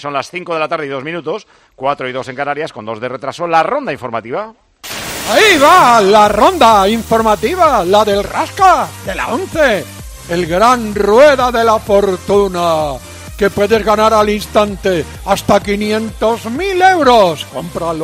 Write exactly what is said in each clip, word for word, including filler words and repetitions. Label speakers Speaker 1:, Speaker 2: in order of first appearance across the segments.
Speaker 1: Son las cinco de la tarde y dos minutos, cuatro y dos en Canarias, con dos de retraso, la ronda informativa.
Speaker 2: Ahí va la ronda informativa, la del Rasca, de la once, el gran rueda de la fortuna, que puedes ganar al instante hasta quinientos mil euros. ¡Cómpralo!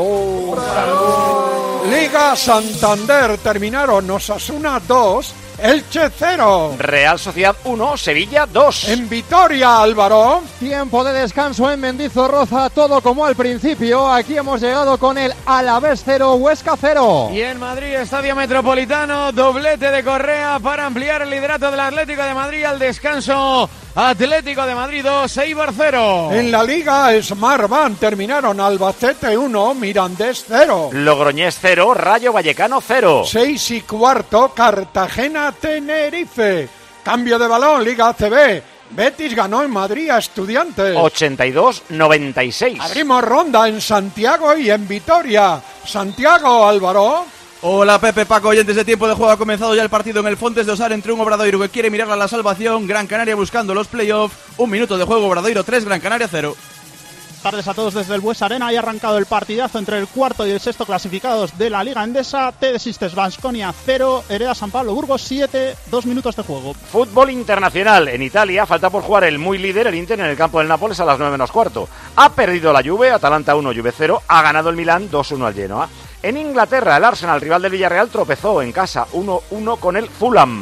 Speaker 2: ¡Cómpralo! Liga Santander, terminaron Osasuna dos, Elche cero.
Speaker 1: Real Sociedad uno, Sevilla dos.
Speaker 2: En Vitoria, Álvaro.
Speaker 3: Tiempo de descanso en Mendizorroza, todo como al principio. Aquí hemos llegado con el Alavés cero, Huesca cero.
Speaker 4: Y en Madrid, Estadio Metropolitano, doblete de Correa para ampliar el liderato del Atlético de Madrid al descanso. Atlético de Madrid dos, Eibar cero.
Speaker 2: En la Liga Smartbank terminaron Albacete uno, Mirandés cero.
Speaker 1: Logroñés cero, Rayo Vallecano cero.
Speaker 2: Seis y cuarto, Cartagena Tenerife. Cambio de balón, Liga A C B. Betis ganó en Madrid a Estudiantes.
Speaker 1: ochenta y dos noventa y seis.
Speaker 2: Abrimos ronda en Santiago y en Vitoria. Santiago, Álvaro.
Speaker 5: Hola Pepe, Paco, oyentes de Tiempo de Juego. Ha comenzado ya el partido en el Fontes de Osar entre un Obradoiro que quiere mirar a la salvación, Gran Canaria buscando los playoffs. Un minuto de juego, Obradoiro tres, Gran Canaria cero.
Speaker 6: Tardes a todos desde el Bues Arena. Ha arrancado el partidazo entre el cuarto y el sexto clasificados de la Liga Endesa. T D Sisters Baskonia cero, Hereda San Pablo Burgos siete, dos minutos de juego.
Speaker 1: Fútbol internacional en Italia, falta por jugar el muy líder, el Inter, en el campo del Nápoles a las nueve menos cuarto. Ha perdido la Juve, Atalanta uno, Juve cero, ha ganado el Milán dos uno al Genoa. En Inglaterra, el Arsenal, rival del Villarreal, tropezó en casa uno uno con el Fulham.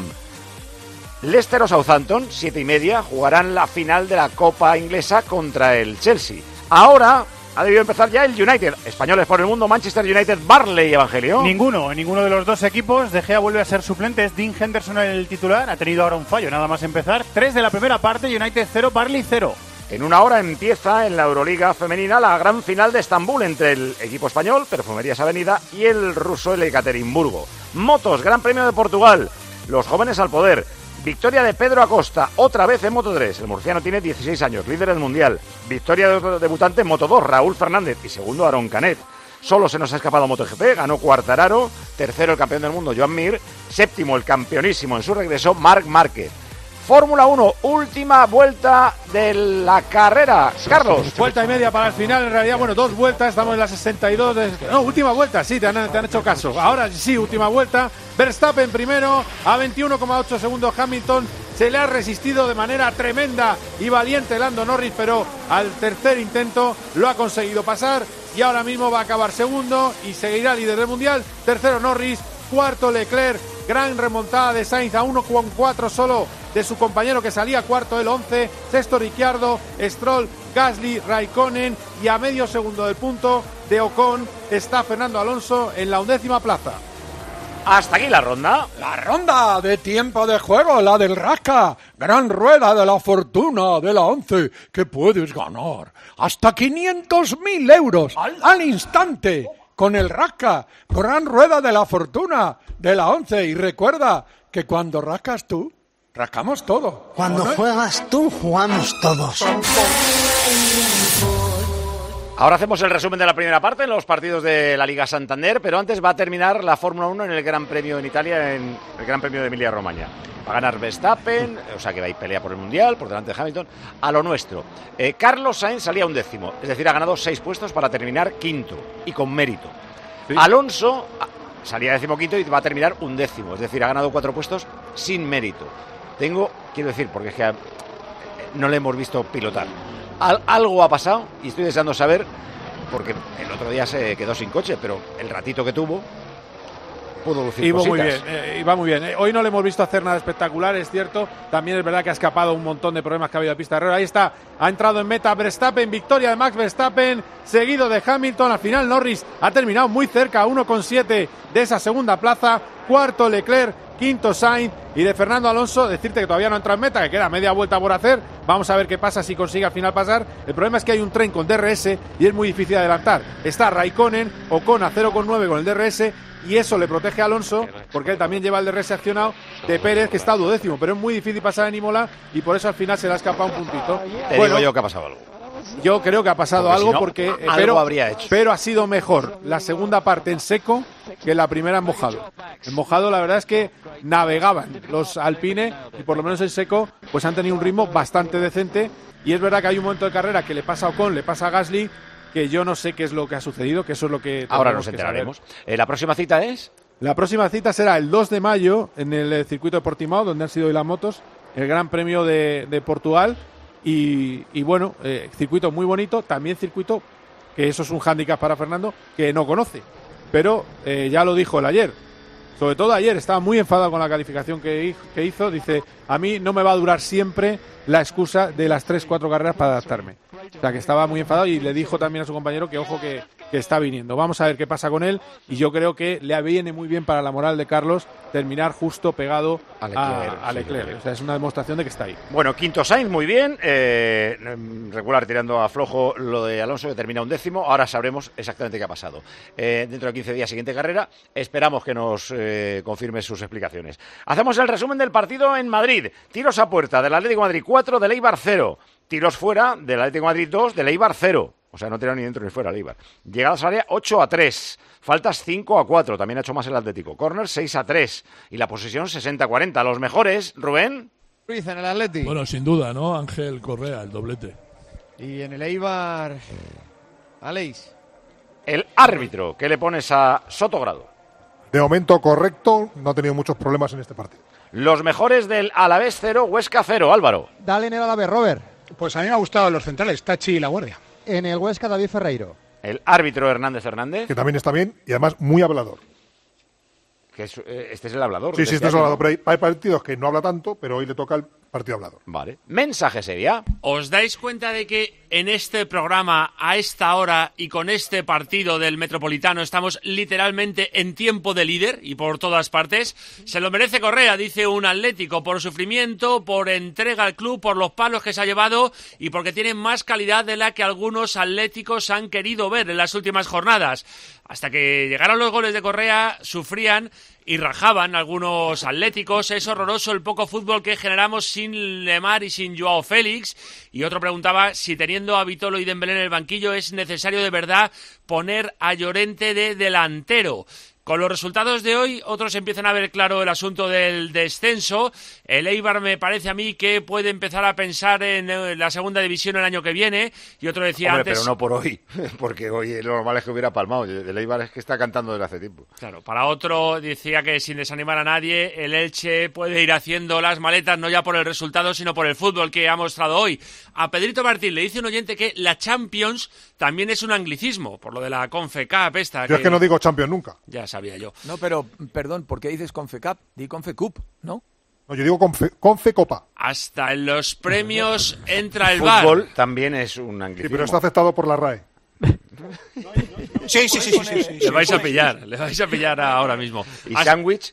Speaker 1: Leicester o Southampton, siete y media, jugarán la final de la Copa Inglesa contra el Chelsea. Ahora ha debido empezar ya el United. Españoles por el mundo, Manchester United, Barley, Evangelio.
Speaker 7: Ninguno, en ninguno de los dos equipos. De Gea vuelve a ser suplente, es Dean Henderson el titular. Ha tenido ahora un fallo, nada más empezar. Tres de la primera parte, United cero, Barley cero.
Speaker 1: En una hora empieza en la Euroliga femenina la gran final de Estambul entre el equipo español, Perfumerías Avenida, y el ruso, el Ekaterimburgo. Motos, Gran Premio de Portugal, los jóvenes al poder. Victoria de Pedro Acosta, otra vez en Moto tres. El murciano tiene dieciséis años, líder del mundial. Victoria de otro debutante en Moto dos, Raúl Fernández. Y segundo, Aaron Canet. Solo se nos ha escapado MotoGP, ganó Quartararo. Tercero, el campeón del mundo, Joan Mir. Séptimo, el campeonísimo en su regreso, Marc Márquez. Fórmula uno, última vuelta de la carrera. Carlos.
Speaker 8: Vuelta y media para el final, en realidad, bueno, dos vueltas, estamos en la sesenta y dos. De... No, última vuelta, sí, te han, te han hecho caso. Ahora sí, última vuelta. Verstappen primero, a veintiuno coma ocho segundos Hamilton. Se le ha resistido de manera tremenda y valiente Lando Norris, pero al tercer intento lo ha conseguido pasar y ahora mismo va a acabar segundo y seguirá líder del mundial. Tercero Norris, cuarto Leclerc. Gran remontada de Sainz a uno coma cuatro solo de su compañero que salía cuarto, el once. Sexto Ricciardo, Stroll, Gasly, Raikkonen y a medio segundo del punto de Ocon está Fernando Alonso en la undécima plaza.
Speaker 1: Hasta aquí la ronda.
Speaker 2: La ronda de Tiempo de Juego, la del Rasca. Gran rueda de la fortuna de la once que puedes ganar hasta quinientos mil euros al, al instante. Con el Rasca, gran rueda de la fortuna de la once. Y recuerda que cuando rascas tú, rascamos todo.
Speaker 9: Cuando ¿no? juegas tú, jugamos todos.
Speaker 1: Ahora hacemos el resumen de la primera parte en los partidos de la Liga Santander, pero antes va a terminar la Fórmula uno en el Gran Premio en Italia, en el Gran Premio de Emilia-Romagna. Va a ganar Verstappen, o sea que va a ir pelea por el Mundial, por delante de Hamilton, a lo nuestro. Eh, Carlos Sainz salía un décimo, es decir, ha ganado seis puestos para terminar quinto, y con mérito. Sí. Alonso salía decimoquinto y va a terminar un décimo, es decir, ha ganado cuatro puestos sin mérito. Tengo, quiero decir, porque es que no le hemos visto pilotar. Al, algo ha pasado y estoy deseando saber, porque el otro día se quedó sin coche, pero el ratito que tuvo pudo lucir
Speaker 8: iba
Speaker 1: cositas.
Speaker 8: muy bien, eh, iba muy bien. Eh, hoy no le hemos visto hacer nada espectacular, es cierto. También es verdad que ha escapado un montón de problemas que ha habido en pista de Herrera. Ahí está, ha entrado en meta Verstappen, victoria de Max Verstappen, seguido de Hamilton. Al final Norris ha terminado muy cerca, a uno coma siete de esa segunda plaza. Cuarto Leclerc, quinto Sainz y de Fernando Alonso, decirte que todavía no ha entrado en meta, que queda media vuelta por hacer. Vamos a ver qué pasa si consigue al final pasar. El problema es que hay un tren con D R S y es muy difícil adelantar. Está Raikkonen, Ocon a cero coma nueve con el D R S y eso le protege a Alonso porque él también lleva el D R S accionado de Pérez, que está duodécimo, pero es muy difícil pasar en Imola y por eso al final se le ha escapado un puntito.
Speaker 1: Te
Speaker 8: bueno,
Speaker 1: digo yo que ha pasado algo.
Speaker 8: Yo creo que ha pasado
Speaker 1: porque
Speaker 8: algo
Speaker 1: si no,
Speaker 8: porque
Speaker 1: algo
Speaker 8: pero,
Speaker 1: habría hecho.
Speaker 8: pero ha sido mejor la segunda parte en seco que la primera en mojado. En mojado la verdad es que navegaban los Alpine y por lo menos en seco pues han tenido un ritmo bastante decente, y es verdad que hay un momento de carrera que le pasa a Ocon, le pasa a Gasly, que yo no sé qué es lo que ha sucedido, que eso es lo que
Speaker 1: ahora nos enteraremos. Eh, ¿La próxima cita es?
Speaker 8: La próxima cita será el dos de mayo en el circuito de Portimao, donde han sido hoy las motos, el Gran Premio de, de Portugal. Y, y bueno, eh, circuito muy bonito, también circuito, que eso es un hándicap para Fernando, que no conoce. Pero eh, ya lo dijo él ayer. Sobre todo ayer estaba muy enfadado con la calificación que, que hizo. Dice, a mí no me va a durar siempre la excusa de las tres, cuatro carreras para adaptarme. O sea, que estaba muy enfadado y le dijo también a su compañero que ojo que, que está viniendo. Vamos a ver qué pasa con él, y yo creo que le viene muy bien para la moral de Carlos terminar justo pegado a Leclerc. A, a Leclerc. Sí, o sea, es una demostración de que está ahí.
Speaker 1: Bueno, quinto Sainz, muy bien. Eh, regular tirando a flojo lo de Alonso, que termina un décimo. Ahora sabremos exactamente qué ha pasado. Eh, dentro de quince días, siguiente carrera. Esperamos que nos eh, confirme sus explicaciones. Hacemos el resumen del partido en Madrid. Tiros a puerta del Atlético de Madrid cuatro, del Eibar cero. Tiros fuera del Atlético de Madrid dos, del Eibar cero. O sea, no tiraron ni dentro ni fuera el Eibar. Llegadas al área ocho a tres. Faltas cinco a cuatro. También ha hecho más el Atlético. Corner seis a tres. Y la posesión sesenta a cuarenta. Los mejores, Rubén.
Speaker 4: Ruiz en el Atlético.
Speaker 10: Bueno, sin duda, ¿no? Ángel Correa, el doblete.
Speaker 4: Y en el Eibar, Aleix.
Speaker 1: El árbitro. ¿Qué le pones a Sotogrado?
Speaker 11: De momento correcto. No ha tenido muchos problemas en este partido.
Speaker 1: Los mejores del Alavés cero, Huesca cero. Álvaro.
Speaker 3: Dale en el Alavés, Robert.
Speaker 12: Pues a mí me ha gustado los centrales, Tachi y La Guardia.
Speaker 3: En el Huesca, David Ferreiro.
Speaker 1: El árbitro Hernández Hernández.
Speaker 11: Que también está bien y además muy hablador.
Speaker 1: Que es, eh, este es el hablador.
Speaker 11: Sí, sí, este es el hablador. Pero hay, hay partidos que no habla tanto, pero hoy le toca el partido hablador.
Speaker 1: Vale. Mensaje sería.
Speaker 13: ¿Os dais cuenta de que en este programa, a esta hora y con este partido del Metropolitano, estamos literalmente en tiempo de líder y por todas partes? Se lo merece Correa, dice un Atlético, por sufrimiento, por entrega al club, por los palos que se ha llevado y porque tiene más calidad de la que algunos atléticos han querido ver en las últimas jornadas. Hasta que llegaron los goles de Correa, sufrían y rajaban algunos atléticos. Es horroroso el poco fútbol que generamos sin Lemar y sin Joao Félix. Y otro preguntaba si teniendo a Vitolo y Dembélé en el banquillo es necesario de verdad poner a Llorente de delantero. Con los resultados de hoy, otros empiezan a ver claro el asunto del descenso. El Eibar me parece a mí que puede empezar a pensar en la segunda división el año que viene. Y otro decía
Speaker 1: Hombre,
Speaker 13: antes...
Speaker 1: pero no por hoy, porque hoy lo normal es que hubiera palmado. El Eibar es que está cantando desde hace tiempo.
Speaker 13: Claro, para otro decía que sin desanimar a nadie, el Elche puede ir haciendo las maletas no ya por el resultado, sino por el fútbol que ha mostrado hoy. A Pedrito Martín le dice un oyente que la Champions también es un anglicismo, por lo de la CONFECAP esta.
Speaker 11: Yo
Speaker 13: que...
Speaker 11: es que no digo Champions nunca.
Speaker 13: Ya sabía yo.
Speaker 14: No, pero, perdón, ¿por qué dices CONFECAP? Di CONFECUP, ¿no?
Speaker 11: No, yo digo Confe, Confecopa.
Speaker 13: Hasta en los premios entra el
Speaker 1: fútbol
Speaker 13: V A R.
Speaker 1: Fútbol también es un anglicismo.
Speaker 11: Sí, pero está aceptado por la R A E.
Speaker 12: Sí, sí, sí, sí, sí, sí.
Speaker 13: Le vais a pillar, le vais a pillar ahora mismo.
Speaker 1: ¿Y sándwich?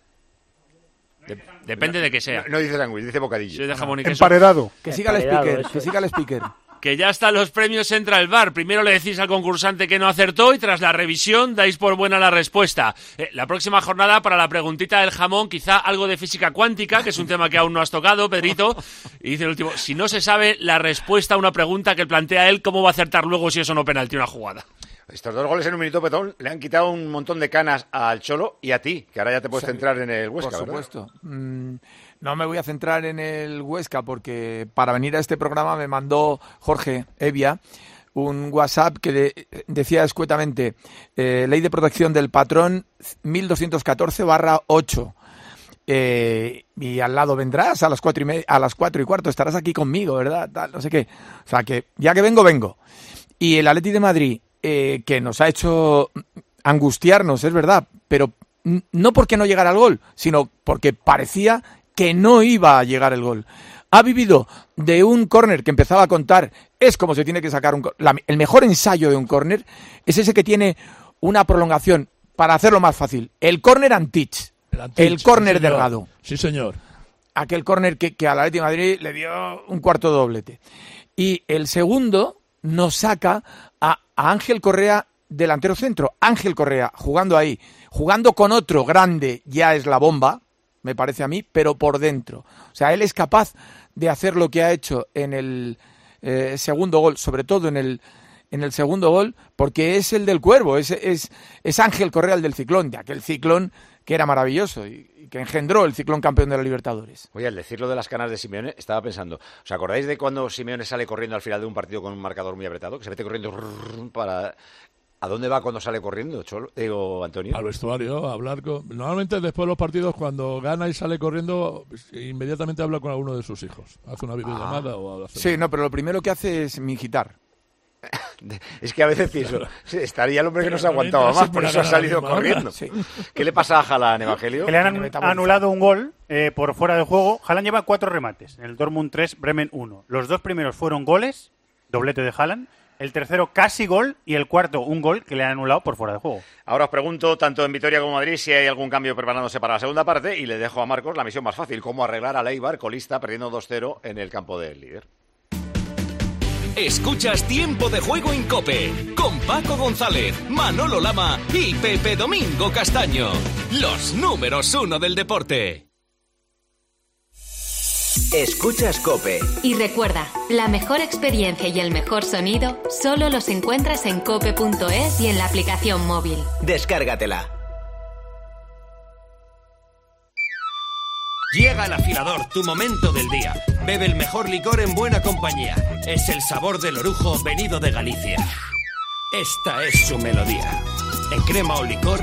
Speaker 13: De- depende de que sea.
Speaker 1: No, no dice sándwich, dice bocadillo.
Speaker 13: Sí, de jamón y queso.
Speaker 11: Emparedado.
Speaker 14: Que siga el speaker, que siga el speaker.
Speaker 13: Que ya están los premios, entra el V A R. Primero le decís al concursante que no acertó y tras la revisión dais por buena la respuesta. Eh, la próxima jornada, para la preguntita del jamón, quizá algo de física cuántica, que es un tema que aún no has tocado, Pedrito. Y dice el último, si no se sabe la respuesta a una pregunta que plantea él, ¿cómo va a acertar luego si eso no penalti una jugada?
Speaker 1: Estos dos goles en un minuto, Petón, le han quitado un montón de canas al Cholo y a ti, que ahora ya te puedes
Speaker 14: Sí,
Speaker 1: centrar en el Huesca,
Speaker 14: por
Speaker 1: ¿verdad?
Speaker 14: supuesto. Mm, no me voy a centrar en el Huesca porque para venir a este programa me mandó Jorge Evia un WhatsApp que de, decía escuetamente eh, Ley de Protección del Patrón mil doscientos catorce barra ocho. Eh, y al lado vendrás a las cuatro y media, a las cuatro y cuarto estarás aquí conmigo, ¿verdad? Tal, no sé qué. O sea que ya que vengo, vengo. Y el Atleti de Madrid, eh, que nos ha hecho angustiarnos, es verdad, pero n- no porque no llegara el gol, sino porque parecía que no iba a llegar el gol. Ha vivido de un córner que empezaba a contar, es como se tiene que sacar un cor- la- el mejor ensayo de un córner es ese que tiene una prolongación, para hacerlo más fácil, el córner antich,
Speaker 10: El,
Speaker 14: el córner
Speaker 10: sí, señor.
Speaker 14: delgado.
Speaker 10: Sí, señor.
Speaker 14: Aquel córner que, que al Atlético de Madrid le dio un cuarto doblete. Y el segundo nos saca a, a Ángel Correa, delantero centro. Ángel Correa, jugando ahí, jugando con otro grande, ya es la bomba, me parece a mí, pero por dentro. O sea, él es capaz de hacer lo que ha hecho en el eh, segundo gol, sobre todo en el, en el segundo gol, porque es el del Cuervo, es, es, es Ángel Correa el del Ciclón, de aquel Ciclón que era maravilloso y, y que engendró el Ciclón campeón de la Libertadores.
Speaker 1: Oye, al decirlo de las canas de Simeone, estaba pensando, ¿os acordáis de cuando Simeone sale corriendo al final de un partido con un marcador muy apretado? Que se mete corriendo para... ¿A dónde va cuando sale corriendo, Cholo? Digo, Antonio.
Speaker 10: Al vestuario, a hablar con... Normalmente después de los partidos, cuando gana y sale corriendo, inmediatamente habla con alguno de sus hijos. Hace una videollamada ah. o hace...
Speaker 14: Sí, no, pero lo primero que hace es mingitar.
Speaker 1: Es que a veces pienso, estaría el hombre que no se aguantaba más, por eso ha salido corriendo. Sí. ¿Qué le pasa a Haaland, Evangelio?
Speaker 7: Que le han anulado un gol eh, por fuera de juego. Haaland lleva cuatro remates, en el Dortmund tres, Bremen uno. Los dos primeros fueron goles, doblete de Haaland. El tercero casi gol y el cuarto un gol que le han anulado por fuera de juego.
Speaker 1: Ahora os pregunto, tanto en Vitoria como en Madrid, si hay algún cambio preparándose para la segunda parte y le dejo a Marcos la misión más fácil, cómo arreglar al Eibar colista perdiendo dos cero en el campo del líder.
Speaker 15: Escuchas Tiempo de Juego en COPE con Paco González, Manolo Lama y Pepe Domingo Castaño. Los números uno del deporte.
Speaker 16: Escuchas COPE.
Speaker 17: Y recuerda, la mejor experiencia y el mejor sonido solo los encuentras en cope punto es y en la aplicación móvil.
Speaker 16: Descárgatela.
Speaker 15: Llega el afilador, tu momento del día. Bebe el mejor licor en buena compañía. Es el sabor del orujo venido de Galicia. Esta es su melodía. En crema o licor.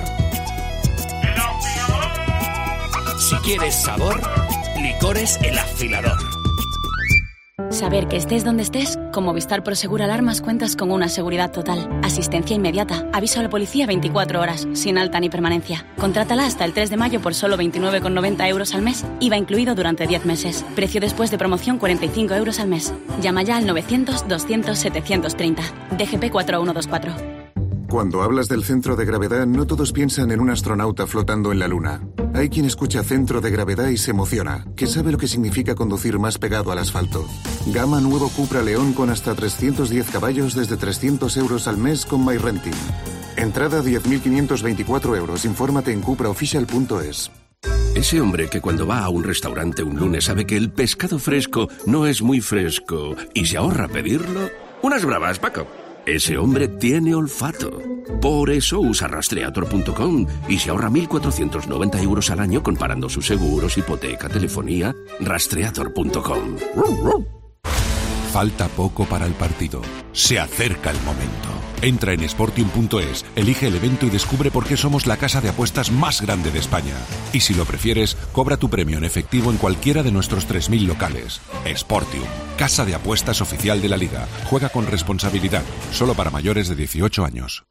Speaker 15: Si quieres sabor, licores El Afilador.
Speaker 18: Saber que estés donde estés, con Movistar Prosegur Alarmas cuentas con una seguridad total, asistencia inmediata, aviso a la policía veinticuatro horas, sin alta ni permanencia. Contrátala hasta el tres de mayo por solo veintinueve con noventa euros al mes, I V A incluido durante diez meses. Precio después de promoción cuarenta y cinco euros al mes. Llama ya al novecientos, doscientos, setecientos treinta. D G P cuatro uno dos cuatro.
Speaker 19: Cuando hablas del centro de gravedad, no todos piensan en un astronauta flotando en la Luna. Hay quien escucha centro de gravedad y se emociona, que sabe lo que significa conducir más pegado al asfalto. Gama nuevo Cupra León con hasta trescientos diez caballos desde trescientos euros al mes con MyRenting. Entrada diez mil quinientos veinticuatro euros. Infórmate en cupra oficial punto es.
Speaker 20: Ese hombre que cuando va a un restaurante un lunes sabe que el pescado fresco no es muy fresco y se ahorra pedirlo. Unas bravas, Paco. Ese hombre tiene olfato. Por eso usa rastreator punto com y se ahorra mil cuatrocientos noventa euros al año comparando sus seguros, hipoteca, telefonía. rastreator punto com.
Speaker 21: Falta poco para el partido. Se acerca el momento. Entra en sportium punto es, elige el evento y descubre por qué somos la casa de apuestas más grande de España. Y si lo prefieres, cobra tu premio en efectivo en cualquiera de nuestros tres mil locales. Sportium, casa de apuestas oficial de la Liga. Juega con responsabilidad, solo para mayores de dieciocho años.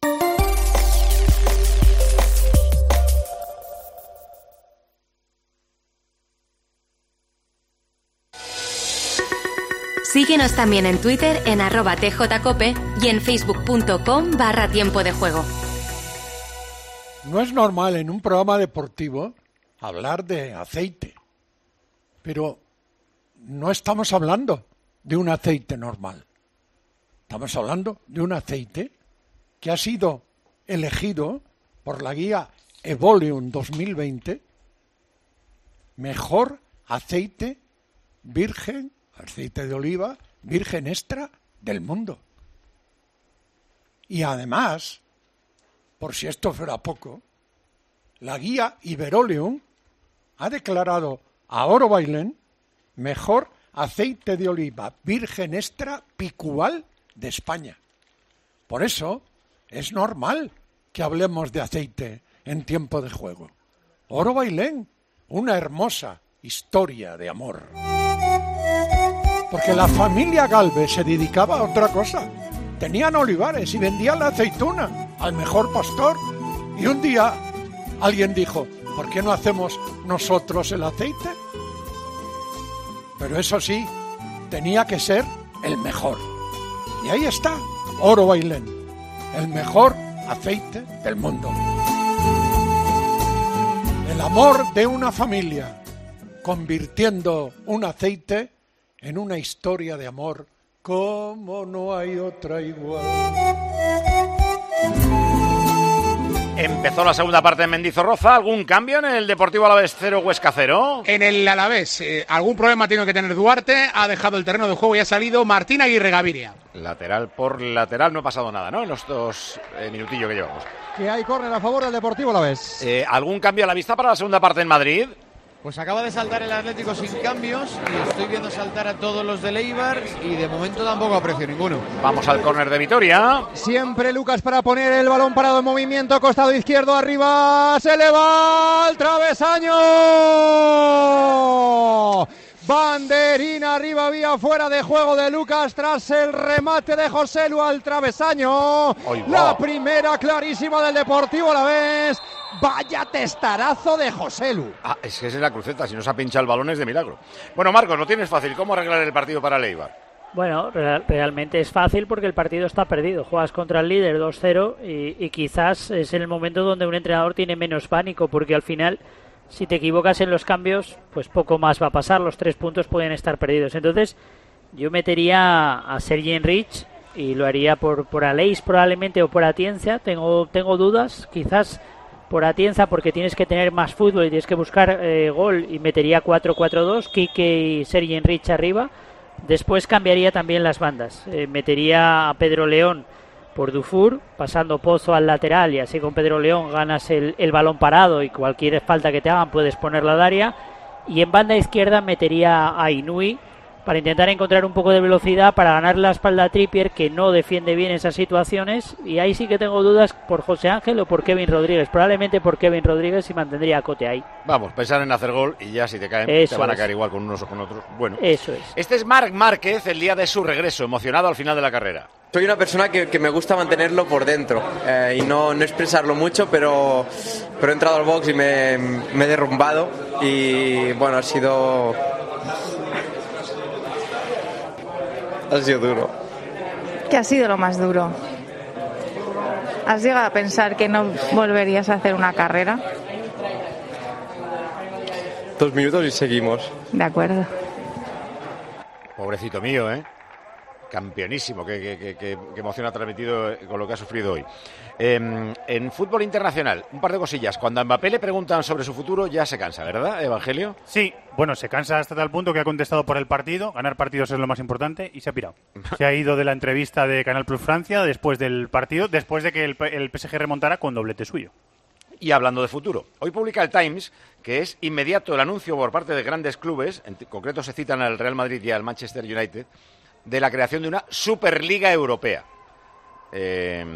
Speaker 17: Síguenos también en Twitter en arroba tjcope y en facebook punto com barra tiempo de juego.
Speaker 2: No es normal en un programa deportivo hablar de aceite, pero no estamos hablando de un aceite normal. Estamos hablando de un aceite que ha sido elegido por la guía Evoleum dos mil veinte mejor aceite virgen, aceite de oliva virgen extra del mundo. Y además, por si esto fuera poco, la guía Iberoleum ha declarado a Oro Bailén mejor aceite de oliva virgen extra picual de España. Por eso es normal que hablemos de aceite en tiempo de juego. Oro Bailén, una hermosa historia de amor. Porque la familia Galvez se dedicaba a otra cosa. Tenían olivares y vendían la aceituna al mejor pastor. Y un día alguien dijo, ¿por qué no hacemos nosotros el aceite? Pero eso sí, tenía que ser el mejor. Y ahí está, Oro Bailén, el mejor aceite del mundo. El amor de una familia, convirtiendo un aceite en una historia de amor como no hay otra igual.
Speaker 1: Empezó la segunda parte en Mendizorroza. ¿Algún cambio en el Deportivo Alavés cero, Huesca cero?
Speaker 12: En el Alavés, eh, algún problema tiene que tener Duarte. Ha dejado el terreno de juego y ha salido Martín Aguirre Gaviria.
Speaker 1: Lateral por lateral, no ha pasado nada, ¿no? En los dos eh, minutillos que llevamos.
Speaker 3: Que hay córner a favor del Deportivo Alavés.
Speaker 1: Eh, ¿Algún cambio a la vista para la segunda parte en Madrid?
Speaker 4: Pues acaba de saltar el Atlético sin cambios y estoy viendo saltar a todos los de Eibar y de momento tampoco aprecio ninguno.
Speaker 1: Vamos al córner de Vitoria.
Speaker 3: Siempre Lucas para poner el balón parado en movimiento, costado izquierdo, arriba, se le va al travesaño. Banderina arriba, vía fuera de juego de Lucas tras el remate de Joselu al travesaño.
Speaker 1: Oy,
Speaker 3: la
Speaker 1: wow.
Speaker 3: primera clarísima del Deportivo Alavés. Vaya testarazo de Joselu.
Speaker 1: Ah, es que esa es la cruceta, si no se ha pinchado el balón es de milagro. Bueno, Marcos, lo tienes fácil. ¿Cómo arreglar el partido para el Eibar?
Speaker 5: Bueno, real, realmente es fácil porque el partido está perdido. Juegas contra el líder dos cero y, y quizás es el momento donde un entrenador tiene menos pánico, porque al final, si te equivocas en los cambios, pues poco más va a pasar. Los tres puntos pueden estar perdidos. Entonces, yo metería a Sergi Enrich y lo haría por, por Aleix probablemente o por Atienza. Tengo, tengo dudas, quizás por Atienza porque tienes que tener más fútbol y tienes que buscar eh, gol, y metería cuatro cuatro dos, Quique y Sergi Enrich arriba. Después cambiaría también las bandas, eh, metería a Pedro León por Dufour, pasando Pozo al lateral, y así con Pedro León ganas el, el balón parado y cualquier falta que te hagan puedes ponerla al área. Y en banda izquierda metería a Inui para intentar encontrar un poco de velocidad para ganar la espalda a Trippier, que no defiende bien esas situaciones, y ahí sí que tengo dudas por José Ángel o por Kevin Rodríguez, probablemente por Kevin Rodríguez, y mantendría a Cote ahí.
Speaker 1: Vamos, pensar en hacer gol y ya si te caen
Speaker 5: Eso
Speaker 1: te van a
Speaker 5: es.
Speaker 1: caer igual con unos o con otros. Bueno,
Speaker 5: Eso es.
Speaker 1: Este es Marc Márquez el día de su regreso, emocionado al final de la carrera.
Speaker 22: Soy una persona que, que me gusta mantenerlo por dentro eh, y no, no expresarlo mucho, pero, pero he entrado al box y me, me he derrumbado y bueno, ha sido... Ha sido duro.
Speaker 23: ¿Qué ha sido lo más duro? ¿Has llegado a pensar que no volverías a hacer una carrera?
Speaker 22: Dos minutos y seguimos.
Speaker 23: De acuerdo.
Speaker 1: Pobrecito mío, ¿eh? Campeonísimo, qué, qué, qué, qué, qué emoción ha transmitido con lo que ha sufrido hoy. Eh, en fútbol internacional, un par de cosillas. Cuando a Mbappé le preguntan sobre su futuro, ya se cansa, ¿verdad, Evangelio?
Speaker 7: Sí, bueno, se cansa hasta tal punto que ha contestado por el partido. Ganar partidos es lo más importante y se ha pirado. Se ha ido de la entrevista de Canal Plus Francia después del partido, después de que el, el P S G remontara con doblete suyo.
Speaker 1: Y hablando de futuro, hoy publica el Times que es inmediato el anuncio por parte de grandes clubes, en concreto se citan al Real Madrid y al Manchester United, de la creación de una Superliga Europea. Eh,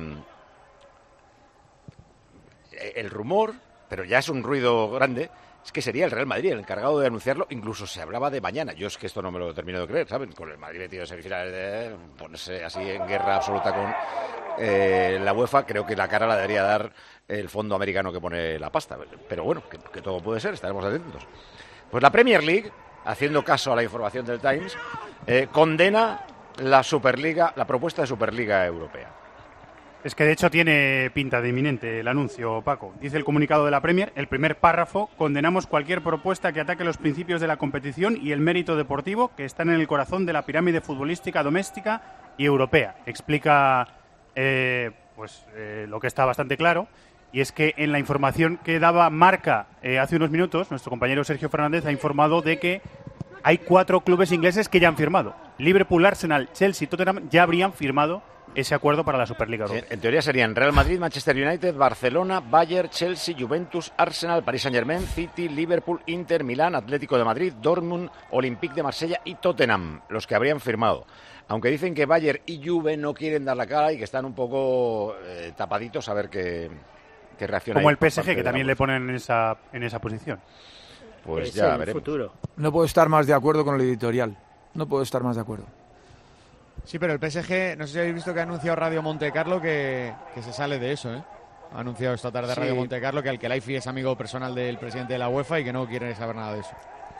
Speaker 1: el rumor, pero ya es un ruido grande, es que sería el Real Madrid el encargado de anunciarlo. Incluso se hablaba de mañana. Yo es que esto no me lo termino de creer, ¿saben? Con el Madrid metido en semifinales, de ponerse así en guerra absoluta con eh, la UEFA, creo que la cara la debería dar el fondo americano que pone la pasta. Pero bueno, que, que todo puede ser, estaremos atentos. Pues la Premier League, haciendo caso a la información del Times, eh, condena la Superliga, la propuesta de Superliga Europea.
Speaker 7: Es que de hecho tiene pinta de inminente el anuncio, Paco. Dice el comunicado de la Premier, el primer párrafo: condenamos cualquier propuesta que ataque los principios de la competición y el mérito deportivo que están en el corazón de la pirámide futbolística doméstica y europea. Explica eh, pues eh, lo que está bastante claro, y es que en la información que daba Marca eh, hace unos minutos, nuestro compañero Sergio Fernández ha informado de que hay cuatro clubes ingleses que ya han firmado. Liverpool, Arsenal, Chelsea y Tottenham ya habrían firmado ese acuerdo para la Superliga Europea.
Speaker 1: En, en teoría serían Real Madrid, Manchester United, Barcelona, Bayern, Chelsea, Juventus, Arsenal, Paris Saint-Germain, City, Liverpool, Inter, Milán, Atlético de Madrid, Dortmund, Olympique de Marsella y Tottenham, los que habrían firmado. Aunque dicen que Bayern y Juve no quieren dar la cara y que están un poco eh, tapaditos a ver qué, qué reacción hay.
Speaker 7: Como el P S G, que también le ponen en esa, en esa posición.
Speaker 1: Pues
Speaker 5: es
Speaker 1: ya
Speaker 5: el
Speaker 1: veremos.
Speaker 5: Futuro.
Speaker 14: No puedo estar más de acuerdo con el editorial. No puedo estar más de acuerdo.
Speaker 4: Sí, pero el P S G, no sé si habéis visto que ha anunciado Radio Monte Carlo que, que se sale de eso, ¿eh? Ha anunciado esta tarde
Speaker 1: Sí.
Speaker 4: Radio Monte Carlo que Al-Khelaifi es amigo personal del presidente de la UEFA y que no quiere saber nada de eso.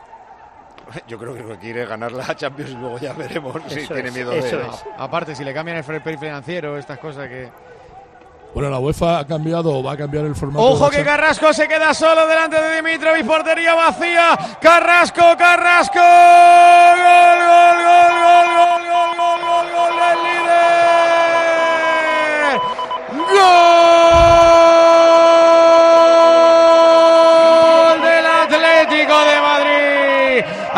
Speaker 1: Yo creo que lo que quiere es ganar la Champions y luego ya veremos si
Speaker 4: Eso
Speaker 1: tiene
Speaker 4: es,
Speaker 1: miedo
Speaker 4: eso
Speaker 1: de...
Speaker 4: es. Aparte, si le cambian el fair play financiero, estas cosas que...
Speaker 10: Bueno, la UEFA ha cambiado o va a cambiar el formato.
Speaker 4: Ojo
Speaker 10: de
Speaker 4: que
Speaker 10: la Champions.
Speaker 4: Carrasco se queda solo delante de Dimitrovic, portería vacía. Carrasco, Carrasco. Gol, gol, gol, gol, gol, gol, gol, gol, gol del líder. Gol.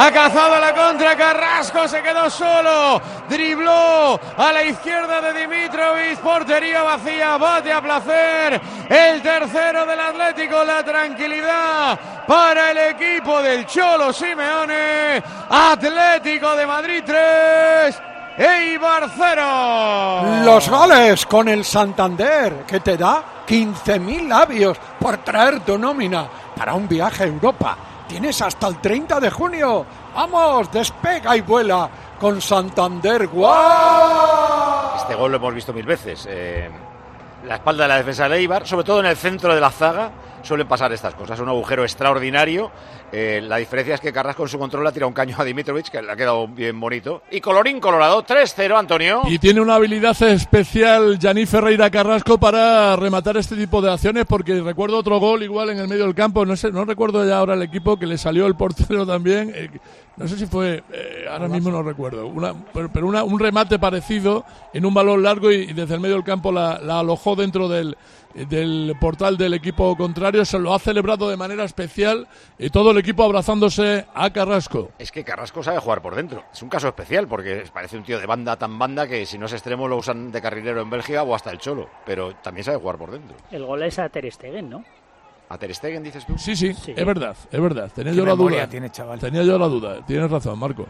Speaker 4: Ha cazado la contra Carrasco, se quedó solo. Dribló a la izquierda de Dimitrovic. Portería vacía, bate a placer. El tercero del Atlético, la tranquilidad para el equipo del Cholo Simeone. Atlético de Madrid tres, Eibar cero.
Speaker 2: Los goles con el Santander, que te da quince mil labios por traer tu nómina para un viaje a Europa. Tienes hasta el treinta de junio. ¡Vamos, despega y vuela con Santander! ¡Guau!
Speaker 1: Este gol lo hemos visto mil veces. Eh, la espalda de la defensa de Eibar, sobre todo en el centro de la zaga, suelen pasar estas cosas. Un agujero extraordinario. Eh, la diferencia es que Carrasco en su control ha tirado un caño a Dimitrovic, que le ha quedado bien bonito. Y colorín colorado, tres cero, Antonio.
Speaker 10: Y tiene una habilidad especial Yanni Ferreira Carrasco para rematar este tipo de acciones, porque recuerdo otro gol igual en el medio del campo, no sé, no recuerdo ya ahora el equipo, que le salió el portero también, eh, no sé si fue, eh, ahora mismo no recuerdo, una, pero, pero una, un remate parecido en un balón largo y, y desde el medio del campo la, la alojó dentro del, del portal del equipo contrario. Se lo ha celebrado de manera especial y todo el equipo abrazándose a Carrasco.
Speaker 1: Es que Carrasco sabe jugar por dentro. Es un caso especial porque parece un tío de banda tan banda que si no es extremo lo usan de carrilero en Bélgica o hasta el Cholo, pero también sabe jugar por dentro.
Speaker 5: El gol es a Ter Stegen, ¿no?
Speaker 1: ¿A Ter Stegen dices tú?
Speaker 10: Sí, sí,
Speaker 5: Sí.
Speaker 10: es verdad, es verdad. Tenía
Speaker 14: Qué
Speaker 10: yo la
Speaker 14: memoria
Speaker 10: duda.
Speaker 14: tiene, chaval.
Speaker 10: Tenía yo la duda. Tienes razón, Marco.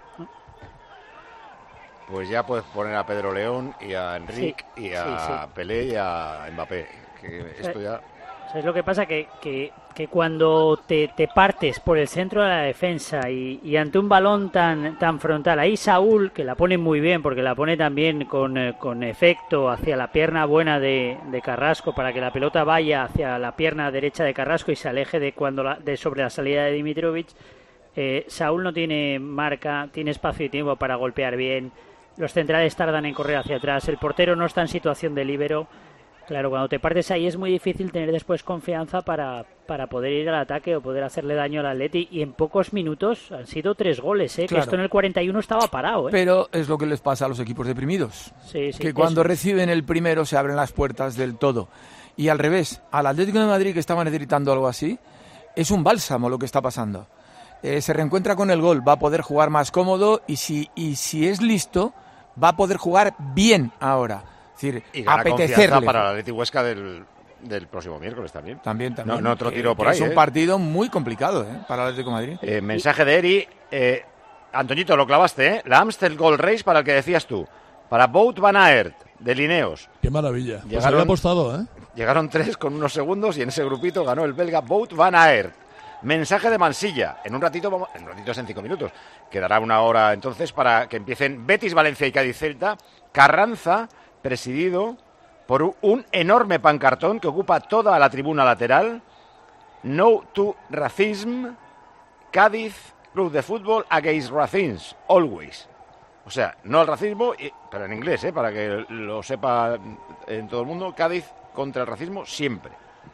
Speaker 1: Pues ya puedes poner a Pedro León y a Enrique
Speaker 5: Sí,
Speaker 1: y a
Speaker 5: sí, sí.
Speaker 1: Pelé y a Mbappé. Que esto ya...
Speaker 5: ¿Sabes lo que pasa? Que, que, que cuando te, te partes por el centro de la defensa y, y ante un balón tan, tan frontal, ahí Saúl, que la pone muy bien, porque la pone también con, eh, con efecto hacia la pierna buena de, de Carrasco, para que la pelota vaya hacia la pierna derecha de Carrasco y se aleje de cuando la, de sobre la salida de Dimitrovic. Eh, Saúl no tiene marca, tiene espacio y tiempo para golpear bien. Los centrales tardan en correr hacia atrás. El portero no está en situación de líbero. Claro, cuando te partes ahí es muy difícil tener después confianza para, para poder ir al ataque o poder hacerle daño al Atleti. Y en pocos minutos han sido tres goles, ¿eh?
Speaker 14: Claro.
Speaker 5: Que esto en el cuarenta y uno estaba parado, ¿eh?
Speaker 14: Pero es lo que les pasa a los equipos deprimidos.
Speaker 5: Sí, sí,
Speaker 14: que cuando
Speaker 5: eso.
Speaker 14: reciben el primero se abren las puertas del todo. Y al revés, al Atlético de Madrid, que estaba necesitando algo así, es un bálsamo lo que está pasando. Eh, se reencuentra con el gol, va a poder jugar más cómodo y si, y si es listo, va a poder jugar bien ahora. Es decir,
Speaker 1: Y gana
Speaker 14: apetecerle.
Speaker 1: confianza para el Atleti Huesca del, del próximo miércoles también.
Speaker 14: También, también.
Speaker 1: No, no otro
Speaker 14: Que-
Speaker 1: tiro por
Speaker 14: que
Speaker 1: ahí.
Speaker 14: Es un
Speaker 1: ¿eh?
Speaker 14: partido muy complicado ¿eh? para el Atlético de Madrid.
Speaker 1: Eh, mensaje de Eri. Eh, Antoñito, lo clavaste, ¿eh? La Amstel Gold Race para el que decías tú. Para Wout van Aert, de Lineos.
Speaker 10: Qué maravilla. Pues
Speaker 1: Llegaron-
Speaker 10: había apostado, ¿eh?
Speaker 1: Llegaron tres con unos segundos y en ese grupito ganó el belga Wout van Aert. Mensaje de Mansilla. En un ratito, vamos, en un ratito es en cinco minutos. Quedará una hora entonces para que empiecen Betis, Valencia y Cádiz Celta. Carranza, presidido por un- un enorme pancartón que ocupa toda la tribuna lateral. No to racism. Cádiz, Club de Fútbol against racism. Always. O sea, no al racismo, y- pero en inglés, ¿eh? Para que lo sepa en todo el mundo. Cádiz contra el racismo siempre.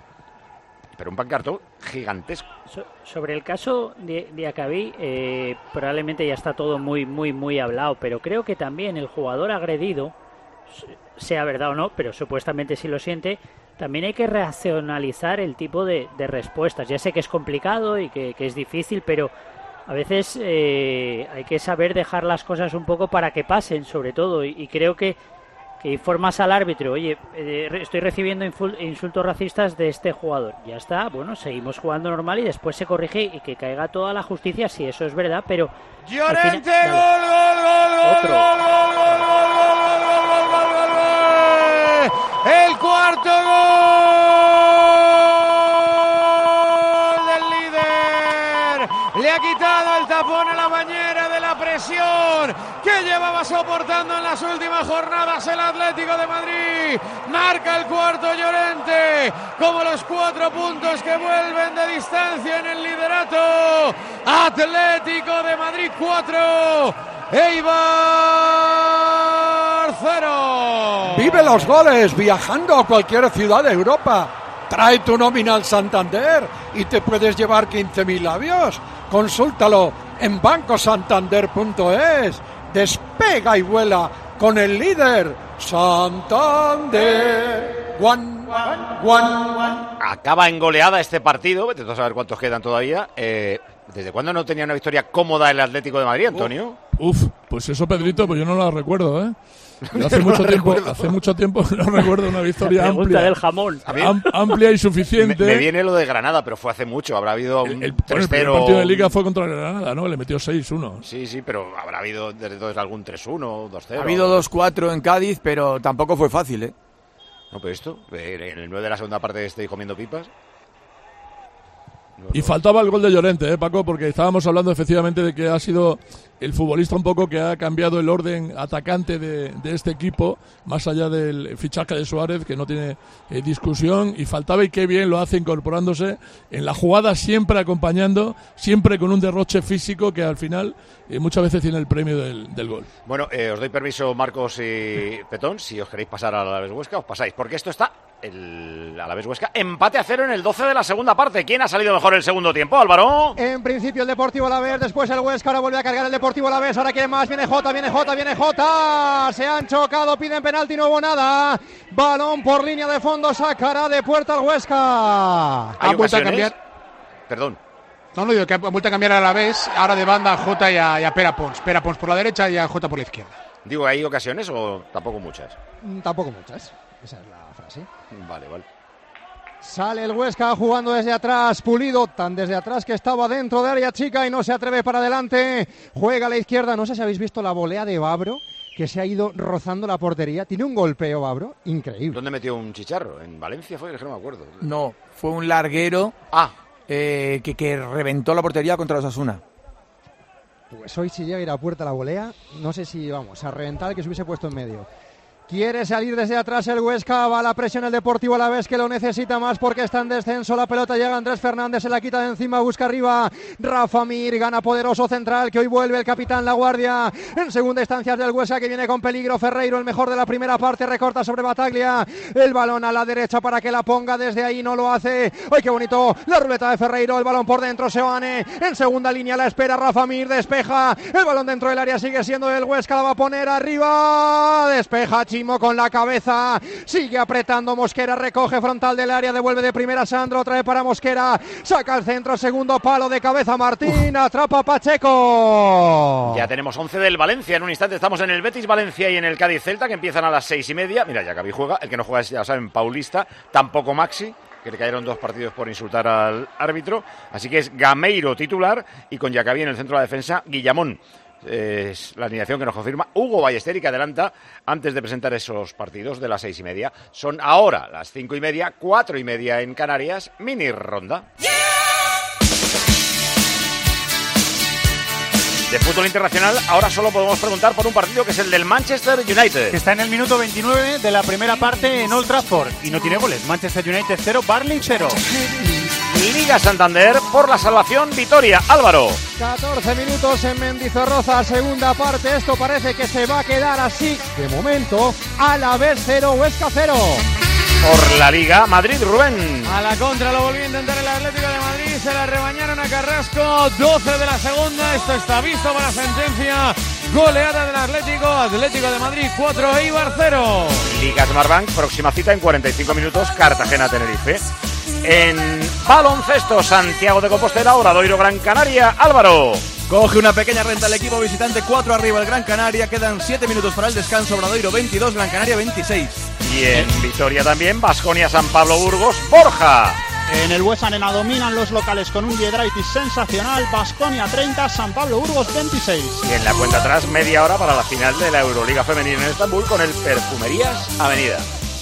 Speaker 1: Pero un pancartón gigantesco.
Speaker 5: So- sobre el caso de, de Acabí, eh, probablemente ya está todo muy, muy, muy hablado, pero creo que también el jugador agredido, se- sea verdad o no, pero supuestamente sí lo siente, también hay que racionalizar el tipo de, de respuestas. Ya sé que es complicado y que, que es difícil, pero a veces eh, hay que saber dejar las cosas un poco para que pasen, sobre todo, y, y creo que que informas al árbitro, oye, eh, re- estoy recibiendo infu- insultos racistas de este jugador. Ya está, bueno, seguimos jugando normal y después se corrige y que caiga toda la justicia, si eso es verdad, pero... al
Speaker 4: Llorente,
Speaker 5: final-
Speaker 4: gol, gol, gol, gol,
Speaker 5: Otro.
Speaker 4: gol, gol, gol, gol, gol, gol, gol, gol, gol, gol. El cuarto gol del líder. Le ha quitado el tapón a la bañera de la presión que llevaba soportando en las últimas jornadas el Atlético de Madrid. Marca el cuarto Llorente, como los cuatro puntos que vuelven de distancia en el liderato. Atlético de Madrid cuatro, Eibar cero.
Speaker 2: Vive los goles viajando a cualquier ciudad de Europa. Trae tu nómina al Santander y te puedes llevar quince mil labios. Consúltalo en banco santander punto es. Despega y vuela con el líder Santander. Guan, guan, guan.
Speaker 1: Acaba en goleada este partido. Vete tú a saber cuántos quedan todavía. Eh, ¿Desde cuándo no tenía una victoria cómoda el Atlético de Madrid, Antonio?
Speaker 10: Uf, pues eso, Pedrito, pues yo no la recuerdo, ¿eh? Yo hace mucho tiempo, recuerdo. hace mucho tiempo no recuerdo una victoria amplia.
Speaker 5: del jamón.
Speaker 10: Am, amplia y suficiente.
Speaker 1: Me, me viene lo de Granada, pero fue hace mucho. Habrá habido un
Speaker 10: el, el,
Speaker 1: tres cero.
Speaker 10: El partido de Liga fue contra Granada, ¿no? Le metió seis uno.
Speaker 1: Sí, sí, pero habrá habido desde entonces algún tres uno, dos cero.
Speaker 14: Ha habido dos cuatro en Cádiz, pero tampoco fue fácil, ¿eh?
Speaker 1: No, pero esto, en el nueve de la segunda parte estoy comiendo pipas. No,
Speaker 10: y
Speaker 1: no.
Speaker 10: faltaba el gol de Llorente, ¿eh, Paco? Porque estábamos hablando efectivamente de que ha sido el futbolista un poco que ha cambiado el orden atacante de, de este equipo, más allá del fichaje de Suárez, que no tiene eh, discusión, y faltaba, y qué bien lo hace incorporándose en la jugada, siempre acompañando, siempre con un derroche físico que al final eh, muchas veces tiene el premio del, del gol.
Speaker 1: Bueno, eh, os doy permiso, Marcos y Petón, si os queréis pasar a la Alavés Huesca, os pasáis, porque esto está, el Alavés Huesca, empate a cero en el doce de la segunda parte. ¿Quién ha salido mejor el segundo tiempo, Álvaro?
Speaker 3: En principio el Deportivo Alavés, después el Huesca, ahora vuelve a cargar el Deportivo Alavés, ahora quiere más, viene Jota, viene Jota, viene Jota, se han chocado, piden penalti, no hubo nada, balón por línea de fondo, sacará de puerta al Huesca.
Speaker 1: ¿Hay
Speaker 12: Han vuelto a cambiar.
Speaker 1: Perdón.
Speaker 12: No, no digo que ha vuelto a cambiar a la vez, ahora de banda a Jota y a, y a Pera Pons. Pera Pons por la derecha y a Jota por la izquierda.
Speaker 1: Digo, ¿hay ocasiones o tampoco muchas?
Speaker 3: Mm, tampoco muchas, esa es la frase.
Speaker 1: Vale, vale.
Speaker 3: Sale el Huesca jugando desde atrás, Pulido, tan desde atrás que estaba dentro de área chica y no se atreve para adelante. Juega a la izquierda, no sé si habéis visto la volea de Babro, que se ha ido rozando la portería. Tiene un golpeo, Babro, increíble.
Speaker 1: ¿Dónde metió un chicharro? ¿En Valencia fue? Que no me acuerdo.
Speaker 14: No, fue un larguero
Speaker 1: ah.
Speaker 14: eh, que, que reventó la portería contra los Osasuna.
Speaker 3: Pues hoy si llega a ir a puerta la volea, no sé si, vamos, a reventar el que se hubiese puesto en medio. Quiere salir desde atrás el Huesca, va la presión el Deportivo Alavés, que lo necesita más porque está en descenso. La pelota llega Andrés Fernández, se la quita de encima, busca arriba Rafa Mir, gana poderoso central, que hoy vuelve el capitán La Guardia. En segunda instancia del Huesca, que viene con peligro. Ferreiro, el mejor de la primera parte, recorta sobre Bataglia, el balón a la derecha para que la ponga desde ahí, no lo hace. ¡Ay, qué bonito! La ruleta de Ferreiro, el balón por dentro, Seoane, en segunda línea la espera Rafa Mir, despeja, el balón dentro del área sigue siendo del Huesca, la va a poner arriba, despeja Chimo con la cabeza, sigue apretando Mosquera, recoge frontal del área, devuelve de primera Sandro, otra vez para Mosquera, saca el centro, segundo palo de cabeza Martín, atrapa Pacheco.
Speaker 1: Ya tenemos once del Valencia, en un instante estamos en el Betis Valencia y en el Cádiz Celta, que empiezan a las seis y media. Mira, ya Javi juega, el que no juega es, ya saben, Paulista, tampoco Maxi, que le cayeron dos partidos por insultar al árbitro, así que es Gameiro titular y con Jacaví en el centro de la defensa, Guillamón. Es la alineación que nos confirma Hugo Ballester, que adelanta antes de presentar esos partidos de las seis y media. Son ahora las cinco y media, cuatro y media en Canarias, mini ronda. Yeah. De fútbol internacional, ahora solo podemos preguntar por un partido que es el del Manchester United.
Speaker 7: Que está en el minuto veintinueve de la primera parte en Old Trafford y no tiene goles. Manchester United cero, Burnley cero.
Speaker 1: Liga Santander por la salvación, Vitoria. Álvaro.
Speaker 3: catorce minutos en Mendizorroza, segunda parte. Esto parece que se va a quedar así. De momento, Alavés cero, Huesca cero.
Speaker 1: Por la Liga, Madrid, Rubén.
Speaker 4: A la contra lo volvió a intentar el Atlético de Madrid. Se la rebañaron a Carrasco. doce de la segunda. Esto está visto para sentencia. Goleada del Atlético. Atlético de Madrid cuatro, Eibar cero.
Speaker 1: Liga Smartbank, próxima cita en cuarenta y cinco minutos. Cartagena-Tenerife. En baloncesto, Santiago de Compostela, Obradoiro, Gran Canaria. Álvaro.
Speaker 6: Coge una pequeña renta el equipo visitante, cuatro arriba el Gran Canaria, quedan siete minutos para el descanso, Obradoiro veintidós, Gran Canaria veintiséis.
Speaker 1: Y en Vitoria también, Baskonia, San Pablo, Burgos, Borja.
Speaker 8: En el Buesa Arena dominan los locales con un Giedraitis sensacional, Baskonia treinta, San Pablo Burgos veintiséis.
Speaker 1: Y en la cuenta atrás, media hora para la final de la Euroliga Femenina en Estambul con el Perfumerías Avenida.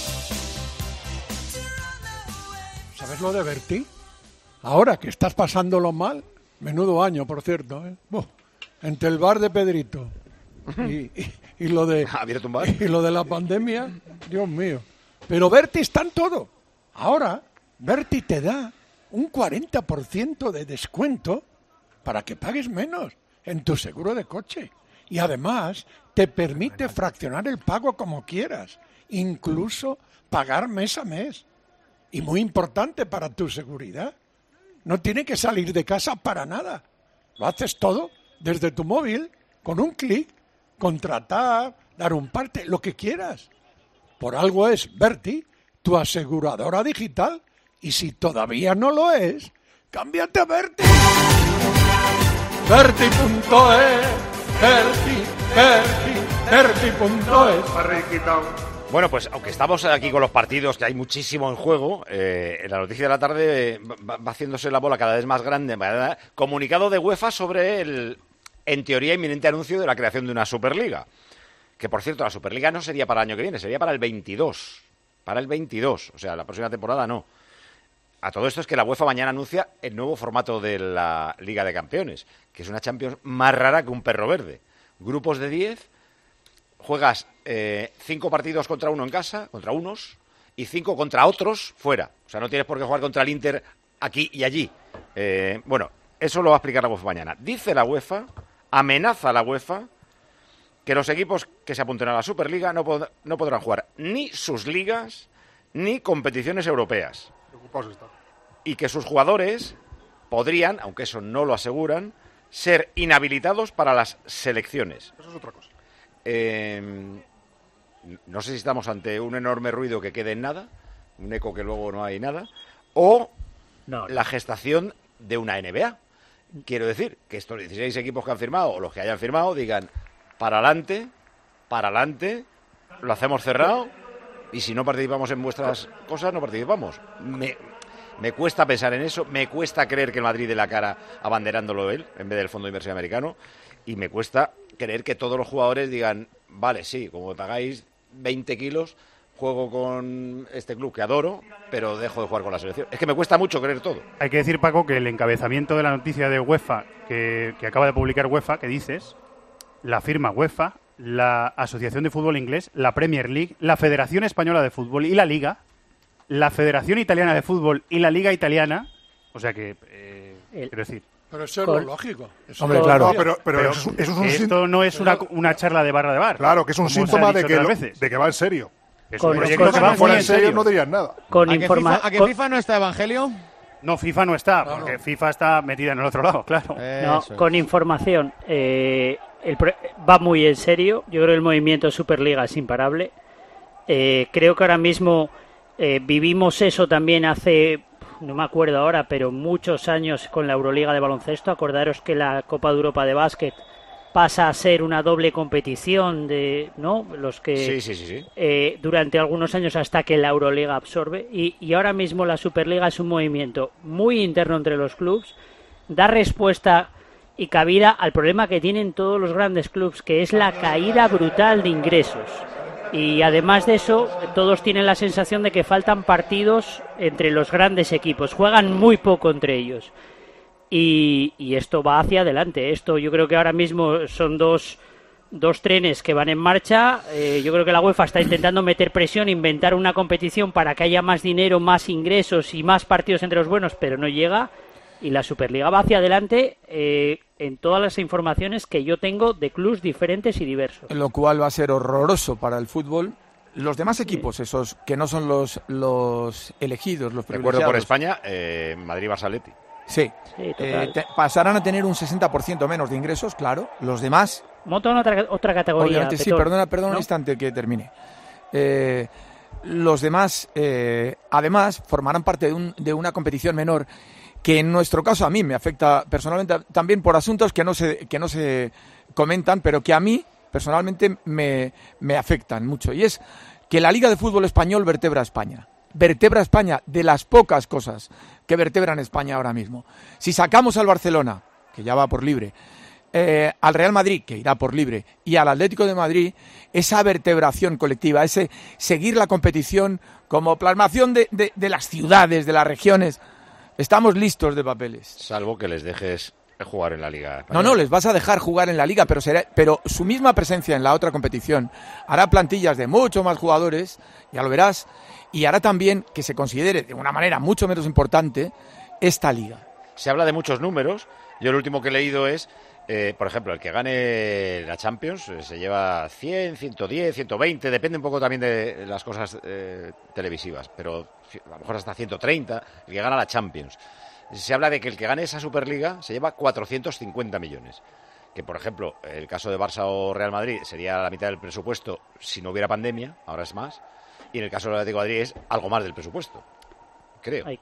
Speaker 2: ¿Sabes lo de Berti? Ahora que estás pasándolo mal, menudo año, por cierto, ¿eh? Buh, entre el bar de Pedrito y, y, y lo de y lo de la pandemia, Dios mío. Pero Berti está en todo. Ahora, Berti te da un cuarenta por ciento de descuento para que pagues menos en tu seguro de coche. Y además, te permite fraccionar el pago como quieras, incluso pagar mes a mes. Y muy importante para tu seguridad, no tiene que salir de casa para nada. Lo haces todo desde tu móvil, con un clic, contratar, dar un parte, lo que quieras. Por algo es Berti, tu aseguradora digital. Y si todavía no lo es, cámbiate a Berti. Berti punto es, Berti, Berti, Berti punto es.
Speaker 1: Bueno, pues aunque estamos aquí con los partidos, que hay muchísimo en juego, eh, en la noticia de la tarde va, va haciéndose la bola cada vez más grande, ¿verdad? Comunicado de UEFA sobre el, en teoría, inminente anuncio de la creación de una Superliga. Que, por cierto, la Superliga no sería para el año que viene, sería para el veintidós. Para el veintidós, o sea, la próxima temporada no. A todo esto es que la UEFA mañana anuncia el nuevo formato de la Liga de Campeones, que es una Champions más rara que un perro verde. Grupos de diez, juegas eh, cinco partidos contra uno en casa, contra unos, y cinco contra otros fuera. O sea, no tienes por qué jugar contra el Inter aquí y allí. Eh, bueno, eso lo va a explicar la UEFA mañana. Dice la UEFA, amenaza la UEFA, que los equipos que se apunten a la Superliga no, pod- no podrán jugar ni sus ligas ni competiciones europeas. Y que sus jugadores podrían, aunque eso no lo aseguran, ser inhabilitados para las selecciones.
Speaker 9: Eso es otra cosa.
Speaker 1: Eh, no sé si estamos ante un enorme ruido que quede en nada, un eco que luego no hay nada, o
Speaker 5: no,
Speaker 1: la gestación de una N B A. Quiero decir, que estos dieciséis equipos que han firmado, o los que hayan firmado, digan, para adelante, para adelante, lo hacemos cerrado, y si no participamos en vuestras cosas, no participamos. Me, me cuesta pensar en eso, me cuesta creer que el Madrid dé la cara abanderándolo él, en vez del Fondo de Inversión Americano, y me cuesta creer que todos los jugadores digan, vale, sí, como me pagáis veinte kilos, juego con este club que adoro, pero dejo de jugar con la selección. Es que me cuesta mucho creer todo.
Speaker 7: Hay que decir, Paco, que el encabezamiento de la noticia de UEFA, que, que acaba de publicar UEFA, que dices, la firma UEFA, la Asociación de Fútbol Inglés, la Premier League, la Federación Española de Fútbol y la Liga, la Federación Italiana de Fútbol y la Liga Italiana, o sea que, eh, quiero decir...
Speaker 2: Pero eso es lo lógico. Eso
Speaker 9: Hombre,
Speaker 2: es
Speaker 9: claro.
Speaker 2: lo-
Speaker 9: No, pero, pero
Speaker 7: Pero
Speaker 9: eso, eso es un
Speaker 7: esto
Speaker 9: síntoma.
Speaker 7: no es una, una charla de barra de bar.
Speaker 9: Claro, que es un
Speaker 7: como se ha
Speaker 9: síntoma de
Speaker 7: dicho
Speaker 9: que,
Speaker 7: otras
Speaker 9: lo-
Speaker 7: veces.
Speaker 9: de que va en serio.
Speaker 7: Es
Speaker 5: Con
Speaker 7: un
Speaker 5: los
Speaker 7: proyecto
Speaker 5: cosas
Speaker 7: que va
Speaker 9: Si fuera
Speaker 7: muy
Speaker 9: en serio,
Speaker 7: serio.
Speaker 9: no dirían nada.
Speaker 5: Con
Speaker 4: ¿A que,
Speaker 5: informa-
Speaker 4: FIFA, ¿A que
Speaker 5: con-
Speaker 4: FIFA no está Evangelio?
Speaker 7: No, FIFA no está, porque FIFA está metida en el otro lado, claro.
Speaker 5: No, con información. Eh, el pro- va muy en serio. Yo creo que el movimiento Superliga es imparable. Eh, creo que ahora mismo eh, vivimos eso también hace, no me acuerdo ahora, pero muchos años con la Euroliga de baloncesto. Acordaros que la Copa de Europa de básquet pasa a ser una doble competición de, ¿no? Los que
Speaker 1: Sí, sí, sí, sí.
Speaker 5: eh, durante algunos años hasta que la Euroliga absorbe y, y ahora mismo la Superliga es un movimiento muy interno entre los clubes, da respuesta y cabida al problema que tienen todos los grandes clubes, que es la caída brutal de ingresos. Y además de eso, todos tienen la sensación de que faltan partidos entre los grandes equipos, juegan muy poco entre ellos. Y, y esto va hacia adelante. Esto yo creo que ahora mismo son dos, dos trenes que van en marcha. Eh, yo creo que la UEFA está intentando meter presión, inventar una competición para que haya más dinero, más ingresos y más partidos entre los buenos, pero no llega. Y la Superliga va hacia adelante eh, en todas las informaciones que yo tengo de clubes diferentes y diversos.
Speaker 14: Lo cual va a ser horroroso para el fútbol. Los demás equipos, esos que no son los, los elegidos, los
Speaker 1: Recuerdo por
Speaker 14: privilegiados,
Speaker 1: España, eh, Madrid-Barça-Atleti.
Speaker 14: sí,
Speaker 5: Sí, total.
Speaker 14: eh, te- pasarán a tener un sesenta por ciento menos de ingresos, claro. Los demás,
Speaker 5: Montan otra, otra categoría.
Speaker 14: obviamente sí,
Speaker 5: Petón,
Speaker 14: perdona, perdona
Speaker 5: ¿no?
Speaker 14: un instante que termine. Eh, los demás, eh, además, formarán parte de, un- de una competición menor que en nuestro caso a mí me afecta personalmente también por asuntos que no se, que no se comentan, pero que a mí personalmente me, me afectan mucho. Y es que la Liga de Fútbol Español vertebra a España. Vertebra a España de las pocas cosas que vertebran España ahora mismo. Si sacamos al Barcelona, que ya va por libre, eh, al Real Madrid, que irá por libre, y al Atlético de Madrid, esa vertebración colectiva, ese seguir la competición como plasmación de, de, de las ciudades, de las regiones, estamos listos de papeles.
Speaker 1: Salvo que les dejes jugar en la Liga
Speaker 14: No, no, les vas a dejar jugar en la Liga, pero, será, pero su misma presencia en la otra competición hará plantillas de mucho más jugadores, ya lo verás, y hará también que se considere de una manera mucho menos importante esta Liga.
Speaker 1: Se habla de muchos números. Yo el último que he leído es, eh, por ejemplo, el que gane la Champions eh, se lleva cien, ciento diez, ciento veinte, depende un poco también de las cosas eh, televisivas, pero a lo mejor hasta ciento treinta, el que gana la Champions. Se habla de que el que gane esa Superliga se lleva cuatrocientos cincuenta millones. Que, por ejemplo, el caso de Barça o Real Madrid sería la mitad del presupuesto si no hubiera pandemia, ahora es más. Y en el caso del Atlético de Madrid es algo más del presupuesto, creo.
Speaker 5: Ay.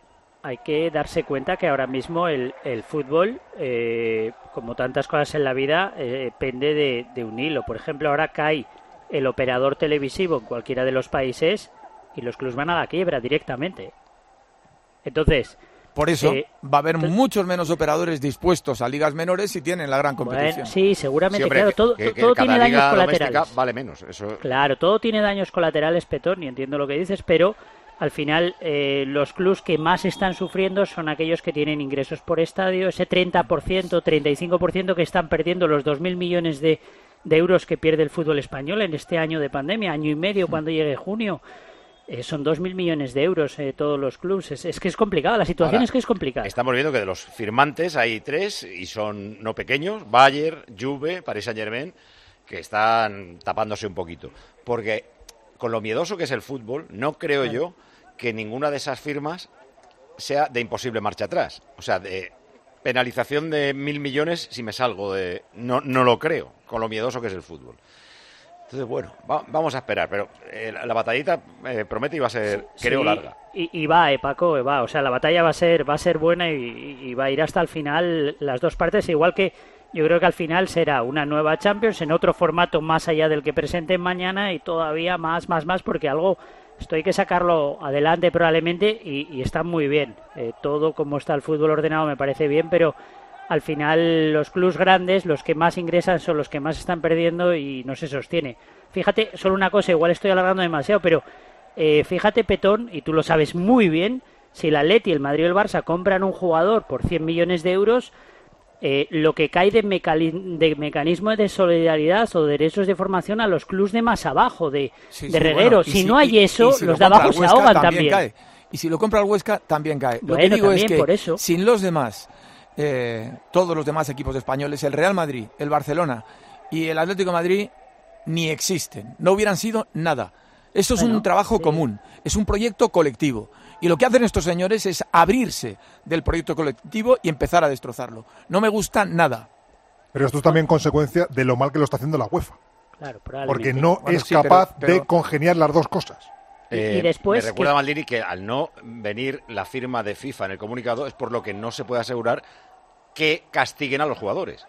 Speaker 5: hay que darse cuenta que ahora mismo el, el fútbol, eh, como tantas cosas en la vida, eh, pende de, de un hilo. Por ejemplo, ahora cae el operador televisivo en cualquiera de los países y los clubes van a la quiebra directamente. Entonces...
Speaker 14: Por eso
Speaker 5: eh,
Speaker 14: va a haber muchos menos operadores dispuestos a ligas menores si tienen la gran competición.
Speaker 5: Bueno, sí, seguramente,
Speaker 1: sí, hombre,
Speaker 5: claro,
Speaker 1: que,
Speaker 5: todo,
Speaker 1: que, que
Speaker 5: todo
Speaker 1: cada
Speaker 5: tiene
Speaker 1: liga
Speaker 5: daños colaterales.
Speaker 1: vale menos. Eso...
Speaker 5: Claro, todo tiene daños colaterales, Petón, y entiendo lo que dices, pero al final eh, los clubes que más están sufriendo son aquellos que tienen ingresos por estadio, ese treinta por ciento, treinta y cinco por ciento que están perdiendo los dos mil millones de, de euros que pierde el fútbol español en este año de pandemia, año y medio cuando llegue junio. Eh, son dos mil millones de euros eh, todos los clubes. Es, es que es complicado, la situación
Speaker 1: Ahora,
Speaker 5: es que es complicada.
Speaker 1: Estamos viendo que de los firmantes hay tres y son no pequeños, Bayern, Juve, Paris Saint-Germain, que están tapándose un poquito. Porque con lo miedoso que es el fútbol, no creo claro. yo que ninguna de esas firmas sea de imposible marcha atrás. O sea, de penalización de mil millones si me salgo de... No, no lo creo, con lo miedoso que es el fútbol. Entonces, bueno, va, vamos a esperar, pero eh, la, la batallita eh, promete y va a ser, sí, creo, larga.
Speaker 5: Y, y va, eh, Paco, eh, va. O sea, la batalla va a ser, va a ser buena y, y va a ir hasta el final las dos partes, igual que yo creo que al final será una nueva Champions en otro formato más allá del que presenten mañana y todavía más, más, más, porque algo esto hay que sacarlo adelante probablemente y, y está muy bien. Eh, todo como está el fútbol ordenado me parece bien, pero... al final los clubes grandes, los que más ingresan son los que más están perdiendo y no se sostiene. Fíjate, solo una cosa, igual estoy alargando demasiado, pero eh, fíjate, Petón, y tú lo sabes muy bien, si el Atleti, el Madrid y el Barça compran un jugador por cien millones de euros, eh, lo que cae de, mecali- de mecanismos de solidaridad o derechos de formación a los clubes de más abajo, de,
Speaker 14: sí,
Speaker 5: de
Speaker 14: sí,
Speaker 5: reguero.
Speaker 14: Bueno,
Speaker 5: si,
Speaker 14: si
Speaker 5: no hay
Speaker 14: y,
Speaker 5: eso,
Speaker 14: y si
Speaker 5: los de abajo se ahogan también.
Speaker 14: también. Cae. Y si lo compra el Huesca, también cae.
Speaker 5: Bueno,
Speaker 14: lo que digo
Speaker 5: también,
Speaker 14: es que
Speaker 5: por eso.
Speaker 14: sin los demás... Eh, todos los demás equipos españoles, el Real Madrid, el Barcelona y el Atlético de Madrid ni existen, no hubieran sido nada. Eso es bueno, un trabajo sí. común, es un proyecto colectivo y lo que hacen estos señores es abrirse del proyecto colectivo y empezar a destrozarlo. No me gusta nada.
Speaker 9: Pero esto es también consecuencia de lo mal que lo está haciendo la UEFA,
Speaker 5: claro,
Speaker 9: porque no
Speaker 14: bueno,
Speaker 9: es
Speaker 14: sí,
Speaker 9: capaz
Speaker 14: pero, pero...
Speaker 9: de congeniar las dos cosas.
Speaker 1: Eh,
Speaker 5: y después
Speaker 1: me recuerda
Speaker 5: que...
Speaker 1: Maldini que al no venir la firma de FIFA en el comunicado es por lo que no se puede asegurar que castiguen a los jugadores.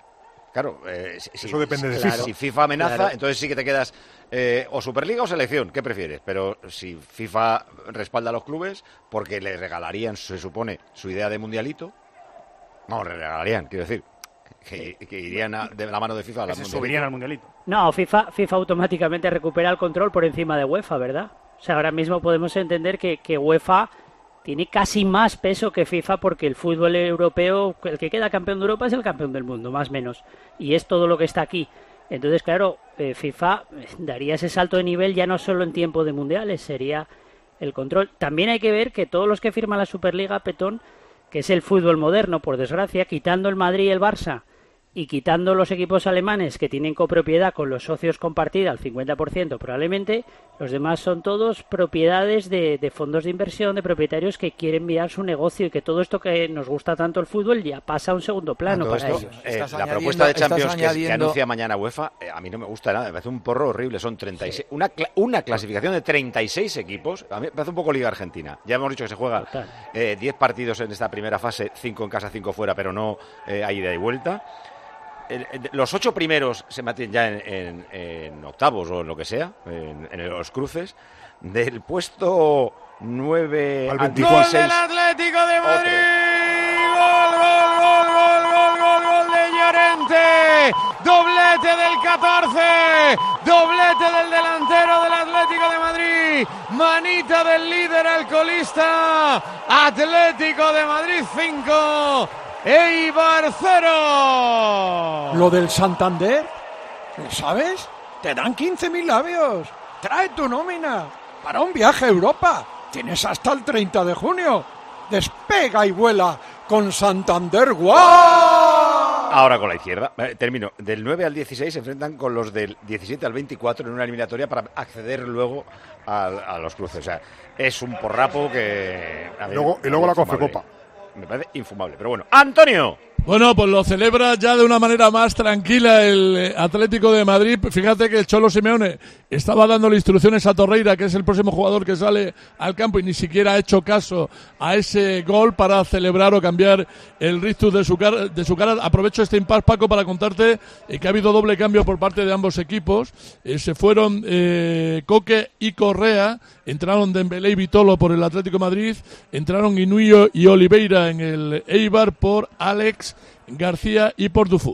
Speaker 1: Claro, eh, si,
Speaker 9: eso depende de
Speaker 1: claro,
Speaker 9: FIFA.
Speaker 1: Si FIFA amenaza,
Speaker 5: claro.
Speaker 1: entonces sí que te quedas eh, o Superliga o selección, ¿qué prefieres? Pero si FIFA respalda a los clubes porque les regalarían, se supone, su idea de mundialito, no, le regalarían, quiero decir, que, que irían a, de la mano de FIFA a la
Speaker 7: se subirían al mundialito.
Speaker 5: No, FIFA, FIFA automáticamente recupera el control por encima de UEFA, ¿verdad? O sea, ahora mismo podemos entender que, que UEFA tiene casi más peso que FIFA porque el fútbol europeo, el que queda campeón de Europa es el campeón del mundo, más o menos. Y es todo lo que está aquí. Entonces, claro, eh, FIFA daría ese salto de nivel ya no solo en tiempo de mundiales, sería el control. También hay que ver que todos los que firman la Superliga, Petón, que es el fútbol moderno, por desgracia, quitando el Madrid y el Barça y quitando los equipos alemanes que tienen copropiedad con los socios compartida al cincuenta por ciento probablemente, los demás son todos propiedades de, de fondos de inversión, de propietarios que quieren mirar su negocio y que todo esto que nos gusta tanto el fútbol ya pasa a un segundo plano para
Speaker 1: esto,
Speaker 5: ellos.
Speaker 1: Eh, la propuesta de Champions que, que anuncia mañana UEFA, eh, a mí no me gusta nada, me parece un porro horrible, son treinta y seis, sí. una, cl- una clasificación de treinta y seis equipos, a mí me parece un poco Liga Argentina, ya hemos dicho que se juega eh, diez partidos en esta primera fase, cinco en casa, cinco fuera, pero no eh, hay ida y vuelta. El, el, los ocho primeros se mantienen ya en, en, en octavos o en lo que sea, en, en los cruces. Del puesto nueve
Speaker 4: al
Speaker 1: veinticuatro.
Speaker 4: ¡Gol del Atlético de Madrid! ¡Gol, gol, gol, gol, gol, gol, gol de Llorente! ¡Doblete del catorce! ¡Doblete del delantero del Atlético de Madrid! ¡Manita del líder alcoholista! ¡Atlético de Madrid cinco! ¡Eibar cero!
Speaker 2: Lo del Santander, ¿lo sabes? Te dan quince mil labios. Trae tu nómina para un viaje a Europa. Tienes hasta el treinta de junio. Despega y vuela con Santander. ¡Guau!
Speaker 1: Ahora con la izquierda. Eh, termino. Del nueve al dieciséis se enfrentan con los del diecisiete al veinticuatro en una eliminatoria para acceder luego a, a los cruces. O sea, es un porrapo que... A ver,
Speaker 9: luego, y luego la Confecopa.
Speaker 1: Me parece infumable, pero bueno. ¡Antonio!
Speaker 10: Bueno, pues lo celebra ya de una manera más tranquila el Atlético de Madrid. Fíjate que el Cholo Simeone estaba dándole instrucciones a Torreira, que es el próximo jugador que sale al campo, y ni siquiera ha hecho caso a ese gol para celebrar o cambiar el rictus de su cara. De su cara. Aprovecho este impasse, Paco, para contarte eh, que ha habido doble cambio por parte de ambos equipos. Eh, se fueron eh, Coque y Correa, entraron Dembélé y Vitolo por el Atlético de Madrid, entraron Inuyo y Oliveira en el Eibar por Alex García y por Dufour.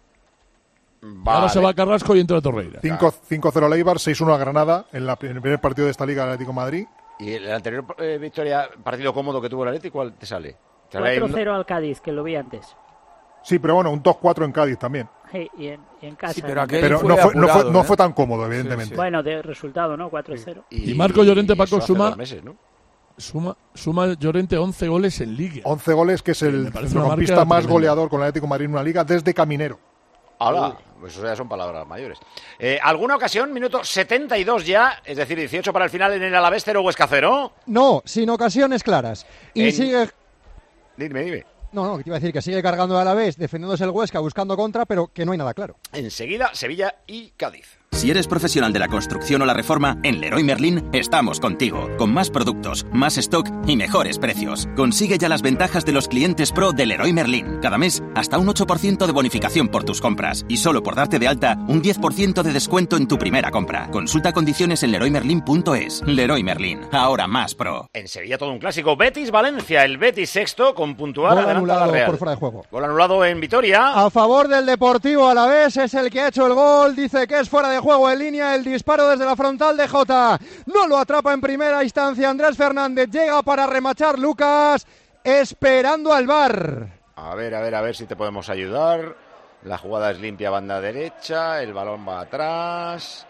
Speaker 1: Vale.
Speaker 10: Ahora se va a Carrasco y entra Torreira.
Speaker 9: cinco cero al Eibar, seis uno a Granada en, la, en el primer partido de esta Liga del Atlético de Madrid.
Speaker 1: ¿Y el anterior eh, victoria, partido cómodo que tuvo el Atlético, cuál te sale?
Speaker 5: cuatro cero al Cádiz, que lo vi antes.
Speaker 9: Sí, pero bueno, un dos cuatro en Cádiz también.
Speaker 5: Sí, y en, y en casa.
Speaker 14: Sí, pero
Speaker 9: pero
Speaker 14: fue
Speaker 9: no, fue,
Speaker 14: apurado,
Speaker 9: no, fue, no
Speaker 14: ¿eh?
Speaker 9: fue tan cómodo, evidentemente.
Speaker 14: Sí, sí.
Speaker 5: Bueno, de resultado, ¿no? cuatro cero.
Speaker 10: Y, y Marco Llorente, Paco,
Speaker 1: hace
Speaker 10: suma,
Speaker 1: dos meses, ¿no?
Speaker 10: suma suma Llorente once goles en Liga.
Speaker 9: once goles, que es el centrocampista más goleador con el Atlético de Madrid en una Liga desde Caminero.
Speaker 1: Hola, pues eso ya son palabras mayores. Eh, ¿Alguna ocasión? Minuto setenta y dos ya, es decir, dieciocho para el final en el Alavés cero, Huesca cero.
Speaker 3: No, sin ocasiones claras. Y
Speaker 1: En...
Speaker 3: sigue...
Speaker 1: Dime, dime.
Speaker 3: No, no, que te iba a decir que sigue cargando a la vez, defendiéndose el Huesca, buscando contra, pero que no hay nada claro.
Speaker 1: Enseguida, Sevilla y Cádiz.
Speaker 11: Si eres profesional de la construcción o la reforma, en Leroy Merlin estamos contigo, con más productos, más stock y mejores precios. Consigue ya las ventajas de los clientes pro de Leroy Merlin. Cada mes, hasta un ocho por ciento de bonificación por tus compras. Y solo por darte de alta, un diez por ciento de descuento en tu primera compra. Consulta condiciones en leroy merlin punto es. Leroy Merlin, ahora más pro.
Speaker 1: En Sevilla todo un clásico. Betis-Valencia, el Betis sexto con puntuar.
Speaker 3: Gol
Speaker 1: adelanta la
Speaker 3: anulado
Speaker 1: Real.
Speaker 3: por fuera de juego.
Speaker 1: Gol anulado en Vitoria.
Speaker 3: A favor del Deportivo Alavés, es el que ha hecho el gol, dice que es fuera de juego en línea, el disparo desde la frontal de Jota, no lo atrapa en primera instancia Andrés Fernández, llega para remachar Lucas, esperando al V A R.
Speaker 1: A ver, a ver, a ver si te podemos ayudar. La jugada es limpia, banda derecha, el balón va atrás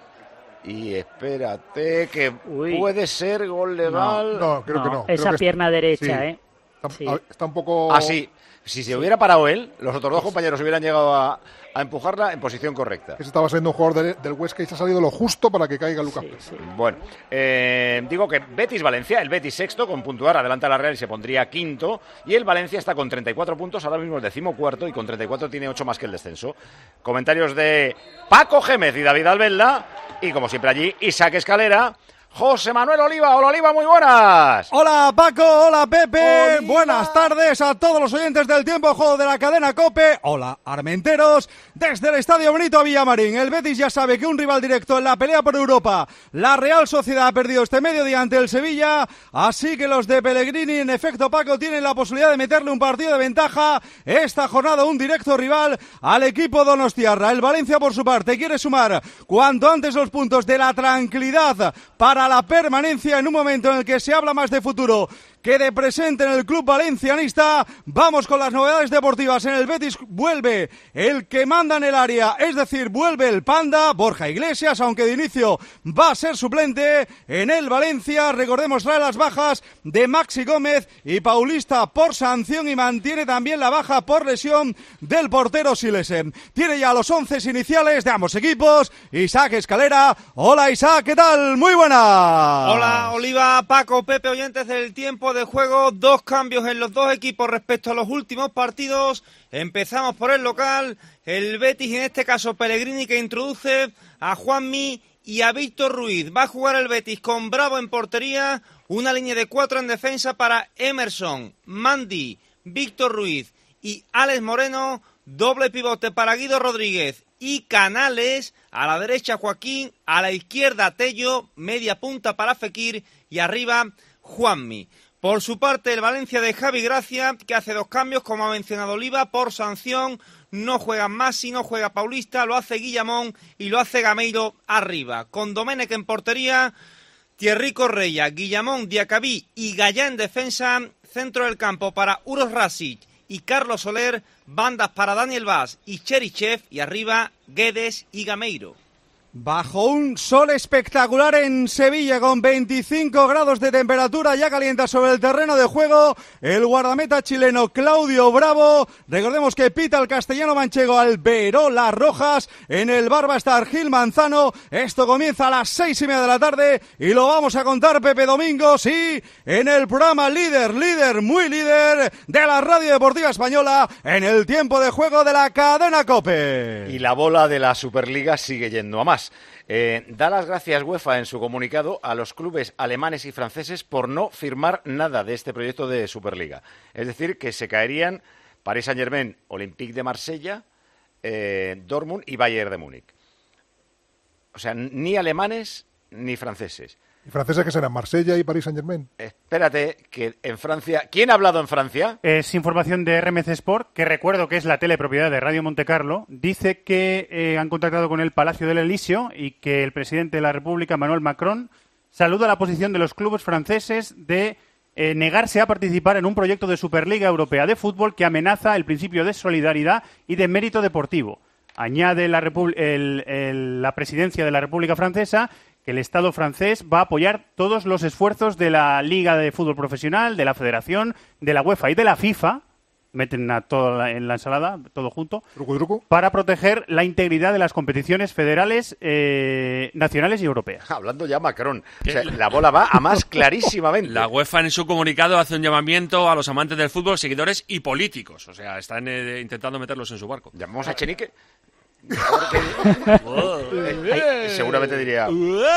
Speaker 1: y espérate que Uy. puede ser gol legal.
Speaker 9: No, no creo
Speaker 5: no,
Speaker 9: que no.
Speaker 5: Esa
Speaker 9: creo
Speaker 5: pierna
Speaker 9: que
Speaker 5: derecha,
Speaker 9: sí.
Speaker 5: ¿eh?
Speaker 9: Está,
Speaker 5: sí.
Speaker 9: está un poco...
Speaker 1: Ah, sí. Si se hubiera parado él, los otros dos compañeros hubieran llegado a, a empujarla en posición correcta.
Speaker 9: Que se estaba saliendo un jugador de, del Huesca y se ha salido lo justo para que caiga Lucas.
Speaker 5: Sí, sí.
Speaker 1: Bueno, eh, digo que Betis-Valencia, el Betis sexto con puntuar, adelanta la Real y se pondría quinto, y el Valencia está con treinta y cuatro puntos, ahora mismo el decimocuarto, y con treinta y cuatro tiene ocho más que el descenso. Comentarios de Paco Gémez y David Albelda, y como siempre allí, Isaac Escalera. José Manuel Oliva, hola Oliva, muy buenas.
Speaker 13: Hola Paco, hola Pepe, Oliva. Buenas tardes a todos los oyentes del Tiempo de Juego de la cadena COPE. Hola Armenteros, desde el Estadio Benito Villamarín. El Betis ya sabe que un rival directo en la pelea por Europa, la Real Sociedad ha perdido este mediodía ante el Sevilla, así que los de Pellegrini, en efecto Paco, tienen la posibilidad de meterle un partido de ventaja esta jornada, un directo rival al equipo donostiarra. El Valencia por su parte quiere sumar cuanto antes los puntos de la tranquilidad para la permanencia en un momento en el que se habla más de futuro que de presente en el club valencianista. Vamos con las novedades deportivas. En el Betis vuelve el que manda en el área, es decir, vuelve el Panda, Borja Iglesias, aunque de inicio va a ser suplente. En el Valencia, recordemos, trae las bajas de Maxi Gómez y Paulista por sanción y mantiene también la baja por lesión del portero Silesen. Tiene ya los once iniciales de ambos equipos. Isaac Escalera. Hola Isaac, ¿qué tal? Muy buena.
Speaker 16: Hola Oliva, Paco, Pepe, oyentes del Tiempo de Juego. Dos cambios en los dos equipos respecto a los últimos partidos. Empezamos por el local, el Betis, en este caso Pellegrini, que introduce a Juanmi y a Víctor Ruiz. Va a jugar el Betis con Bravo en portería, una línea de cuatro en defensa para Emerson, Mandy, Víctor Ruiz y Alex Moreno, doble pivote para Guido Rodríguez y Canales, a la derecha Joaquín, a la izquierda Tello, media punta para Fekir y arriba Juanmi. Por su parte, el Valencia de Javi Gracia, que hace dos cambios, como ha mencionado Oliva, por sanción. No juega Massi, no juega Paulista, lo hace Guillamón y lo hace Gameiro arriba. Con Domenech en portería, Thierry Correia, Guillamón, Diacabí y Gallá en defensa. Centro del campo para Uros Rasic y Carlos Soler. Bandas para Daniel Vaz y Cherichev y arriba Guedes y Gameiro.
Speaker 13: Bajo un sol espectacular en Sevilla con veinticinco grados de temperatura, ya calienta sobre el terreno de juego el guardameta chileno Claudio Bravo. Recordemos que pita el castellano manchego Alberola Rojas, en el bar va a estar Gil Manzano. Esto comienza a las seis y media de la tarde y lo vamos a contar Pepe Domingo, sí, en el programa líder, líder, muy líder de la Radio Deportiva Española en el tiempo de juego de la cadena COPE.
Speaker 1: Y la bola de la Superliga sigue yendo a más. Eh, da las gracias UEFA en su comunicado a los clubes alemanes y franceses por no firmar nada de este proyecto de Superliga. Es decir, que se caerían Paris Saint-Germain, Olympique de Marsella, eh, Dortmund y Bayern de Múnich. O sea, ni alemanes ni franceses.
Speaker 9: ¿Y franceses que serán? ¿Marsella y Paris Saint-Germain?
Speaker 1: Espérate, que en Francia... ¿Quién ha hablado en Francia?
Speaker 7: Es información de R M C Sport, que recuerdo que es la telepropiedad de Radio Montecarlo. Dice que eh, han contactado con el Palacio del Elíseo y que el presidente de la República, Emmanuel Macron, saluda la posición de los clubes franceses de eh, negarse a participar en un proyecto de Superliga Europea de Fútbol que amenaza el principio de solidaridad y de mérito deportivo. Añade la, Repu- el, el, la presidencia de la República Francesa que el Estado francés va a apoyar todos los esfuerzos de la Liga de Fútbol Profesional, de la Federación, de la UEFA y de la FIFA, meten a todo en la ensalada, todo junto,
Speaker 9: truco, truco,
Speaker 7: para proteger la integridad de las competiciones federales, eh, nacionales y europeas.
Speaker 1: Hablando ya Macron, o sea, la bola va a más clarísimamente.
Speaker 15: La UEFA en su comunicado hace un llamamiento a los amantes del fútbol, seguidores y políticos, o sea, están eh, intentando meterlos en su barco.
Speaker 1: Llamamos a Chenique. Oh, eh, seguramente diría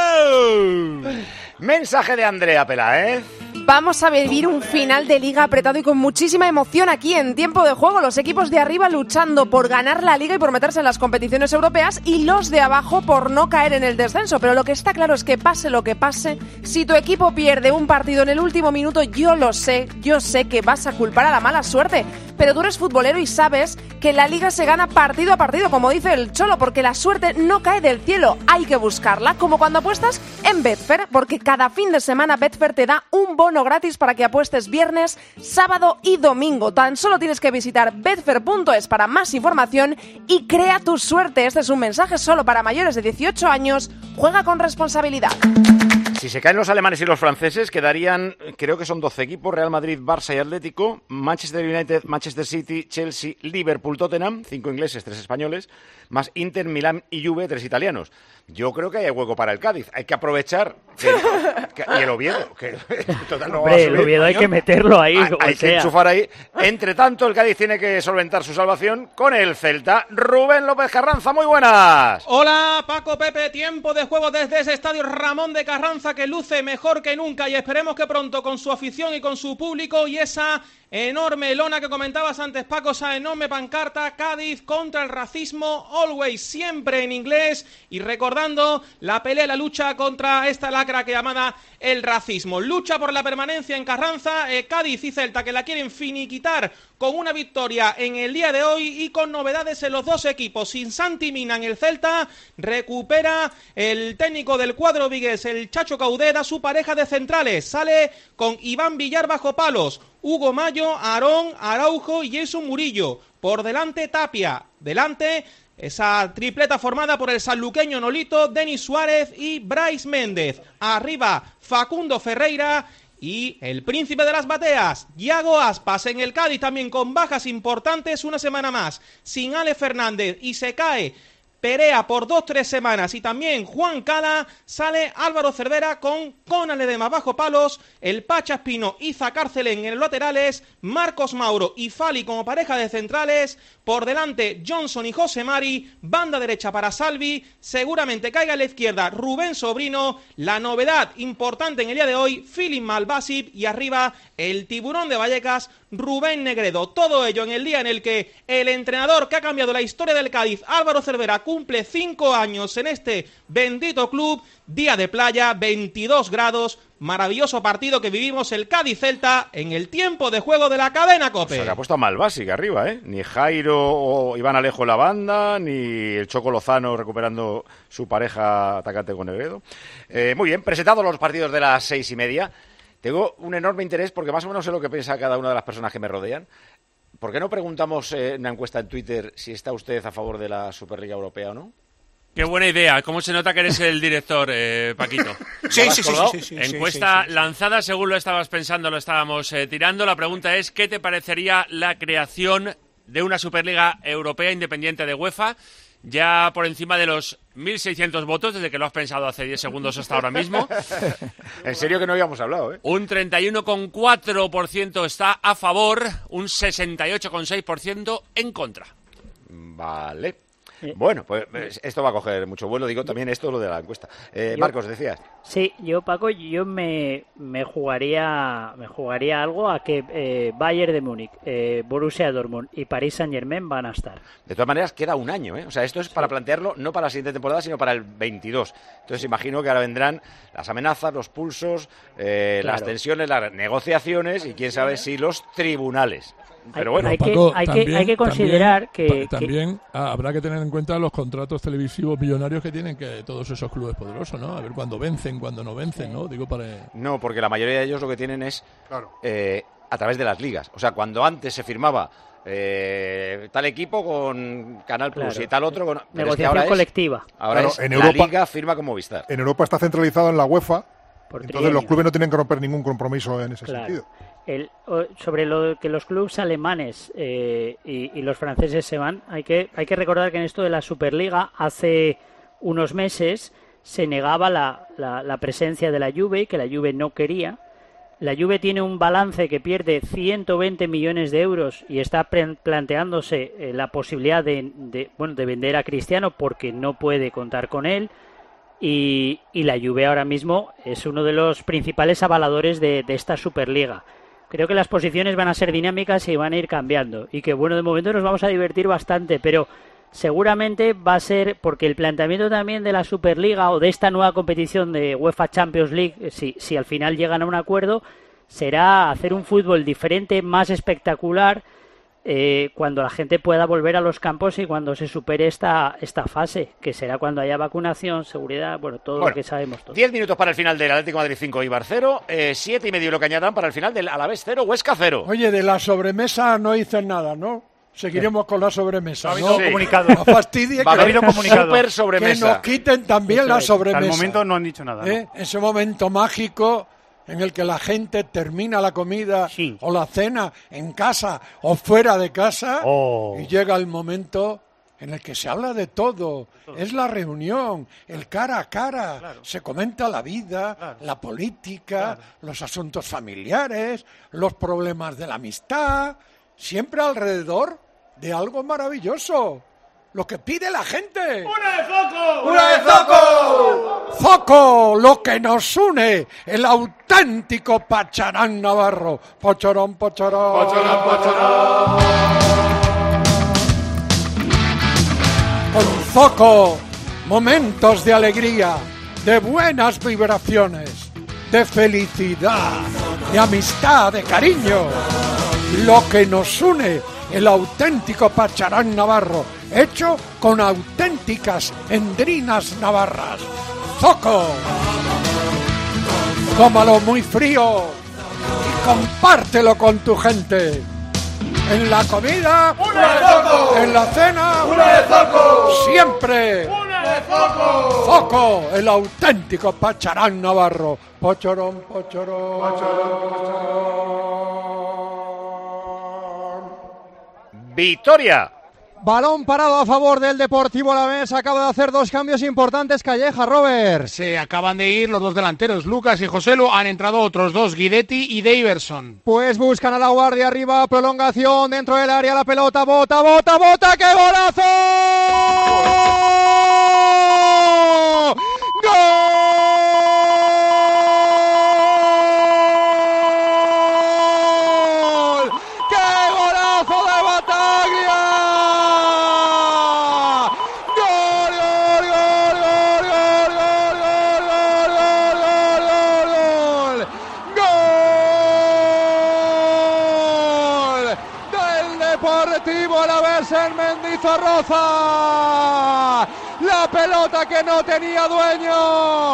Speaker 1: mensaje de Andrea Pela, ¿eh?
Speaker 18: Vamos a vivir un final de liga apretado y con muchísima emoción aquí en tiempo de juego. Los equipos de arriba luchando por ganar la liga y por meterse en las competiciones europeas y los de abajo por no caer en el descenso. Pero lo que está claro es que pase lo que pase, si tu equipo pierde un partido en el último minuto, yo lo sé, yo sé que vas a culpar a la mala suerte. Pero tú eres futbolero y sabes que la liga se gana partido a partido, como dice el Cholo, porque la suerte no cae del cielo, hay que buscarla, como cuando apuestas en Betfair, porque cada fin de semana Betfair te da un bono gratis para que apuestes viernes, sábado y domingo. Tan solo tienes que visitar betfair punto es para más información y crea tu suerte. Este es un mensaje solo para mayores de dieciocho años. Juega con responsabilidad.
Speaker 1: Si se caen los alemanes y los franceses, quedarían, creo que son doce equipos: Real Madrid, Barça y Atlético, Manchester United, Manchester City, Chelsea, Liverpool, Tottenham, cinco ingleses, tres españoles, más Inter, Milán y Juve, tres italianos. Yo creo que hay hueco para el Cádiz. Hay que aprovechar. Que, que, y el Oviedo. Que, total, no
Speaker 5: Hombre,
Speaker 1: va a subir,
Speaker 5: el Oviedo hay
Speaker 1: coño.
Speaker 5: que meterlo ahí.
Speaker 1: Hay,
Speaker 5: como
Speaker 1: hay
Speaker 5: sea.
Speaker 1: que enchufar ahí. Entre tanto, el Cádiz tiene que solventar su salvación con el Celta. Rubén López Carranza, muy buenas.
Speaker 19: Hola, Paco, Pepe, tiempo de juego desde ese estadio Ramón de Carranza que luce mejor que nunca y esperemos que pronto con su afición y con su público y esa enorme lona que comentabas antes, Paco, esa enorme pancarta, Cádiz contra el racismo, always, siempre en inglés, y recordando la pelea, la lucha contra esta lacra que llamada el racismo. Lucha por la permanencia en Carranza, eh, Cádiz y Celta que la quieren finiquitar con una victoria en el día de hoy y con novedades en los dos equipos. Sin Santi Mina en el Celta, recupera el técnico del cuadro vigués, el Chacho Caudeda, su pareja de centrales. Sale con Iván Villar bajo palos, Hugo Mayo, Aarón, Araujo y Jason Murillo. Por delante Tapia, delante esa tripleta formada por el sanluqueño Nolito, Denis Suárez y Brais Méndez. Arriba Facundo Ferreira y el príncipe de las bateas, Yago Aspas. En el Cádiz también con bajas importantes, una semana más sin Ale Fernández y se cae Perea por dos, tres semanas y también Juan Cala. Sale Álvaro Cervera con Conan Ledema bajo palos, el Pacha Espino y Zacárcelen en los laterales, Marcos Mauro y Fali como pareja de centrales, por delante Johnson y José Mari, banda derecha para Salvi, seguramente caiga a la izquierda Rubén Sobrino, la novedad importante en el día de hoy, Filip Malbasip y arriba el tiburón de Vallecas, Rubén Negredo. Todo ello en el día en el que el entrenador que ha cambiado la historia del Cádiz, Álvaro Cervera, cumple cinco años en este bendito club. Día de playa, veintidós grados, maravilloso partido que vivimos el Cádiz-Celta en el tiempo de juego de la cadena COPE.
Speaker 1: O sea, que ha puesto a Malbasic arriba, ¿eh? Ni Jairo o Iván Alejo en la banda, ni el Choco Lozano recuperando su pareja atacante con Negredo. Eh, muy bien, presentados los partidos de las seis y media. Tengo un enorme interés porque más o menos sé lo que piensa cada una de las personas que me rodean. ¿Por qué no preguntamos en eh, una encuesta en Twitter si está usted a favor de la Superliga Europea o no?
Speaker 15: Qué buena idea. ¿Cómo se nota que eres el director, eh, Paquito?
Speaker 12: Sí, sí, sí, sí, sí, sí.
Speaker 15: Encuesta
Speaker 12: sí, sí, sí.
Speaker 15: lanzada, según lo estabas pensando, lo estábamos eh, tirando. La pregunta es, ¿qué te parecería la creación de una Superliga Europea independiente de UEFA? Ya por encima de los mil seiscientos votos, desde que lo has pensado hace diez segundos hasta ahora mismo.
Speaker 1: En serio que no habíamos hablado, ¿eh?
Speaker 15: Un treinta y uno coma cuatro por ciento está a favor, un sesenta y ocho coma seis por ciento en contra.
Speaker 1: Vale. Bueno, pues esto va a coger mucho vuelo, digo también esto lo de la encuesta. Eh,
Speaker 5: Yo-
Speaker 1: Marcos, decías.
Speaker 5: Sí, yo Paco, yo me, me jugaría me jugaría algo a que eh, Bayern de Múnich, eh, Borussia Dortmund y Paris Saint-Germain van a estar.
Speaker 1: De todas maneras, queda un año, ¿eh? O sea, esto es para plantearlo no para la siguiente temporada, sino para el veintidós. Entonces, imagino que ahora vendrán las amenazas, los pulsos, eh,
Speaker 5: Claro.
Speaker 1: las tensiones, las negociaciones y quién sabe si los tribunales. Pero bueno,
Speaker 5: hay que-
Speaker 10: Paco,
Speaker 5: hay que-
Speaker 10: también-
Speaker 5: hay que considerar
Speaker 10: también,
Speaker 5: que-
Speaker 10: pa- También ah, habrá que tener en cuenta los contratos televisivos millonarios que tienen que todos esos clubes poderosos, ¿no? A ver cuándo vencen, cuándo no vencen, ¿no? Digo para...
Speaker 1: no, porque la mayoría de ellos lo que tienen es eh, a través de las ligas. O sea, cuando antes se firmaba eh, tal equipo con Canal Plus
Speaker 5: Claro.
Speaker 1: y tal otro con... pero es que
Speaker 5: Negociación
Speaker 1: ahora es-
Speaker 5: colectiva.
Speaker 1: ahora
Speaker 9: Claro,
Speaker 1: es
Speaker 9: en
Speaker 1: la
Speaker 9: Europa-
Speaker 1: liga firma con Movistar.
Speaker 9: En Europa está centralizado en la UEFA,
Speaker 5: Por
Speaker 9: entonces los
Speaker 5: trienios.
Speaker 9: clubes no tienen que romper ningún compromiso en ese
Speaker 5: Claro.
Speaker 9: sentido.
Speaker 5: El, o- sobre lo que los clubes alemanes eh, y, y los franceses se van, hay que, hay que recordar que en esto de la Superliga hace unos meses se negaba la, la, la presencia de la Juve, que la Juve no quería. La Juve tiene un balance que pierde ciento veinte millones de euros y está pre- planteándose eh, la posibilidad de, de, bueno, de vender a Cristiano porque no puede contar con él. Y, y la Juve ahora mismo es uno de los principales avaladores de, de esta Superliga. Creo que las posiciones van a ser dinámicas y van a ir cambiando. Y que bueno, de momento nos vamos a divertir bastante, pero seguramente va a ser porque el planteamiento también de la Superliga o de esta nueva competición de UEFA Champions League, si, si al final llegan a un acuerdo, será hacer un fútbol diferente, más espectacular, eh, cuando la gente pueda volver a los campos y cuando se supere esta, esta fase, que será cuando haya vacunación, seguridad, bueno, todo
Speaker 1: Bueno,
Speaker 5: lo que sabemos todos.
Speaker 1: Diez minutos para el final del Atlético de Madrid cinco, Eibar cero, eh, siete y medio lo que añadan para el final del Alavés cero, Huesca cero.
Speaker 2: Oye, de la sobremesa no dicen nada, ¿no? Seguiremos con la sobremesa,
Speaker 7: Ha
Speaker 2: ¿no?
Speaker 7: habido comunicado.
Speaker 2: No fastidie
Speaker 1: Va a
Speaker 2: que,
Speaker 1: haber un comunicado. Súper
Speaker 2: que
Speaker 1: sobremesa.
Speaker 2: nos quiten también
Speaker 1: Eso
Speaker 2: la
Speaker 1: es.
Speaker 2: sobremesa.
Speaker 7: Al momento no han dicho nada. ¿no?
Speaker 2: ¿Eh? Ese momento mágico en el que la gente termina la comida o la cena en casa o fuera de casa
Speaker 7: Oh.
Speaker 2: y llega el momento en el que se habla de todo. Es la reunión, el cara a cara. Se comenta la vida, la política, los asuntos familiares, los problemas de la amistad, siempre alrededor de algo maravilloso. Lo que pide la gente.
Speaker 19: ¡Una de foco!
Speaker 2: ¡Una de Zoco! ¡Zoco! Lo que nos une, el auténtico Pacharán Navarro. Pacharán, Pacharán.
Speaker 19: Pacharán, Pacharán.
Speaker 2: Con Zoco, momentos de alegría, de buenas vibraciones, de felicidad, de amistad, de cariño. Lo que nos une, el auténtico Pacharán Navarro, hecho con auténticas endrinas navarras. ¡Zoco! Tómalo muy frío y compártelo con tu gente. En la comida,
Speaker 19: ¡Una de Zoco!
Speaker 2: en la cena,
Speaker 19: ¡Una de Zoco!
Speaker 2: siempre.
Speaker 19: ¡Una de foco!
Speaker 2: Zoco, el auténtico Pacharán Navarro. Pacharán, Pacharán.
Speaker 1: Victoria.
Speaker 3: Balón parado a favor del Deportivo Alavés. Acaba de hacer dos cambios importantes Calleja, Robert.
Speaker 12: Se acaban de ir los dos delanteros, Lucas y Joselu. Han entrado otros dos, Guidetti y Daverson.
Speaker 3: Pues buscan a la guardia arriba, prolongación dentro del área, la pelota, bota, bota, bota, ¡qué golazo! ¡Gol! ¡Qué golazo de Bataglia! ¡Gol, gol, gol, gol, gol, gol, gol, gol, gol, gol, gol! ¡Gol del Deportivo Alavés en Mendizorroza! La pelota que no tenía dueño,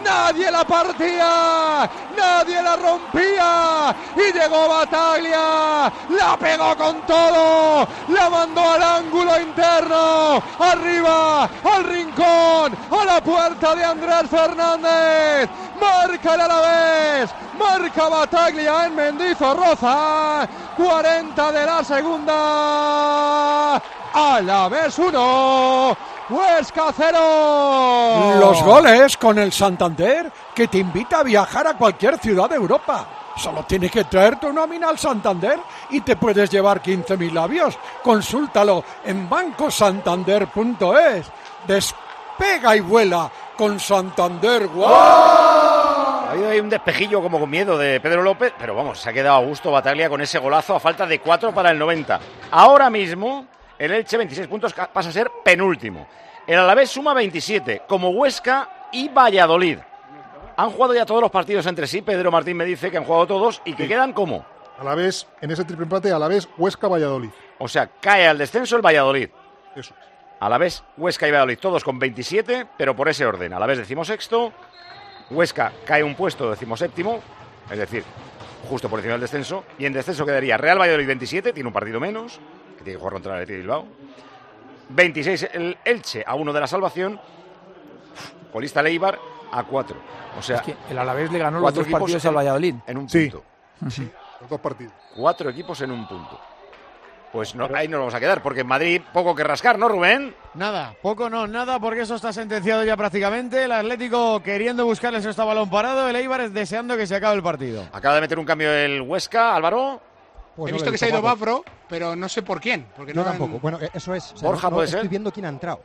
Speaker 2: nadie la partía, nadie la rompía, y llegó Battaglia, la pegó con todo, la mandó al ángulo interno, arriba, al rincón, a la puerta de Andrés Fernández, marca el Alavés, marca Battaglia en Mendizorroza, cuarenta de la segunda, Alavés uno, Huesca cero.
Speaker 17: Los goles con el Santander, que te invita a viajar a cualquier ciudad de Europa. Solo tienes que traer tu nómina al Santander y te puedes llevar quince mil labios. Consúltalo en banco santander punto es. Despega y vuela con Santander. ¡Wow!
Speaker 1: Ha habido ahí un despejillo como con miedo de Pedro López, pero vamos, se ha quedado a gusto Battaglia con ese golazo a falta de cuatro para el noventa. Ahora mismo el Elche, veintiséis puntos, pasa a ser penúltimo. El Alavés suma veintisiete, como Huesca y Valladolid. Han jugado ya todos los partidos entre sí. Pedro Martín me dice que han jugado todos y que sí. Quedan como.
Speaker 9: Alavés, en ese triple empate, Alavés, Huesca, Valladolid.
Speaker 1: O sea, cae al descenso el Valladolid.
Speaker 9: Eso es.
Speaker 1: Alavés, Huesca y Valladolid, todos con veintisiete, pero por ese orden. Alavés decimosexto, Huesca cae un puesto decimoséptimo, es decir, justo por encima del descenso. Y en descenso quedaría Real Valladolid veintisiete, tiene un partido menos, que tiene que jugar contra el Athletic Bilbao. veintiséis el Elche, a uno de la salvación. Colista Leibar a cuatro. O sea,
Speaker 14: es que el Alavés le ganó los dos partidos al Valladolid.
Speaker 1: En un punto.
Speaker 9: Sí, sí, los dos partidos.
Speaker 1: Cuatro equipos en un punto. Pues no, ahí nos vamos a quedar, porque en Madrid poco que rascar, ¿no, Rubén?
Speaker 4: Nada, poco no, nada, porque eso está sentenciado ya prácticamente. El Atlético queriendo buscarle ese balón parado, el Eibar deseando que se acabe el partido.
Speaker 1: Acaba de meter un cambio el Huesca, Álvaro.
Speaker 12: Pues He visto que se ha ido Bafro, pero no sé por quién. Porque
Speaker 3: no
Speaker 12: no
Speaker 3: tampoco.
Speaker 12: han...
Speaker 3: Bueno, eso es. O sea,
Speaker 1: Borja
Speaker 3: no,
Speaker 1: puede
Speaker 3: no,
Speaker 1: ser.
Speaker 3: Estoy viendo quién ha entrado.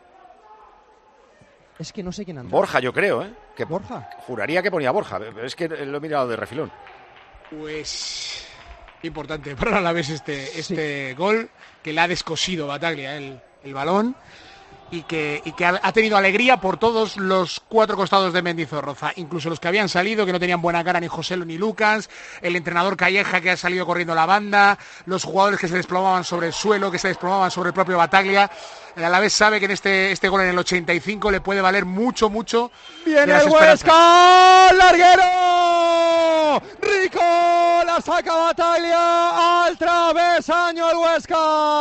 Speaker 3: Es que no sé quién ha entrado.
Speaker 1: Borja, yo creo, ¿eh? Que
Speaker 3: Borja.
Speaker 1: Juraría que ponía Borja, pero es que lo he mirado de refilón.
Speaker 12: Pues importante para la vez este, este sí. gol que le ha descosido Battaglia el, el balón y que, y que ha, ha tenido alegría por todos los cuatro costados de Mendizorroza, incluso los que habían salido, que no tenían buena cara, ni Joselu ni Lucas, el entrenador Calleja que ha salido corriendo la banda, los jugadores que se desplomaban sobre el suelo, que se desplomaban sobre el propio Battaglia. El Alavés sabe que en este, este gol en el ochenta y cinco le puede valer mucho, mucho.
Speaker 2: ¡Viene el Huesca! ¡Larguero! ¡Rico! ¡La saca Battaglia! ¡Al travesaño el Huesca!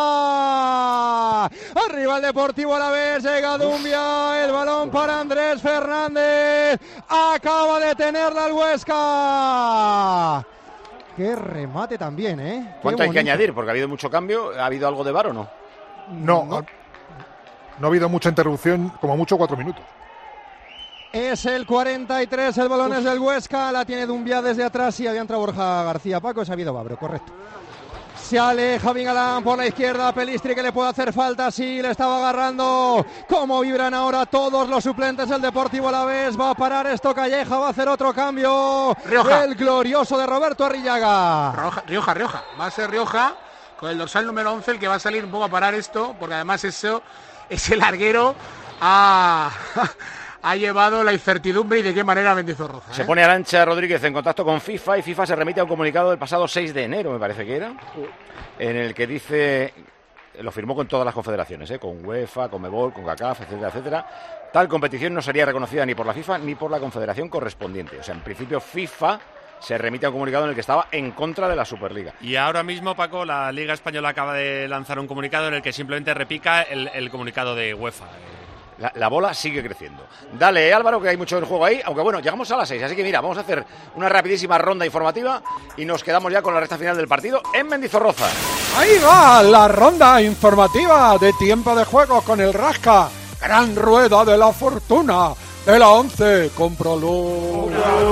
Speaker 2: Arriba el Deportivo Alavés, llega Dumbia, el balón para Andrés Fernández. Acaba de tenerla el Huesca.
Speaker 3: ¡Qué remate también, eh!
Speaker 1: ¿Cuánto hay que añadir? Porque ha habido mucho cambio. ¿Ha habido algo de V A R o no?
Speaker 9: No, no. No ha habido mucha interrupción, como mucho cuatro minutos.
Speaker 3: Es el cuarenta y tres, el balón Uf. es del Huesca, la tiene Dumbia desde atrás y había entrado Borja García. Paco, se ha habido Babro, correcto. Se aleja Vingalán por la izquierda, Pelistri que le puede hacer falta, sí, le estaba agarrando. Cómo vibran ahora todos los suplentes del Deportivo Alavés, va a parar esto Calleja, va a hacer otro cambio.
Speaker 12: Rioja.
Speaker 3: El glorioso de Roberto Arrillaga.
Speaker 12: Rioja, Rioja, Rioja, va a ser Rioja con el dorsal número once el que va a salir un poco a parar esto, porque además eso... Ese larguero ha, ha llevado la incertidumbre y de qué manera Mendizorroza. ¿eh?
Speaker 1: Se pone Arantxa Rodríguez en contacto con FIFA y FIFA se remite a un comunicado del pasado seis de enero, me parece que era, en el que dice, lo firmó con todas las confederaciones, ¿eh? Con UEFA, con Conmebol, con CACAF, etcétera, etcétera. Tal competición no sería reconocida ni por la FIFA ni por la confederación correspondiente. O sea, en principio FIFA se remite a un comunicado en el que estaba en contra de la Superliga.
Speaker 15: Y ahora mismo, Paco, la Liga Española acaba de lanzar un comunicado en el que simplemente repica el, el comunicado de UEFA.
Speaker 1: La, la bola sigue creciendo. Dale, Álvaro, que hay mucho del juego ahí, aunque bueno, llegamos a las seis, así que mira, vamos a hacer una rapidísima ronda informativa y nos quedamos ya con la recta final del partido en Mendizorroza.
Speaker 2: Ahí va la ronda informativa de tiempo de juego con el Rasca. Gran rueda de la fortuna de la once. Cómpralo.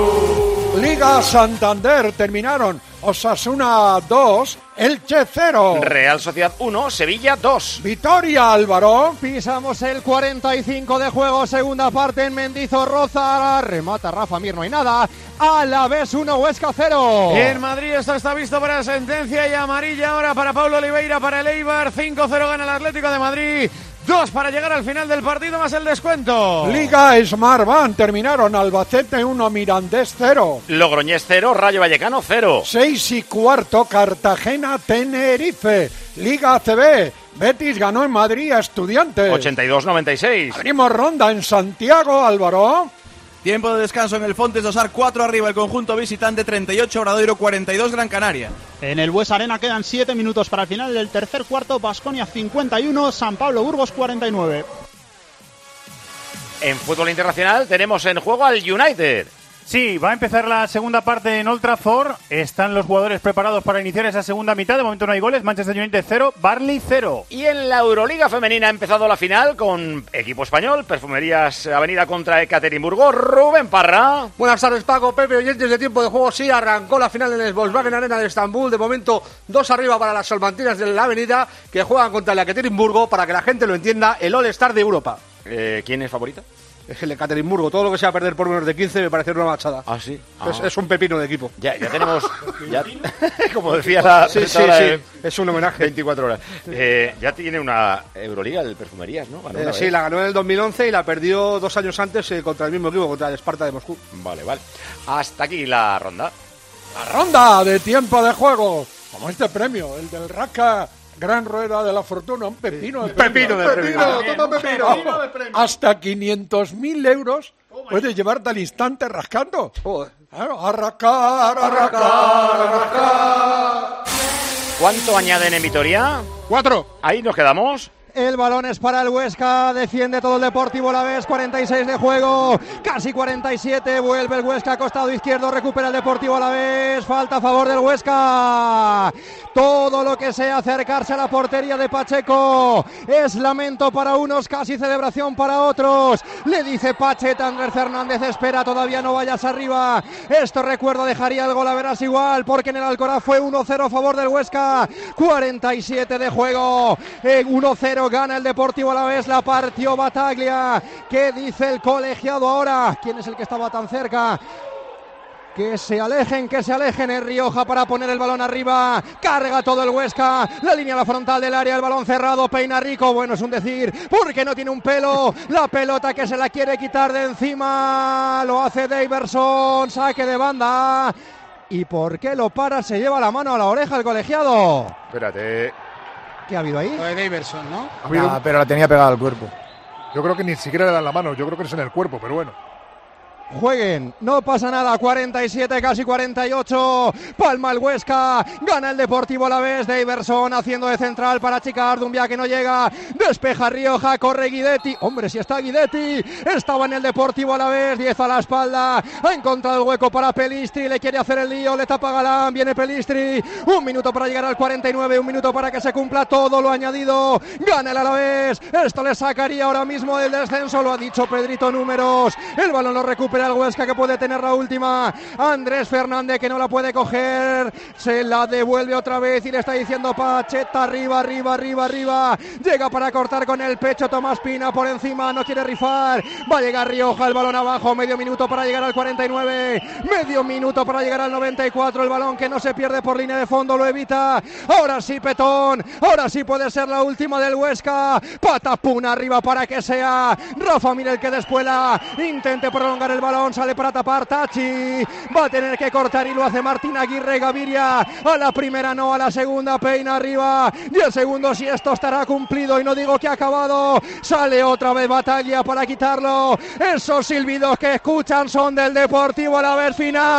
Speaker 2: Liga Santander terminaron Osasuna dos, Elche cero.
Speaker 1: Real Sociedad uno, Sevilla dos.
Speaker 2: Vitoria, Álvaro.
Speaker 3: Pisamos el cuarenta y cinco de juego, segunda parte en Mendizorroza. Remata Rafa Mir, no hay nada. Alavés uno, Huesca cero.
Speaker 4: En Madrid esto está visto para sentencia y amarilla ahora para Pablo Oliveira, para el Eibar. cinco cero gana el Atlético de Madrid. Dos para llegar al final del partido más el descuento.
Speaker 2: Liga Smartbank terminaron Albacete uno, Mirandés cero.
Speaker 1: Logroñés cero, Rayo Vallecano cero.
Speaker 2: Seis y cuarto, Cartagena Tenerife. Liga A C B, Betis ganó en Madrid a Estudiantes.
Speaker 1: ochenta y dos noventa y seis.
Speaker 2: Abrimos ronda en Santiago, Álvaro.
Speaker 6: Tiempo de descanso en el Fontes de Osar, cuatro arriba el conjunto visitante, treinta y ocho Obradoiro, cuarenta y dos Gran Canaria.
Speaker 8: En el Bues Arena quedan siete minutos para el final del tercer cuarto. Baskonia cincuenta y uno, San Pablo Burgos cuarenta y nueve.
Speaker 1: En fútbol internacional tenemos en juego al United.
Speaker 7: Sí, va a empezar la segunda parte en Old Trafford. Están los jugadores preparados para iniciar esa segunda mitad. De momento no hay goles. Manchester United cero, Burnley cero.
Speaker 1: Y en la Euroliga femenina ha empezado la final con equipo español, Perfumerías Avenida contra Ekaterimburgo. Rubén Parra.
Speaker 20: Buenas tardes, Paco, Pepe, oyentes de Tiempo de Juego. Sí, arrancó la final en el Volkswagen Arena de Estambul. De momento, dos arriba para las salmantinas de la Avenida, que juegan contra el Ekaterimburgo. Para que la gente lo entienda, el All-Star de Europa.
Speaker 1: Eh, ¿Quién es favorita?
Speaker 20: Es el Ekaterimburgo. Todo lo que sea perder por menos de quince me parece una machada.
Speaker 1: Ah, sí.
Speaker 20: Es,
Speaker 1: Ah.
Speaker 20: es un pepino de equipo.
Speaker 1: Ya, ya tenemos, ya, como decía la
Speaker 20: Sí, sí,
Speaker 1: presentadora
Speaker 20: sí.
Speaker 1: de
Speaker 20: Es un homenaje.
Speaker 1: veinticuatro horas. Eh, ya tiene una Euroliga del Perfumerías, ¿no? Ganó
Speaker 20: Eh,
Speaker 1: una
Speaker 20: sí,
Speaker 1: vez.
Speaker 20: la ganó en el dos mil once y la perdió dos años antes eh, contra el mismo equipo, contra el Sparta de Moscú.
Speaker 1: Vale, vale. Hasta aquí la ronda.
Speaker 2: La ronda de tiempo de juego. Como este premio, el del Raca Gran Rueda de la Fortuna, un pepino de premio.
Speaker 20: Pepino de premio.
Speaker 2: Toma pepino. Hasta quinientos mil euros puedes llevarte al instante rascando. Claro, a rascar, a rascar, a rascar.
Speaker 1: ¿Cuánto añaden en Vitoria?
Speaker 20: Cuatro.
Speaker 1: Ahí nos quedamos.
Speaker 3: El balón es para el Huesca, defiende todo el Deportivo Alavés, cuarenta y seis de juego, casi cuarenta y siete, vuelve el Huesca, costado izquierdo, recupera el Deportivo Alavés, falta a favor del Huesca. Todo lo que sea acercarse a la portería de Pacheco es lamento para unos, casi celebración para otros. Le dice Pacheta, Andrés Fernández, espera, todavía no vayas arriba. Esto, recuerdo, dejaría el gol a verás igual, porque en el Alcoraz fue uno cero a favor del Huesca, cuarenta y siete de juego, eh, uno cero gana el Deportivo Alavés, la partió Bataglia. ¿Qué dice el colegiado ahora? ¿Quién es el que estaba tan cerca? Que se alejen, que se alejen en Rioja para poner el balón arriba. Carga todo el Huesca. La línea a la frontal del área, el balón cerrado. Peina Rico, bueno, es un decir, porque no tiene un pelo. La pelota que se la quiere quitar de encima. Lo hace Daverson, saque de banda. ¿Y por qué lo para? Se lleva la mano a la oreja el colegiado.
Speaker 1: Espérate.
Speaker 3: ¿Qué ha habido ahí?
Speaker 12: Lo de Daverson, ¿no?
Speaker 14: Ah, pero la tenía pegada al cuerpo.
Speaker 9: Yo creo que ni siquiera le dan la mano, yo creo que es en el cuerpo, pero bueno.
Speaker 3: Jueguen, no pasa nada, cuarenta y siete, casi cuarenta y ocho, palma el Huesca, gana el Deportivo Alavés, Daverson haciendo de central para Chica Ardumbia que no llega, despeja Rioja, corre Guidetti, hombre si está Guidetti, estaba en el Deportivo Alavés, diez a la espalda, ha encontrado el hueco para Pelistri, le quiere hacer el lío, le tapa Galán, viene Pelistri, un minuto para llegar al cuarenta y nueve, un minuto para que se cumpla todo lo añadido, gana el Alavés, esto le sacaría ahora mismo del descenso, lo ha dicho Pedrito Números, el balón lo recupera el Huesca que puede tener la última, Andrés Fernández que no la puede coger, se la devuelve otra vez y le está diciendo Pacheta, arriba, arriba, arriba, arriba, llega para cortar con el pecho Tomás Pina por encima, no quiere rifar, va a llegar Rioja, el balón abajo, medio minuto para llegar al cuarenta y nueve, medio minuto para llegar al noventa y cuatro, el balón que no se pierde por línea de fondo, lo evita, ahora sí Petón, ahora sí puede ser la última del Huesca, Patapuna arriba para que sea Rafa Mir el que despuela, intente prolongar el balón, sale para tapar Tachi, va a tener que cortar y lo hace Martín Aguirre. Gaviria a la primera no, a la segunda Peina arriba y el segundo si esto estará cumplido y no digo que ha acabado, sale otra vez Bataglia para quitarlo, esos silbidos que escuchan son del Deportivo Alavés.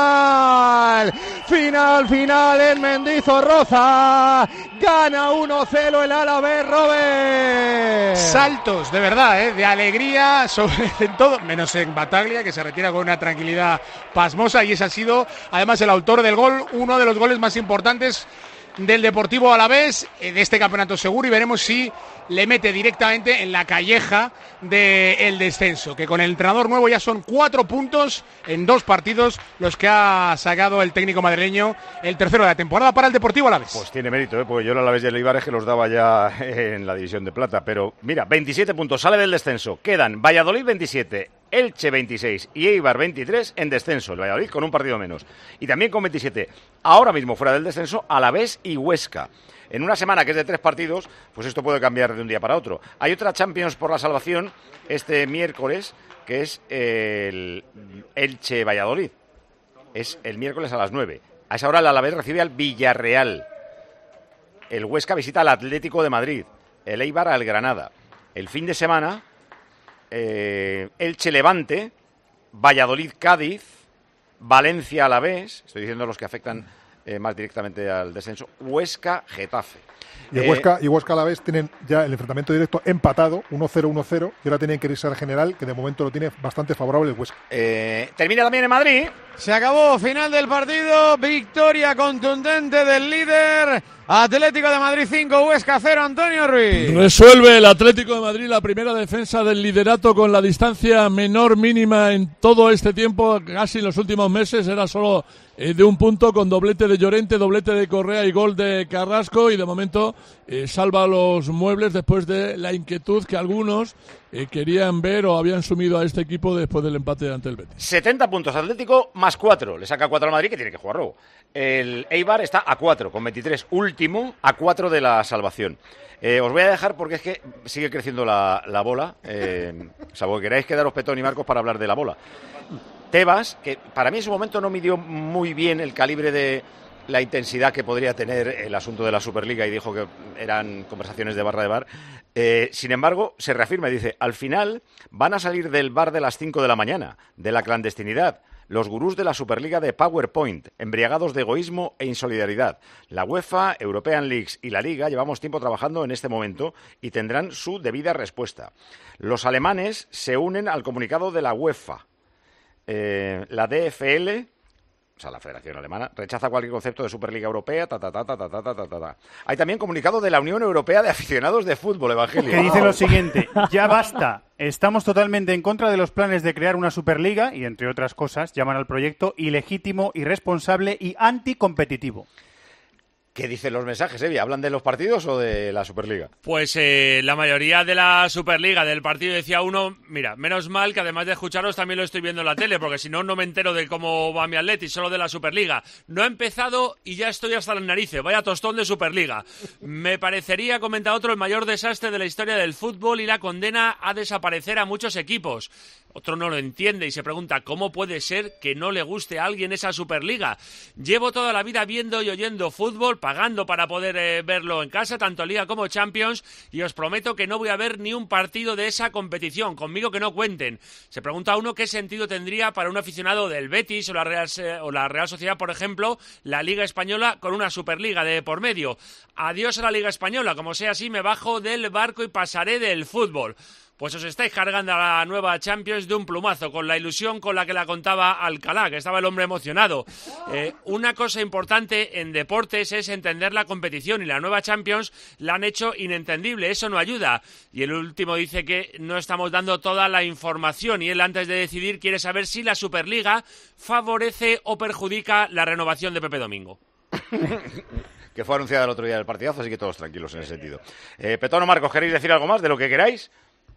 Speaker 3: Final, final, final en Mendizorroza, gana uno cero el Alavés, Robert.
Speaker 12: Saltos, de verdad, ¿eh? De alegría sobre en todo, menos en Bataglia, que se retira con una tranquilidad pasmosa, y ese ha sido además el autor del gol, uno de los goles más importantes del Deportivo Alavés de este campeonato seguro, y veremos si le mete directamente en la calleja del descenso, que con el entrenador nuevo ya son cuatro puntos en dos partidos los que ha sacado el técnico madrileño, el tercero de la temporada para el Deportivo Alavés.
Speaker 1: Pues tiene mérito, ¿eh? Porque yo el Alavés y el Eibar es que los daba ya en la división de plata, pero mira, veintisiete puntos, sale del descenso, quedan Valladolid veintisiete, Elche veintiséis y Eibar veintitrés en descenso, el Valladolid con un partido menos, y también con veintisiete, ahora mismo fuera del descenso, Alavés y Huesca. En una semana que es de tres partidos, pues esto puede cambiar de un día para otro. Hay otra Champions por la salvación este miércoles, que es el Elche-Valladolid. Es el miércoles a las nueve. A esa hora el Alavés recibe al Villarreal. El Huesca visita al Atlético de Madrid. El Eibar al Granada. El fin de semana, eh, Elche-Levante Valladolid-Cádiz, Valencia-Alavés, estoy diciendo los que afectan eh, más directamente al descenso, Huesca-Getafe.
Speaker 9: Y
Speaker 1: Eh,
Speaker 9: Huesca y Huesca a la vez tienen ya el enfrentamiento directo empatado, uno cero uno cero, y ahora tienen que irse al general, que de momento lo tiene bastante favorable el Huesca.
Speaker 1: Eh, termina también en Madrid.
Speaker 4: Se acabó, final del partido, victoria contundente del líder, Atlético de Madrid cinco, Huesca cero, Antonio Ruiz.
Speaker 10: Resuelve el Atlético de Madrid la primera defensa del liderato con la distancia menor mínima en todo este tiempo, casi en los últimos meses, era solo eh, de un punto con doblete de Llorente, doblete de Correa y gol de Carrasco, y de momento eh, salva los muebles después de la inquietud que algunos eh, querían ver o habían sumido a este equipo después del empate ante el Betis.
Speaker 1: setenta puntos Atlético más cuatro, le saca cuatro al Madrid, que tiene que jugar luego. El Eibar está a cuatro con veintitrés, último a cuatro de la salvación. Eh, os voy a dejar porque es que sigue creciendo la, la bola, eh, salvo que queráis quedaros Petón y Marcos para hablar de la bola. Tebas, que para mí en su momento no midió muy bien el calibre de la intensidad que podría tener el asunto de la Superliga y dijo que eran conversaciones de barra de bar. Eh, sin embargo, se reafirma y dice, al final van a salir del bar de las cinco de la mañana, de la clandestinidad, los gurús de la Superliga de PowerPoint, embriagados de egoísmo e insolidaridad. La UEFA, European Leagues y la Liga llevamos tiempo trabajando en este momento y tendrán su debida respuesta. Los alemanes se unen al comunicado de la UEFA. Eh, la D F L, o sea, la Federación Alemana, rechaza cualquier concepto de Superliga Europea, ta, ta, ta, ta, ta, ta, ta, ta, ta. Hay también comunicado de la Unión Europea de Aficionados de Fútbol, Evangelio.
Speaker 7: Que dice lo siguiente, ya basta, estamos totalmente en contra de los planes de crear una Superliga y, entre otras cosas, llaman al proyecto ilegítimo, irresponsable y anticompetitivo.
Speaker 1: ¿Qué dicen los mensajes, Evi? ¿Hablan de los partidos o de la Superliga?
Speaker 15: Pues eh, la mayoría de la Superliga, del partido, decía uno, mira, menos mal que además de escucharos también lo estoy viendo en la tele, porque si no, no me entero de cómo va mi Atleti, solo de la Superliga. No ha empezado y ya estoy hasta las narices, vaya tostón de Superliga. Me parecería, comenta otro, el mayor desastre de la historia del fútbol y la condena a desaparecer a muchos equipos. Otro no lo entiende y se pregunta cómo puede ser que no le guste a alguien esa Superliga. Llevo toda la vida viendo y oyendo fútbol, pagando para poder eh, verlo en casa, tanto Liga como Champions, y os prometo que no voy a ver ni un partido de esa competición, conmigo que no cuenten. Se pregunta uno qué sentido tendría para un aficionado del Betis o la Real, o la Real Sociedad, por ejemplo, la Liga Española con una Superliga de por medio. Adiós a la Liga Española, como sea así me bajo del barco y pasaré del fútbol. Pues os estáis cargando a la nueva Champions de un plumazo, con la ilusión con la que la contaba Alcalá, que estaba el hombre emocionado. Eh, una cosa importante en deportes es entender la competición, y la nueva Champions la han hecho inentendible, eso no ayuda. Y el último dice que no estamos dando toda la información, y él antes de decidir quiere saber si la Superliga favorece o perjudica la renovación de Pepe Domingo.
Speaker 1: Que fue anunciada el otro día del partidazo, así que todos tranquilos en ese sentido. Eh, Petón o Marcos, ¿queréis decir algo más de lo que queráis?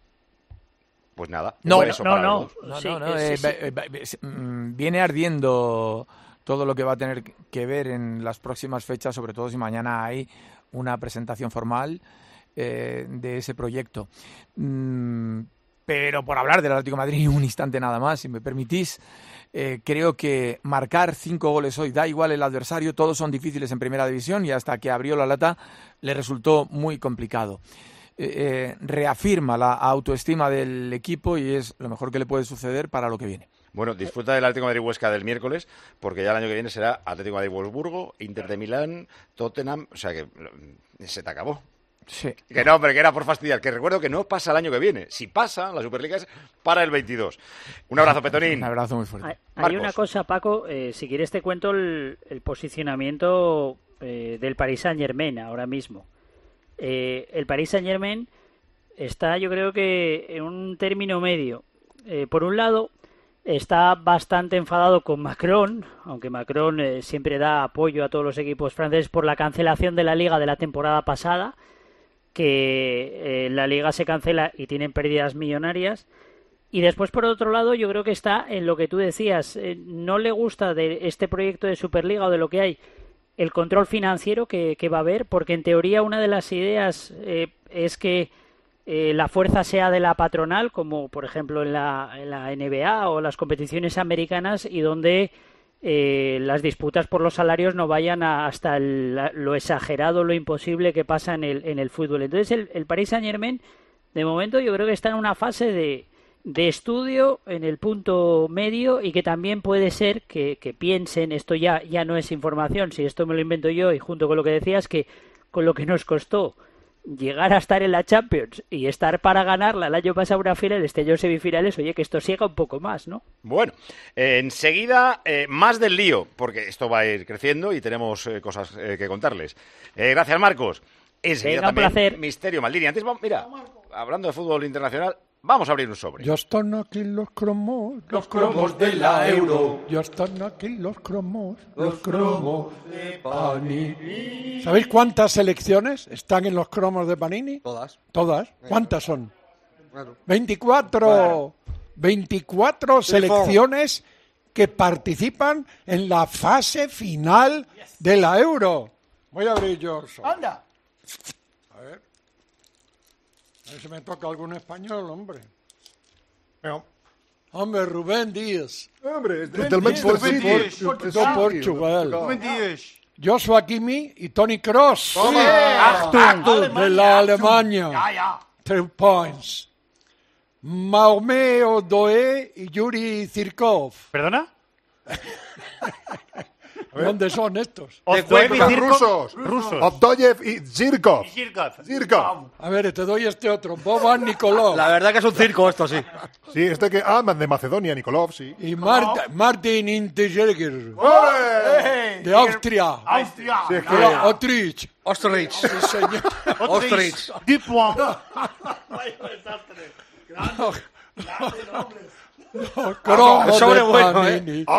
Speaker 1: Pues nada.
Speaker 14: No,
Speaker 1: bueno, eso
Speaker 14: no,
Speaker 1: para
Speaker 14: no,
Speaker 1: los dos.
Speaker 14: no,
Speaker 5: Sí,
Speaker 14: no, no,
Speaker 5: eh,
Speaker 14: eh,
Speaker 5: sí,
Speaker 14: eh, eh, viene ardiendo todo lo que va a tener que ver en las próximas fechas, sobre todo si mañana hay una presentación formal eh, de ese proyecto. Mm, pero por hablar del Atlético de Madrid un instante nada más, si me permitís, eh, creo que marcar cinco goles hoy, da igual el adversario, todos son difíciles en primera división y hasta que abrió la lata le resultó muy complicado. Eh, eh, reafirma la autoestima del equipo y es lo mejor que le puede suceder para lo que viene.
Speaker 1: Bueno, disfruta del Atlético de Madrid Huesca del miércoles, porque ya el año que viene será Atlético de Madrid Wolfsburgo, Inter de Milán, Tottenham, o sea que se te acabó.
Speaker 14: Sí.
Speaker 1: Que no, hombre, que era por fastidiar, que recuerdo que no pasa el año que viene. Si pasa, la Superliga es para el veintidós. Un abrazo, Petonín.
Speaker 14: Un abrazo muy fuerte.
Speaker 5: Hay, hay una cosa, Paco, eh, si quieres te cuento el, el posicionamiento eh, del Paris Saint-Germain ahora mismo. Eh, el Paris Saint-Germain está, yo creo que en un término medio. Eh, por un lado, está bastante enfadado con Macron, aunque Macron eh, siempre da apoyo a todos los equipos franceses por la cancelación de la Liga de la temporada pasada, que eh, la Liga se cancela y tienen pérdidas millonarias. Y después, por otro lado, yo creo que está en lo que tú decías. Eh, no le gusta de este proyecto de Superliga o de lo que hay el control financiero que, que va a haber, porque en teoría una de las ideas eh, es que eh, la fuerza sea de la patronal, como por ejemplo en la, en la N B A o las competiciones americanas, y donde eh, las disputas por los salarios no vayan a, hasta el, lo exagerado, lo imposible que pasa en el, en el fútbol. Entonces el, el Paris Saint-Germain, de momento, yo creo que está en una fase de de estudio en el punto medio y que también puede ser que, que piensen, esto ya, ya no es información, si esto me lo invento yo y junto con lo que decías, que con lo que nos costó llegar a estar en la Champions y estar para ganarla el año pasado una final, este año semifinales, oye, que esto siga un poco más, ¿no?
Speaker 1: Bueno, eh, enseguida eh, más del lío, porque esto va a ir creciendo y tenemos eh, cosas eh, que contarles. Eh, gracias, Marcos. Enseguida
Speaker 5: Venga, un
Speaker 1: también
Speaker 5: placer.
Speaker 1: Misterio Maldini. Antes, vamos, mira, hablando de fútbol internacional, vamos a abrir un sobre.
Speaker 2: Ya están aquí los cromos,
Speaker 1: los cromos de la Euro.
Speaker 2: Ya están aquí los cromos, los cromos de Panini. ¿Sabéis cuántas selecciones están en los cromos de Panini?
Speaker 20: Todas.
Speaker 2: ¿Todas? ¿Cuántas son?
Speaker 20: Claro.
Speaker 2: veinticuatro.
Speaker 20: Bueno.
Speaker 2: veinticuatro selecciones que participan en la fase final de la Euro. Voy a abrir yo.
Speaker 14: ¡Anda!
Speaker 2: A ver. A ver si me toca algún español, hombre.
Speaker 9: No.
Speaker 2: Hombre, Rubén Díaz.
Speaker 9: Hombre,
Speaker 2: Rubén
Speaker 9: del Manchester
Speaker 2: Díaz,
Speaker 9: City.
Speaker 2: Portu-
Speaker 9: Portugal.
Speaker 2: Portugal.
Speaker 9: Rubén Díaz.
Speaker 2: Joshua Kimmich y Toni Kroos.
Speaker 9: Toma.
Speaker 2: Achtung,
Speaker 9: Achtung.
Speaker 2: de la Alemania.
Speaker 9: Ya, ya.
Speaker 2: Three points. Maumeo Doe y Yuri Zirkov.
Speaker 7: ¿Perdona?
Speaker 2: ¿Dónde son estos?
Speaker 9: Rusos.
Speaker 7: Rusos.
Speaker 9: Ovdoyev y Zirkov.
Speaker 7: Zirkov.
Speaker 9: Zirkov.
Speaker 2: A ver, te doy este otro. Boban Nikolov.
Speaker 20: La verdad que es un circo esto, sí.
Speaker 9: Sí, este que... Ah, de Macedonia, Nikolov, sí.
Speaker 2: Y Mart- Martin Intigerger.
Speaker 9: ¡Ole!
Speaker 2: De Austria.
Speaker 9: Austria. Sí, es que...
Speaker 2: De Autrich.
Speaker 20: Ostrich.
Speaker 2: Sí, señor.
Speaker 20: Ostrich.
Speaker 7: Dupont.
Speaker 2: Los cromos
Speaker 20: El sobre
Speaker 2: de
Speaker 20: bueno,
Speaker 2: Panini.
Speaker 20: ¿eh?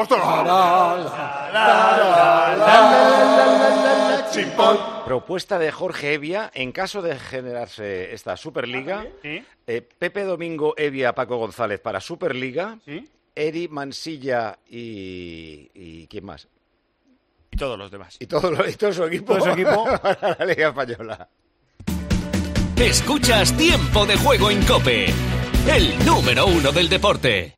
Speaker 1: Propuesta de Jorge Evia, en caso de generarse esta Superliga,
Speaker 7: ¿Sí?
Speaker 1: eh, Pepe Domingo Evia, Paco González para Superliga,
Speaker 7: ¿Sí?
Speaker 1: Eri Mansilla y... ¿y quién más?
Speaker 15: Y todos los demás.
Speaker 1: Y todo, lo- y todo su equipo,
Speaker 7: Todo su equipo.
Speaker 1: para la Liga Española.
Speaker 21: Escuchas Tiempo de Juego en COPE, el número uno del deporte.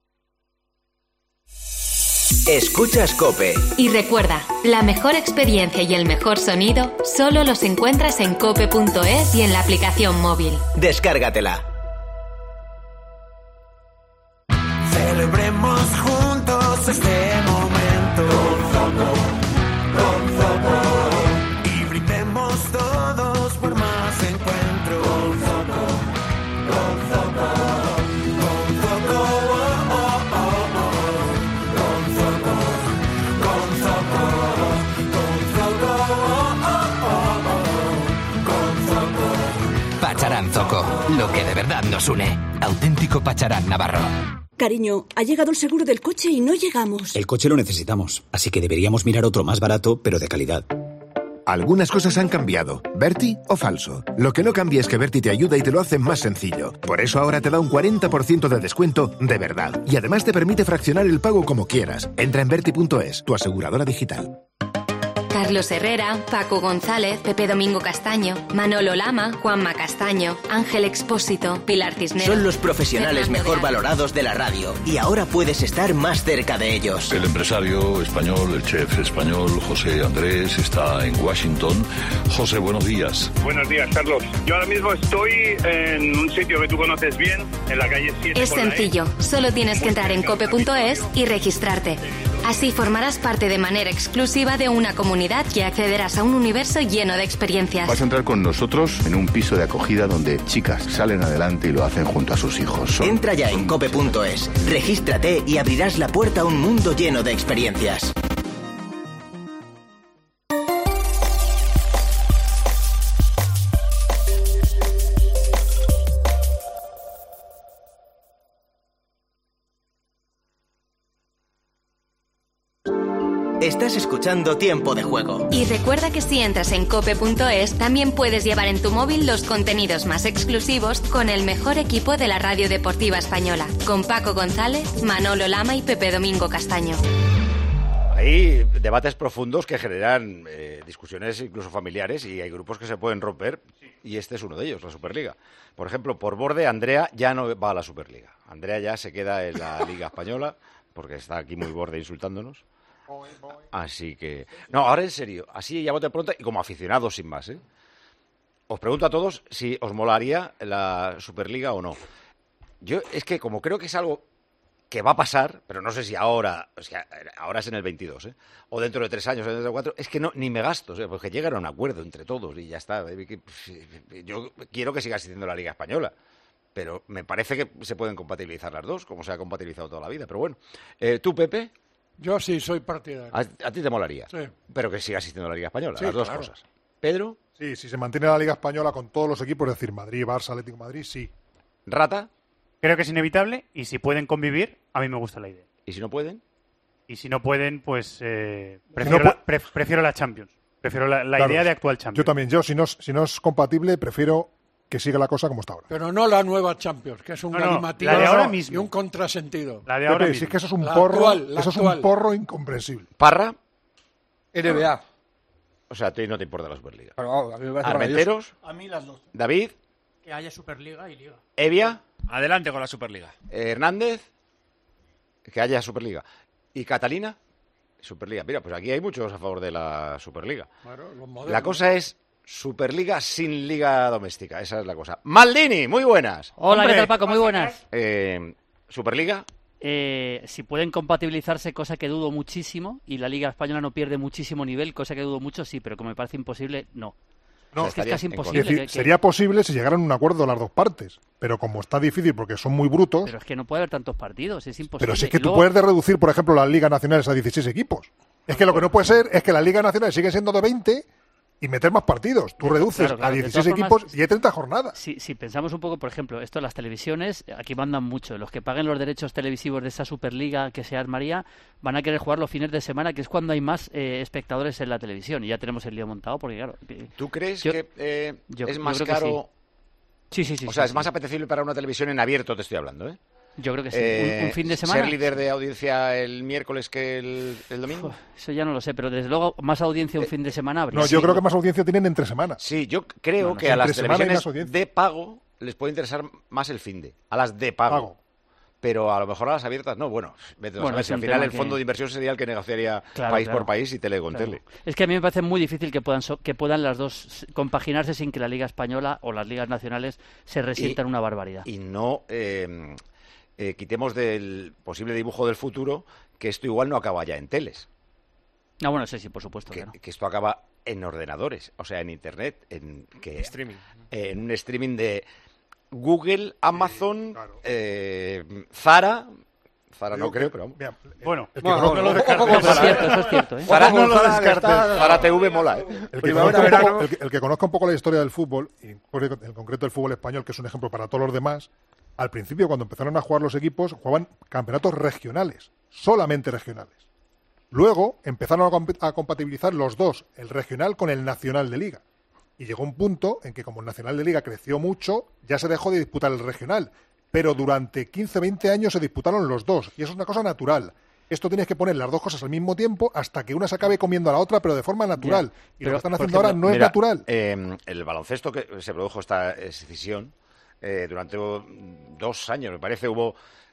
Speaker 22: Escuchas COPE.
Speaker 23: Y recuerda, la mejor experiencia y el mejor sonido solo los encuentras en cope punto es y en la aplicación móvil.
Speaker 22: Descárgatela.
Speaker 24: Celebremos juntos este momento. Con Zoco, con Zoco. Y brindemos todos por más encuentro. Con Zoco, con Zoco. Con Zoco, oh, oh, oh, oh. Con Zoco, con Zoco. Con Zoco, oh, oh, oh, oh. Con Zoco.
Speaker 21: Pacharán Zoco, lo que de verdad nos une. Auténtico Pacharán Navarro.
Speaker 25: Cariño, ha llegado el seguro del coche y no llegamos.
Speaker 26: El coche lo necesitamos, así que deberíamos mirar otro más barato, pero de calidad.
Speaker 27: Algunas cosas han cambiado. ¿Berti o falso? Lo que no cambia es que Berti te ayuda y te lo hace más sencillo. Por eso ahora te da un cuarenta por ciento de descuento de verdad. Y además te permite fraccionar el pago como quieras. Entra en berti punto es, tu aseguradora digital.
Speaker 23: Carlos Herrera, Paco González, Pepe Domingo Castaño, Manolo Lama, Juanma Castaño, Ángel Expósito, Pilar Cisneros.
Speaker 22: Son los profesionales
Speaker 23: Fernando
Speaker 22: mejor
Speaker 23: de Aro.
Speaker 22: valorados de la radio. Y ahora puedes estar más cerca de ellos.
Speaker 28: El empresario español, el chef español, José Andrés, está en Washington. José, buenos días.
Speaker 29: Buenos días, Carlos. Yo ahora mismo estoy en un sitio que tú conoces bien, en la calle siete.
Speaker 23: Es
Speaker 29: con la E.
Speaker 23: sencillo, solo tienes que entrar en cope punto es y registrarte. Así formarás parte de manera exclusiva de una comunidad y accederás a un universo lleno de experiencias.
Speaker 28: Vas a entrar con nosotros en un piso de acogida donde chicas salen adelante y lo hacen junto a sus hijos. Son-
Speaker 22: Entra ya en cope punto es, regístrate y abrirás la puerta a un mundo lleno de experiencias. Estás escuchando Tiempo de Juego.
Speaker 23: Y recuerda que si entras en cope punto es, también puedes llevar en tu móvil los contenidos más exclusivos con el mejor equipo de la radio deportiva española, con Paco González, Manolo Lama y Pepe Domingo Castaño.
Speaker 1: Hay debates profundos que generan eh, discusiones incluso familiares y hay grupos que se pueden romper y este es uno de ellos, la Superliga. Por ejemplo, por borde, Andrea ya no va a la Superliga. Andrea ya se queda en la Liga Española porque está aquí muy borde insultándonos. Así que... No, ahora en serio, así ya bote pronto y como aficionados sin más, ¿eh? Os pregunto a todos si os molaría la Superliga o no. yo es que como creo que es algo que va a pasar, pero no sé si ahora, o sea, ahora es en el veintidós, ¿eh? O dentro de tres años, o dentro de cuatro, es que no ni me gasto, ¿eh? Porque llegan a un acuerdo entre todos y ya está. Yo quiero que siga existiendo la Liga Española, pero me parece que se pueden compatibilizar las dos, como se ha compatibilizado toda la vida. Pero bueno, eh, ¿tú, Pepe?
Speaker 2: Yo sí soy partidario.
Speaker 1: A, a ti te molaría,
Speaker 2: sí.
Speaker 1: Pero que siga existiendo la Liga Española,
Speaker 2: Sí,
Speaker 1: las dos
Speaker 2: claro.
Speaker 1: cosas. ¿Pedro?
Speaker 9: Sí, si se mantiene la Liga Española con todos los equipos, es decir, Madrid, Barça, Atlético de Madrid, sí.
Speaker 1: ¿Rata?
Speaker 7: Creo que es inevitable y si pueden convivir, a mí me gusta la idea.
Speaker 1: ¿Y si no pueden?
Speaker 7: Y si no pueden, pues eh, prefiero,
Speaker 9: Si no pu-
Speaker 7: la, pre- prefiero la Champions. Prefiero la, la
Speaker 9: Claro,
Speaker 7: idea de actual Champions.
Speaker 9: Yo también, yo, si no, es- si no es compatible, prefiero que siga la cosa como está ahora.
Speaker 2: Pero no la nueva Champions, que es un
Speaker 7: No, no,
Speaker 2: galimativo
Speaker 7: la de ahora
Speaker 2: y
Speaker 7: mismo.
Speaker 2: un contrasentido.
Speaker 7: La de
Speaker 9: Pepe,
Speaker 7: ahora
Speaker 9: si
Speaker 7: mismo.
Speaker 9: es que eso es un
Speaker 2: La
Speaker 9: porro,
Speaker 2: actual, la
Speaker 9: eso es
Speaker 2: actual.
Speaker 9: un porro incomprensible.
Speaker 1: ¿Parra?
Speaker 20: N B A.
Speaker 1: O sea, a ti no te importa la Superliga.
Speaker 20: Pero, vamos, a mí me parece
Speaker 1: ¿Armenteros?
Speaker 3: A mí las dos.
Speaker 1: ¿David?
Speaker 3: Que haya Superliga y Liga.
Speaker 1: ¿Evia?
Speaker 15: Adelante con la Superliga.
Speaker 1: Eh, ¿Hernández? Que haya Superliga. ¿Y Catalina? Superliga. Mira, pues aquí hay muchos a favor de la Superliga.
Speaker 2: Claro, los modernos.
Speaker 1: La cosa es Superliga sin liga doméstica. Esa es la cosa. Maldini, muy buenas.
Speaker 6: Hola,
Speaker 1: Hombre.
Speaker 6: ¿qué tal, Paco? Muy buenas.
Speaker 1: Eh, Superliga.
Speaker 6: Eh, si pueden compatibilizarse, cosa que dudo muchísimo, y la Liga Española no pierde muchísimo nivel, cosa que dudo mucho, sí, pero como me parece imposible, no.
Speaker 9: No,
Speaker 6: es que es casi
Speaker 9: Es
Speaker 6: imposible.
Speaker 9: decir,
Speaker 6: que- que-
Speaker 9: sería posible si llegaran a un acuerdo las dos partes, pero como está difícil porque son muy brutos,
Speaker 6: Pero es que no puede haber tantos partidos, es imposible.
Speaker 9: pero si es que
Speaker 6: Y
Speaker 9: tú
Speaker 6: luego-
Speaker 9: puedes de reducir, por ejemplo, las ligas nacionales a dieciséis equipos. Es que lo que no puede ser es que las ligas nacionales siguen siendo de veinte y meter más partidos. Tú reduces
Speaker 6: Claro, claro,
Speaker 9: a
Speaker 6: de
Speaker 9: dieciséis
Speaker 6: todas
Speaker 9: equipos
Speaker 6: formas,
Speaker 9: y hay treinta jornadas.
Speaker 6: Si, si pensamos un poco, por ejemplo, esto las televisiones, aquí mandan mucho. Los que paguen los derechos televisivos de esa Superliga que se armaría van a querer jugar los fines de semana, que es cuando hay más eh, espectadores en la televisión. Y ya tenemos el lío montado, porque claro... eh,
Speaker 1: ¿Tú crees
Speaker 6: yo-
Speaker 1: que eh,
Speaker 6: yo-
Speaker 1: es
Speaker 6: yo
Speaker 1: más
Speaker 6: creo que
Speaker 1: caro?
Speaker 6: Sí, sí, sí.
Speaker 1: O sea,
Speaker 6: sí,
Speaker 1: es más
Speaker 6: sí.
Speaker 1: apetecible para una televisión en abierto, te estoy hablando, ¿eh?
Speaker 6: Yo creo que sí.
Speaker 1: Eh,
Speaker 6: un, un fin de semana...
Speaker 1: ¿Ser líder de audiencia el miércoles que el, el domingo?
Speaker 6: Eso ya no lo sé, pero desde luego más audiencia un fin de semana habría.
Speaker 9: No, yo creo que más audiencia tienen entre semanas.
Speaker 1: Sí, yo creo
Speaker 9: No, no,
Speaker 1: que a las
Speaker 9: entre semana hay
Speaker 1: televisiones
Speaker 9: más audiencia.
Speaker 1: de pago les puede interesar más el fin de, a las de pago.
Speaker 9: Pago.
Speaker 1: Pero a lo mejor a las abiertas no, bueno, vete a
Speaker 6: Bueno,
Speaker 1: saber,
Speaker 6: es
Speaker 1: si al
Speaker 6: un
Speaker 1: final
Speaker 6: tema
Speaker 1: el
Speaker 6: que-
Speaker 1: fondo de inversión sería el que negociaría
Speaker 6: Claro,
Speaker 1: país
Speaker 6: claro.
Speaker 1: por país y tele con
Speaker 6: Claro.
Speaker 1: tele.
Speaker 6: Es que a mí me parece muy difícil que puedan so- que puedan las dos compaginarse sin que la Liga Española o las ligas nacionales se resientan una barbaridad.
Speaker 1: Y no eh, eh, quitemos del posible dibujo del futuro que esto igual no acaba ya en teles,
Speaker 6: Ah, bueno, sí, sí, por supuesto.
Speaker 1: que,
Speaker 6: claro.
Speaker 1: que esto acaba en ordenadores, o sea, en internet, en que
Speaker 15: Streaming.
Speaker 1: en un streaming de Google, Amazon, eh, Zara. Zara no creo, pero vamos.
Speaker 9: Mira,
Speaker 7: Bueno,
Speaker 9: el que
Speaker 1: Bueno,
Speaker 9: conozca-
Speaker 1: no lo descartes.
Speaker 6: Eso es cierto, eso es cierto. ¿eh?
Speaker 1: Zara
Speaker 9: no lo
Speaker 1: Zara
Speaker 9: descartes.
Speaker 1: está- Zara T V mola, ¿eh?
Speaker 9: El que,
Speaker 1: Primavera,
Speaker 9: conozca un
Speaker 1: verano.
Speaker 9: poco, el, que, el que conozca un poco la historia del fútbol, y en concreto el fútbol español, que es un ejemplo para todos los demás, al principio cuando empezaron a jugar los equipos, jugaban campeonatos regionales, solamente regionales. Luego empezaron a, comp- a compatibilizar los dos, el regional con el nacional de liga. Y llegó un punto en que como el nacional de liga creció mucho, ya se dejó de disputar el regional. Pero durante quince, veinte años se disputaron los dos. Y eso es una cosa natural. Esto tienes que poner las dos cosas al mismo tiempo hasta que una se acabe comiendo a la otra, pero de forma natural.
Speaker 1: Ya.
Speaker 9: Y
Speaker 1: Pero,
Speaker 9: lo que están
Speaker 1: por
Speaker 9: haciendo ahora
Speaker 1: ejemplo,
Speaker 9: no es
Speaker 1: mira,
Speaker 9: natural.
Speaker 1: eh, el baloncesto que se produjo esta escisión eh, durante dos años, me parece, hubo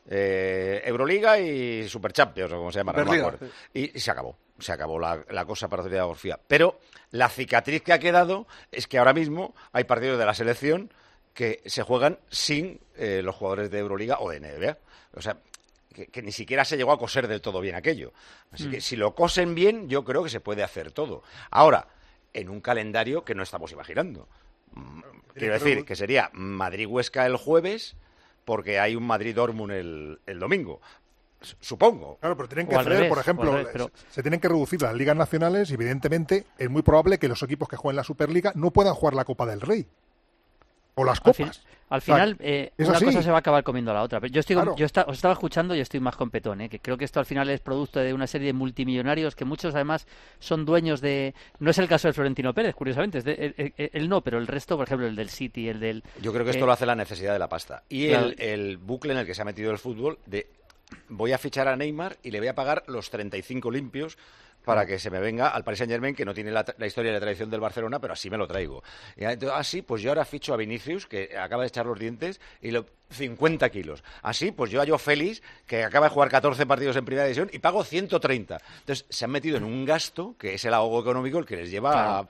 Speaker 1: eh, Euroliga y Super Champions, o como se llama, no me
Speaker 20: Superliga,
Speaker 1: acuerdo. Y, y se acabó, se acabó la, la cosa para Ciudad Gorfía. Pero la cicatriz que ha quedado es que ahora mismo hay partidos de la selección que se juegan sin eh, los jugadores de Euroliga o de N B A. O sea, que, que ni siquiera se llegó a coser del todo bien aquello. Así
Speaker 6: Mm.
Speaker 1: que si lo cosen bien, yo creo que se puede hacer todo. Ahora, en un calendario que no estamos imaginando. Mm, Quiero decir que sería Madrid-Huesca el jueves porque hay un Madrid-Dortmund el, el domingo. S- Supongo.
Speaker 9: Claro, pero tienen que
Speaker 6: O al
Speaker 9: hacer,
Speaker 6: revés,
Speaker 9: por
Speaker 6: o
Speaker 9: ejemplo,
Speaker 6: al revés, pero-
Speaker 9: se tienen que reducir las ligas nacionales y evidentemente es muy probable que los equipos que jueguen la Superliga no puedan jugar la Copa del Rey. O las
Speaker 6: Al, fin-
Speaker 9: copas.
Speaker 6: al
Speaker 9: O sea,
Speaker 6: final, eh,
Speaker 9: es
Speaker 6: una
Speaker 9: así.
Speaker 6: cosa se va a acabar comiendo a la otra. Pero yo estoy,
Speaker 9: Claro.
Speaker 6: yo esta- os estaba escuchando y estoy más con Petón, ¿eh? Que creo que esto al final es producto de una serie de multimillonarios que muchos además son dueños de... No es el caso de Florentino Pérez, curiosamente. Es de- él, él- él no, pero el resto, por ejemplo, el del City, el del...
Speaker 1: Yo creo que esto
Speaker 6: eh,
Speaker 1: lo hace la necesidad de la pasta. Y
Speaker 6: claro.
Speaker 1: el, el bucle en el que se ha metido el fútbol de voy a fichar a Neymar y le voy a pagar los treinta y cinco limpios para que se me venga al Paris Saint-Germain, que no tiene la, la historia y la tradición del Barcelona, pero así me lo traigo. Y entonces, así, pues yo ahora ficho a Vinicius, que acaba de echar los dientes, y lo, cincuenta kilos. Así, pues yo a Joao Félix, que acaba de jugar catorce partidos en Primera División, y pago ciento treinta. Entonces, se han metido en un gasto, que es el ahogo económico, el que les lleva
Speaker 6: Claro.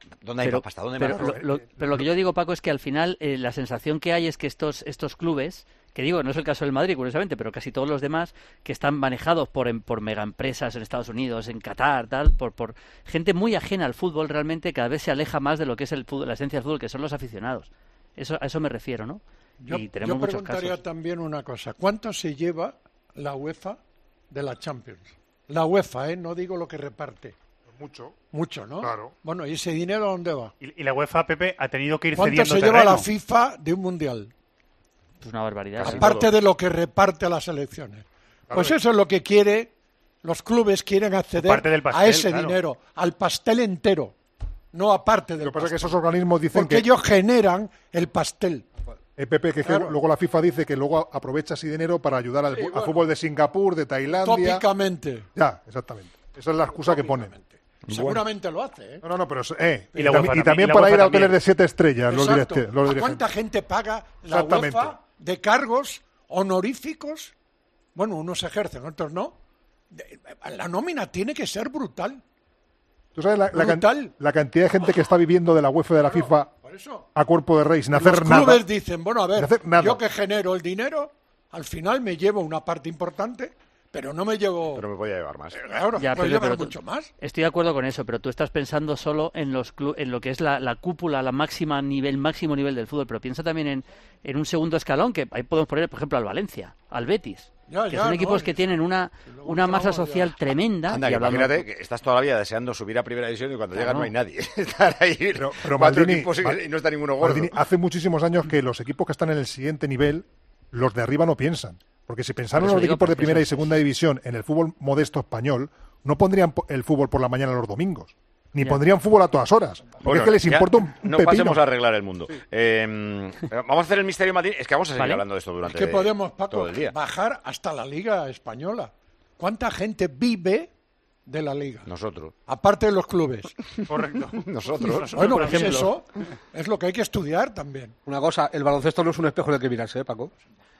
Speaker 1: ¿Dónde hay
Speaker 6: pero,
Speaker 1: pasta? ¿Dónde
Speaker 6: pero,
Speaker 1: más?
Speaker 6: lo, lo, pero lo que yo digo, Paco, es que al final eh, la sensación que hay es que estos, estos clubes, que digo, no es el caso del Madrid, curiosamente, pero casi todos los demás, que están manejados por, em, por megaempresas en Estados Unidos, en Qatar, tal, por, por gente muy ajena al fútbol, realmente cada vez se aleja más de lo que es el fútbol, la esencia del fútbol, que son los aficionados. Eso, a eso me refiero, ¿no?
Speaker 2: Yo,
Speaker 6: y tenemos
Speaker 2: yo
Speaker 6: muchos
Speaker 2: preguntaría
Speaker 6: casos.
Speaker 2: también una cosa. ¿Cuánto se lleva la UEFA de la Champions? La UEFA, ¿eh? No digo lo que reparte.
Speaker 9: Mucho.
Speaker 2: Mucho, ¿no?
Speaker 9: Claro.
Speaker 2: Bueno, ¿y ese dinero a dónde va?
Speaker 7: Y, y la UEFA, Pepe, ha tenido que ir
Speaker 2: ¿Cuánto
Speaker 7: cediendo
Speaker 2: se lleva
Speaker 7: terreno.
Speaker 2: la FIFA de un mundial?
Speaker 6: Pues una barbaridad. ¿eh?
Speaker 2: Aparte de lo que reparte a las elecciones. Pues eso es lo que quiere, los clubes quieren acceder
Speaker 7: Parte del pastel,
Speaker 2: a ese
Speaker 7: claro.
Speaker 2: dinero, al pastel entero, no aparte del
Speaker 9: Lo que pasa es
Speaker 2: pastel.
Speaker 9: que esos organismos dicen
Speaker 2: Porque
Speaker 9: que...
Speaker 2: ellos generan el pastel.
Speaker 9: Eh, Pepe, que, es que
Speaker 2: Claro.
Speaker 9: luego la FIFA dice que luego aprovecha ese dinero para ayudar al,
Speaker 2: Sí,
Speaker 9: al
Speaker 2: bueno.
Speaker 9: fútbol de Singapur, de Tailandia...
Speaker 2: Tópicamente.
Speaker 9: Ya, exactamente. Esa es la excusa que ponen.
Speaker 2: Seguramente lo hace, ¿eh?
Speaker 9: No, no, no, pero... Eh,
Speaker 7: Y
Speaker 9: y,
Speaker 7: la
Speaker 9: tam-
Speaker 7: UEFA
Speaker 9: y
Speaker 7: también,
Speaker 9: también
Speaker 7: y la
Speaker 9: para
Speaker 7: UEFA
Speaker 9: ir a
Speaker 7: también.
Speaker 9: hoteles de siete estrellas, los,
Speaker 2: Exacto.
Speaker 9: direct- los
Speaker 2: ¿A
Speaker 9: dirigentes.
Speaker 2: cuánta gente paga la
Speaker 9: Exactamente.
Speaker 2: UEFA de cargos honoríficos? Bueno, unos ejercen, otros no. De- La nómina tiene que ser brutal.
Speaker 9: ¿Tú sabes la, la can-
Speaker 2: Brutal.
Speaker 9: la cantidad de gente que está viviendo de la UEFA y de la FIFA
Speaker 2: Por eso.
Speaker 9: a cuerpo de rey sin
Speaker 2: Los
Speaker 9: hacer
Speaker 2: clubes
Speaker 9: nada?
Speaker 2: dicen, bueno, a
Speaker 9: Sin
Speaker 2: ver,
Speaker 9: hacer nada.
Speaker 2: yo que genero el dinero, al final me llevo una parte importante, pero no me llevo...
Speaker 1: Pero me podía llevar más.
Speaker 2: Claro,
Speaker 6: Ya,
Speaker 2: puedo
Speaker 6: Pepe,
Speaker 2: llevar
Speaker 6: pero tú-
Speaker 2: mucho más.
Speaker 6: Estoy de acuerdo con eso, pero tú estás pensando solo en los clu- en lo que es la, la cúpula, la máxima nivel, máximo nivel del fútbol, pero piensa también en, en un segundo escalón, que ahí podemos poner, por ejemplo, al Valencia, al Betis,
Speaker 2: Ya,
Speaker 6: que
Speaker 2: ya,
Speaker 6: son
Speaker 2: no,
Speaker 6: equipos
Speaker 2: y-
Speaker 6: que tienen una,
Speaker 2: luego
Speaker 6: una masa
Speaker 2: entramos ya.
Speaker 6: social tremenda.
Speaker 1: Anda,
Speaker 6: y
Speaker 1: que
Speaker 6: hablando-
Speaker 1: imagínate que estás toda la vida deseando subir a primera división y cuando
Speaker 6: Claro.
Speaker 1: llegas no hay nadie. Estar ahí
Speaker 9: Pero, pero
Speaker 1: cuatro
Speaker 9: Maldini,
Speaker 1: equipos y,
Speaker 9: Ma-
Speaker 1: y no está ninguno gordo.
Speaker 9: Maldini, hace muchísimos años que los equipos que están en el siguiente nivel, los de arriba no piensan. Porque si pensaran
Speaker 6: Por eso
Speaker 9: los
Speaker 6: digo,
Speaker 9: equipos de
Speaker 6: porque
Speaker 9: primera y
Speaker 6: eso-
Speaker 9: segunda división en el fútbol modesto español, no pondrían po- el fútbol por la mañana los domingos. Ni
Speaker 6: Ya.
Speaker 9: pondrían fútbol a todas horas. Porque
Speaker 1: Bueno,
Speaker 9: es que les
Speaker 1: ya
Speaker 9: importa un
Speaker 1: no
Speaker 9: pepino.
Speaker 1: pasemos a arreglar el mundo. Eh, vamos a hacer el misterio Madrid. Es que vamos a seguir
Speaker 6: Vale.
Speaker 1: hablando de esto
Speaker 2: Es
Speaker 1: durante
Speaker 2: que podemos, Paco,
Speaker 1: todo el día.
Speaker 2: bajar hasta la Liga Española. ¿Cuánta gente vive de la Liga?
Speaker 1: Nosotros.
Speaker 2: Aparte de los clubes.
Speaker 7: Correcto.
Speaker 1: Nosotros.
Speaker 2: Bueno,
Speaker 6: por
Speaker 2: pues
Speaker 6: ejemplo.
Speaker 2: eso es lo que hay que estudiar también.
Speaker 20: Una cosa, el baloncesto no es un espejo en el que mirarse, ¿eh, Paco?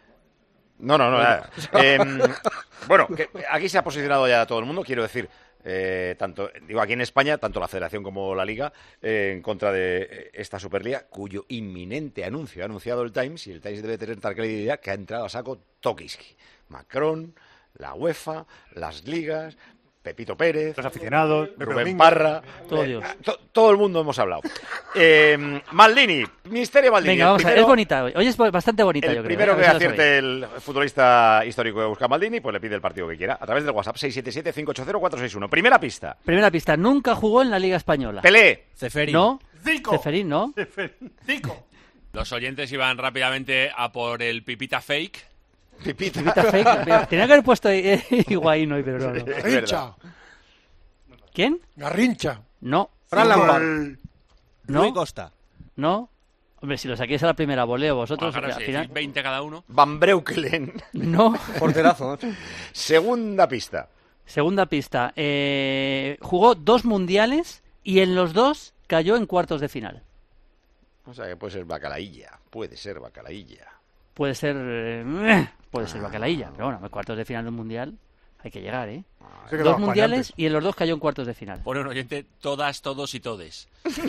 Speaker 1: No, no, no. nada. Eh, bueno, que aquí se ha posicionado ya todo el mundo, quiero decir, eh, tanto digo aquí en España, tanto la Federación como la Liga, eh, en contra de eh, esta Superliga, cuyo inminente anuncio ha anunciado el Times, y el Times debe tener tal credibilidad que ha entrado a saco Tokiski, Macron, la UEFA, las ligas, Pepito Pérez,
Speaker 7: Los aficionados.
Speaker 1: Rubén
Speaker 9: Domínguez.
Speaker 1: Parra,
Speaker 6: Todo
Speaker 1: eh,
Speaker 6: Dios.
Speaker 1: to- todo el mundo hemos hablado. Eh, Maldini, Misterio Maldini.
Speaker 6: Venga,
Speaker 1: el
Speaker 6: vamos a ver,
Speaker 1: primero-
Speaker 6: es bonita hoy. Hoy es bastante bonita,
Speaker 1: El
Speaker 6: yo creo.
Speaker 1: primero
Speaker 6: ¿eh? A
Speaker 1: que
Speaker 6: ver si lo sabéis.
Speaker 1: acierte el futbolista histórico que busca Maldini, pues le pide el partido que quiera. A través del WhatsApp seis siete siete, cinco ocho cero, cuatro seis uno. Primera pista.
Speaker 6: Primera pista, nunca jugó en la Liga Española.
Speaker 1: Pelé.
Speaker 4: Ceferín.
Speaker 6: ¿No?
Speaker 3: Zico.
Speaker 6: Ceferín, ¿no?
Speaker 3: Zico.
Speaker 15: Los oyentes iban rápidamente a por el pipita fake.
Speaker 1: Pipita.
Speaker 6: Pipita fake. Tenía que haber puesto eh, Higuaín hoy, pero no, no.
Speaker 1: Es verdad.
Speaker 2: Garrincha.
Speaker 6: ¿Quién?
Speaker 2: Garrincha.
Speaker 6: No.
Speaker 20: Fran Lampard.
Speaker 4: Rui
Speaker 6: ¿No?
Speaker 4: Costa.
Speaker 6: ¿No? Hombre, si lo saquéis a la primera voleo vosotros,
Speaker 15: Ahora
Speaker 6: al
Speaker 15: sí,
Speaker 6: final...
Speaker 15: veinte cada uno.
Speaker 1: Van Breukelen.
Speaker 6: No.
Speaker 20: Porterazo, ¿eh?
Speaker 1: Segunda pista.
Speaker 6: Segunda pista. Eh, jugó dos mundiales y en los dos cayó en cuartos de final.
Speaker 1: O sea que puede ser Bacalailla. Puede ser Bacalailla.
Speaker 6: Puede ser... eh, puede ser Bacalailla, pero bueno, en cuartos de final de un mundial hay que llegar, ¿eh?
Speaker 9: Se quedaba
Speaker 6: Dos
Speaker 9: España
Speaker 6: mundiales
Speaker 9: antes.
Speaker 6: y en los dos cayó en cuartos de final.
Speaker 15: Pone un oyente todas, todos y todes.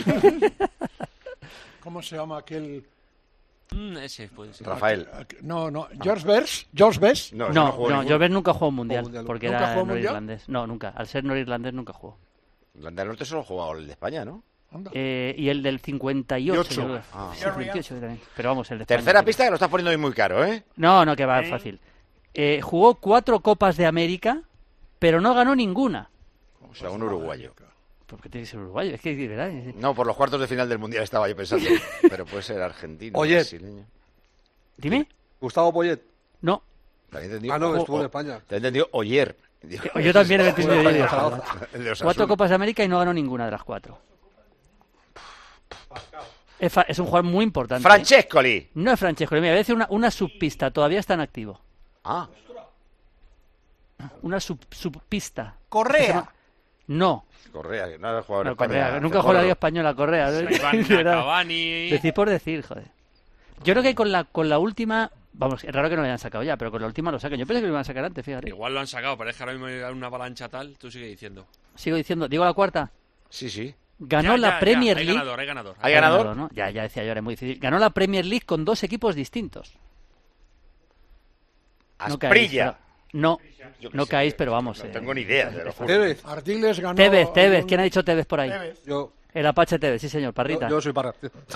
Speaker 2: ¿Cómo se llama aquel...?
Speaker 15: Mm, ese puede ser.
Speaker 1: Rafael.
Speaker 2: aqu- No, no. George Best. George Best.
Speaker 1: No, ese
Speaker 6: No,
Speaker 1: jugó
Speaker 6: no,
Speaker 1: ninguno.
Speaker 6: Jover nunca jugó un mundial,
Speaker 20: mundial.
Speaker 6: porque
Speaker 2: ¿Nunca
Speaker 6: era
Speaker 2: jugó mundial?
Speaker 6: norirlandés. No, nunca. Al ser norirlandés nunca jugó.
Speaker 1: Irlanda del Norte solo ha jugado el de España, ¿no?
Speaker 2: Anda.
Speaker 6: Eh, y el del cincuenta y ocho.
Speaker 9: ocho.
Speaker 6: yo creo.
Speaker 1: Ah.
Speaker 6: Sí, cincuenta y ocho también. Pero vamos, el de España,
Speaker 1: Tercera
Speaker 6: creo.
Speaker 1: pista que lo estás poniendo hoy muy caro, ¿eh?
Speaker 6: No, no, que va, fácil. Eh, jugó cuatro Copas de América, pero no ganó ninguna.
Speaker 1: O sea, un uruguayo.
Speaker 6: ¿Por qué tiene que ser uruguayo? Es que, de verdad, es-
Speaker 1: No, por los cuartos de final del Mundial estaba yo pensando. Pero puede ser argentino,
Speaker 20: Oye.
Speaker 1: brasileño.
Speaker 6: Dime.
Speaker 20: Gustavo Poyet.
Speaker 6: No.
Speaker 1: Te había entendido,
Speaker 20: Ah, no,
Speaker 1: o-
Speaker 20: estuvo en
Speaker 1: o-
Speaker 20: España.
Speaker 1: Te he entendido Oyer. Digo,
Speaker 6: Yo también he entendido. yo digo,
Speaker 20: Zaragoza.
Speaker 1: el de Osasuna.
Speaker 6: Cuatro Copas de América y no ganó ninguna de las cuatro. Es, fa- es un jugador muy importante.
Speaker 1: Francescoli.
Speaker 6: No es Francesco. Mira, voy a decir una, una subpista. Todavía está en activo.
Speaker 1: Ah,
Speaker 6: Una sub, subpista.
Speaker 3: Correa.
Speaker 6: No.
Speaker 1: Correa, que no era jugador
Speaker 6: No,
Speaker 1: de España.
Speaker 6: Correa. Nunca
Speaker 1: hace
Speaker 6: jugó en la Liga
Speaker 1: porro.
Speaker 6: Española, Correa. ¿no?
Speaker 15: Iván
Speaker 6: De verdad.
Speaker 15: Cavani.
Speaker 6: Decir por decir, joder. Yo creo que con la, con la última... Vamos, es raro que no lo hayan sacado ya, pero con la última lo saquen. Yo pensé que lo iban a sacar antes, fíjate.
Speaker 15: Igual lo han sacado, pero es que ahora mismo hay una avalancha tal. Tú sigue diciendo.
Speaker 6: Sigo diciendo, digo la cuarta.
Speaker 1: Sí, sí.
Speaker 6: Ganó
Speaker 15: Ya,
Speaker 6: la
Speaker 15: ya,
Speaker 6: Premier
Speaker 15: ya, hay
Speaker 6: League.
Speaker 15: ganador, hay ganador.
Speaker 1: ¿Hay ganador?
Speaker 6: ¿no? Ya, ya decía yo, era muy difícil. Ganó la Premier League con dos equipos distintos. No caéis,
Speaker 1: Asprilla.
Speaker 6: pero- no,
Speaker 1: Yo qué
Speaker 6: no
Speaker 1: sé,
Speaker 6: caéis, pero vamos.
Speaker 1: No
Speaker 6: eh.
Speaker 1: tengo ni idea, te lo juro.
Speaker 20: Tevez.
Speaker 2: Ardiles ganó.
Speaker 6: Tevez, Tevez,
Speaker 2: un-
Speaker 6: ¿quién ha dicho Tevez por ahí?
Speaker 20: Yo,
Speaker 6: El Apache Tevez, sí señor, Parrita.
Speaker 20: yo, yo soy para.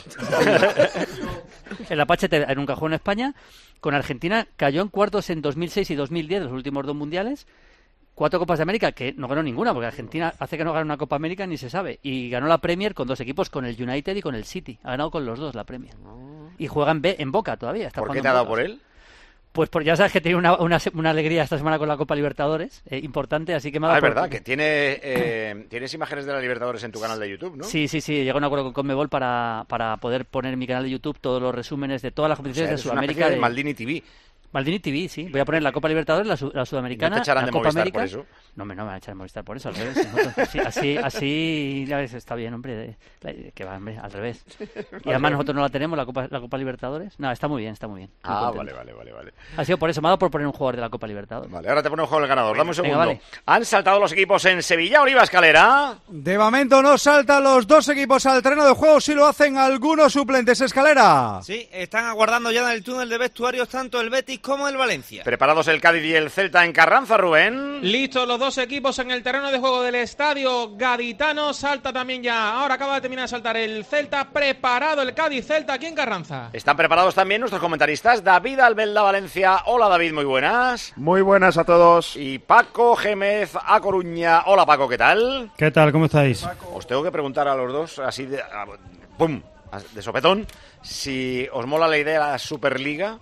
Speaker 6: El Apache Tevez nunca jugó en España. Con Argentina cayó en cuartos en dos mil seis y dos mil diez, los últimos dos mundiales. Cuatro Copas de América, que no ganó ninguna, porque Argentina hace que no gane una Copa América ni se sabe. Y ganó la Premier con dos equipos, con el United y con el City. Ha ganado con los dos la Premier. Y juega en, B, en Boca todavía. Está
Speaker 1: ¿Por qué
Speaker 6: jugando
Speaker 1: te ha
Speaker 6: en
Speaker 1: dado
Speaker 6: Boca.
Speaker 1: por él?
Speaker 6: Pues por, ya sabes que tiene una, una, una alegría esta semana con la Copa Libertadores, eh, importante, así que me ha
Speaker 1: Ah,
Speaker 6: dado
Speaker 1: es
Speaker 6: por-
Speaker 1: verdad, que tiene, eh, tienes imágenes de la Libertadores en tu canal de YouTube, ¿no?
Speaker 6: Sí, sí, sí, llegó a un acuerdo con Conmebol para, para poder poner en mi canal de YouTube todos los resúmenes de todas las
Speaker 1: O sea,
Speaker 6: competiciones
Speaker 1: eres
Speaker 6: de
Speaker 1: una
Speaker 6: Sudamérica.
Speaker 1: especie de
Speaker 6: de-
Speaker 1: Maldini T V.
Speaker 6: Maldini T V, sí. Voy a poner la Copa Libertadores, la, su- la Sudamericana,
Speaker 1: ¿No te echarán
Speaker 6: la
Speaker 1: de
Speaker 6: Copa
Speaker 1: Movistar
Speaker 6: América.
Speaker 1: por eso?
Speaker 6: No, me no me van a echar de Movistar por eso, al revés. Nosotros, así, así, así, ya ves, está bien, hombre. de- la- que va, hombre, al revés. Y además nosotros no la tenemos, la Copa, la Copa Libertadores. No, está muy bien, está muy bien. Muy
Speaker 1: Ah,
Speaker 6: contento.
Speaker 1: vale, vale, vale, vale.
Speaker 6: Ha sido por eso, me ha dado por poner un jugador de la Copa Libertadores.
Speaker 1: Vale, ahora te ponemos juego el ganador. Dame un
Speaker 6: Venga,
Speaker 1: segundo.
Speaker 6: vale.
Speaker 1: Han saltado los equipos en Sevilla, Oliva Escalera.
Speaker 4: De momento no saltan los dos equipos al terreno de juego, si lo hacen algunos suplentes. Escalera.
Speaker 8: Sí, están aguardando ya en el túnel de vestuarios tanto el Betis como el Valencia.
Speaker 1: Preparados el Cádiz y el Celta en Carranza, Rubén.
Speaker 11: Listos los dos equipos en el terreno de juego del estadio gaditano. Salta también ya, ahora acaba de terminar de saltar el Celta. Preparado el Cádiz Celta aquí en Carranza.
Speaker 1: Están preparados también nuestros comentaristas. David Albelda Valencia. Hola, David, muy buenas.
Speaker 12: Muy buenas a todos.
Speaker 1: Y Paco Gémez A Coruña. Hola, Paco, ¿qué tal?
Speaker 13: ¿Qué tal? ¿Cómo estáis?
Speaker 1: Os tengo que preguntar a los dos, así de, a- pum, de sopetón, si os mola la idea de la Superliga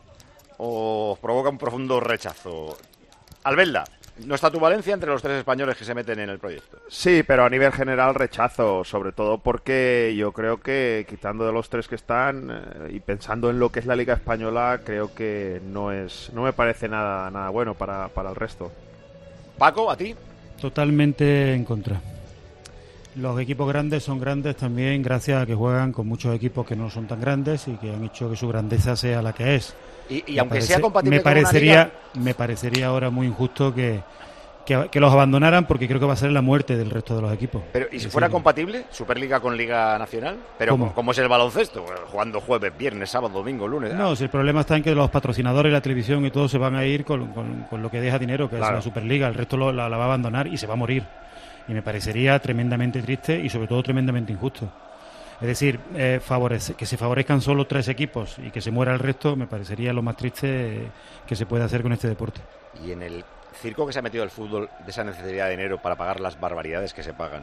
Speaker 1: o os provoca un profundo rechazo. Albelda, ¿no está tu Valencia entre los tres españoles que se meten en el proyecto?
Speaker 12: Sí, pero a nivel general rechazo, sobre todo porque yo creo que quitando de los tres que están eh, y pensando en lo que es la Liga Española, creo que no es, no me parece nada, nada bueno para, para el resto.
Speaker 1: Paco, ¿a ti?
Speaker 13: Totalmente en contra. Los equipos grandes son grandes también gracias a que juegan con muchos equipos que no son tan grandes y que han hecho que su grandeza sea la que es.
Speaker 1: Y, y
Speaker 13: Me
Speaker 1: aunque
Speaker 13: parece-
Speaker 1: sea compatible
Speaker 13: me
Speaker 1: con una
Speaker 13: parecería,
Speaker 1: liga-
Speaker 13: me parecería ahora muy injusto que, que, que los abandonaran porque creo que va a ser la muerte del resto de los equipos.
Speaker 1: Pero, ¿y si
Speaker 13: Es
Speaker 1: fuera
Speaker 13: decir,
Speaker 1: compatible Superliga con Liga Nacional? Pero
Speaker 13: ¿Cómo?
Speaker 1: ¿cómo es el baloncesto? Bueno, jugando jueves, viernes, sábado, domingo, lunes.
Speaker 13: No, si el problema está en que los patrocinadores, la televisión y todo se van a ir con, con- con lo que deja dinero, que
Speaker 1: Claro.
Speaker 13: es la Superliga. El resto lo- la, la va a abandonar y se va a morir. Y me parecería tremendamente triste y sobre todo tremendamente injusto. Es decir, eh, favorece, que se favorezcan solo tres equipos y que se muera el resto, me parecería lo más triste eh, que se puede hacer con este deporte.
Speaker 1: Y en el circo que se ha metido el fútbol de esa necesidad de dinero para pagar las barbaridades que se pagan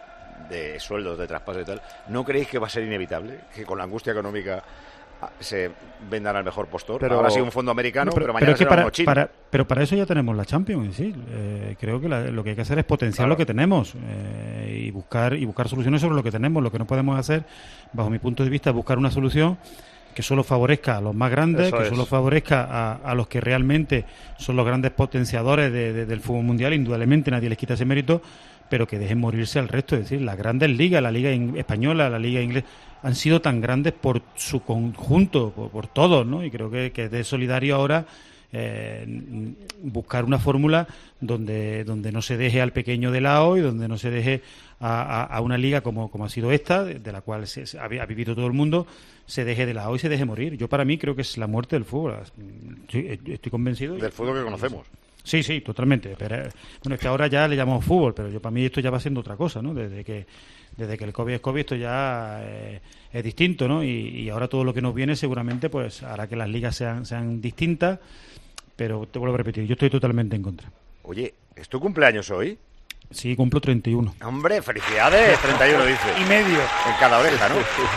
Speaker 1: de sueldos, de traspasos y tal, ¿no creéis que va a ser inevitable que con la angustia económica ah, se vendan al mejor postor?
Speaker 13: Pero-
Speaker 1: Ahora sí un fondo americano,
Speaker 13: No,
Speaker 1: pero, mañana
Speaker 13: es que
Speaker 1: será
Speaker 13: para,
Speaker 1: uno chino.
Speaker 13: para- pero para eso ya tenemos la Champions en sí. Eh, creo que la- lo que hay que hacer es potenciar
Speaker 1: Claro.
Speaker 13: lo que tenemos eh, y buscar y buscar soluciones sobre lo que tenemos. Lo que no podemos hacer, bajo mi punto de vista, es buscar una solución que solo favorezca a los más grandes,
Speaker 12: Eso
Speaker 13: que
Speaker 12: es.
Speaker 13: solo favorezca a, a los que realmente son los grandes potenciadores de- de- del fútbol mundial. Indudablemente nadie les quita ese mérito, pero que dejen morirse al resto. Es decir, las grandes ligas, la liga in- española, la liga inglesa, han sido tan grandes por su conjunto, por, por todos, ¿no? Y creo que, que es de solidario ahora eh, n- buscar una fórmula donde, donde no se deje al pequeño de lado y donde no se deje a, a- a una liga como, como ha sido esta, de, de la cual se, se ha, vi- ha vivido todo el mundo, se deje de lado y se deje morir. Yo para mí creo que es la muerte del fútbol. Sí, estoy convencido.
Speaker 1: Del fútbol que conocemos.
Speaker 13: Sí, sí, totalmente. Pero, eh, bueno, es que ahora ya le llamamos fútbol, pero yo para mí esto ya va siendo otra cosa, ¿no? Desde que desde que el COVID es COVID esto ya eh, es distinto, ¿no? Y, y ahora todo lo que nos viene seguramente pues hará que las ligas sean sean distintas, pero te vuelvo a repetir, yo estoy totalmente en contra.
Speaker 1: Oye, ¿es tu cumpleaños hoy?
Speaker 13: Sí, cumplo treinta y uno.
Speaker 1: Hombre, felicidades, treinta y uno dice.
Speaker 13: Y medio.
Speaker 1: En cada oreja, ¿no?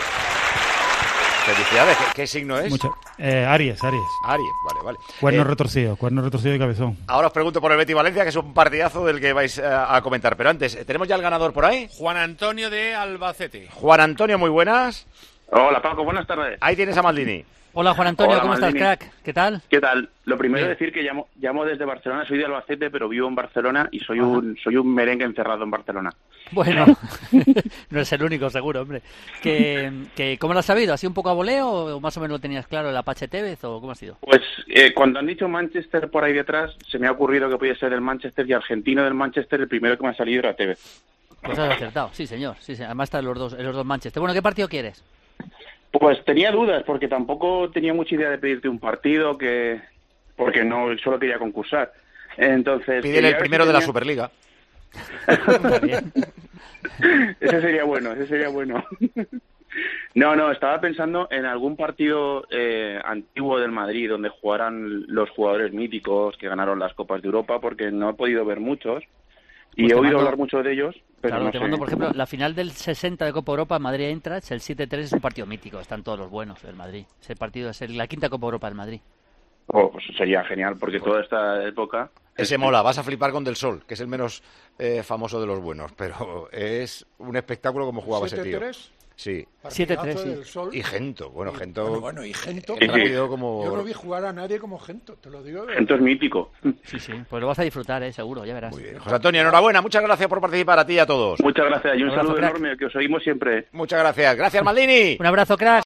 Speaker 1: Felicidades, ¿qué, qué signo es?
Speaker 13: Muchas- eh, Aries, Aries.
Speaker 1: Aries, vale, vale.
Speaker 13: Cuernos
Speaker 1: Eh,
Speaker 13: retorcidos, cuernos retorcidos y cabezón.
Speaker 1: Ahora os pregunto por el Betis Valencia, que es un partidazo del que vais eh, a comentar. Pero antes, ¿tenemos ya el ganador por ahí?
Speaker 15: Juan Antonio de Albacete.
Speaker 1: Juan Antonio, muy buenas.
Speaker 29: Hola, Paco, buenas tardes.
Speaker 1: Ahí tienes a Maldini.
Speaker 6: Hola Juan Antonio,
Speaker 29: Hola,
Speaker 6: ¿cómo
Speaker 29: Maldini.
Speaker 6: estás, crack? ¿Qué tal?
Speaker 29: ¿Qué tal? Lo primero
Speaker 6: Bien.
Speaker 29: es decir que llamo, llamo desde Barcelona, soy de Albacete, pero vivo en Barcelona y soy un soy un merengue encerrado en Barcelona.
Speaker 6: Bueno, no es el único, seguro, hombre. Que, que, ¿Cómo lo has sabido? ¿Ha sido un poco a voleo o más o menos lo tenías claro el Apache Tevez o cómo ha sido?
Speaker 29: Pues eh, cuando han dicho Manchester por ahí detrás, se me ha ocurrido que podía ser el Manchester y argentino del Manchester, el primero que me ha salido era Tevez.
Speaker 6: Pues has acertado, sí señor, sí, señor. Además están los dos, los dos Manchester. Bueno, ¿qué partido quieres?
Speaker 5: Pues tenía dudas, porque tampoco tenía mucha idea de pedirte un partido, que porque no solo quería concursar. Entonces
Speaker 1: pídele el primero si tenía... de la Superliga.
Speaker 5: Ese sería bueno, ese sería bueno. No, no, estaba pensando en algún partido eh, antiguo del Madrid donde jugaran los jugadores míticos que ganaron las Copas de Europa, porque no he podido ver muchos y
Speaker 6: pues
Speaker 5: he oído
Speaker 6: mando...
Speaker 5: hablar mucho de ellos. Pero
Speaker 6: claro,
Speaker 5: no
Speaker 6: te
Speaker 5: sé.
Speaker 6: mando, por ejemplo, la final del sesenta de Copa Europa, Madrid-Eintracht, el siete tres es un partido mítico, están todos los buenos del Madrid. Ese partido es la quinta Copa Europa del Madrid.
Speaker 5: Oh, pues sería genial, porque toda esta época...
Speaker 1: Ese mola, vas a flipar con Del Sol, que es el menos eh, famoso de los buenos, pero es un espectáculo como jugaba ese tío. Sí.
Speaker 6: siete tres, sí.
Speaker 2: Del Sol.
Speaker 1: Y Gento, bueno, Gento...
Speaker 2: Bueno, bueno, y Gento...
Speaker 1: Sí, sí. Como...
Speaker 2: Yo no vi jugar a nadie como Gento, te lo digo. De...
Speaker 5: Gento es mítico.
Speaker 6: Sí, sí, pues lo vas a disfrutar, eh, seguro, ya verás.
Speaker 1: Muy bien. José Antonio, enhorabuena, muchas gracias por participar a ti y a todos.
Speaker 5: Muchas gracias, y un, un saludo
Speaker 6: crack.
Speaker 5: enorme, que os oímos siempre.
Speaker 1: Muchas gracias. Gracias, Maldini.
Speaker 6: Un abrazo, crack.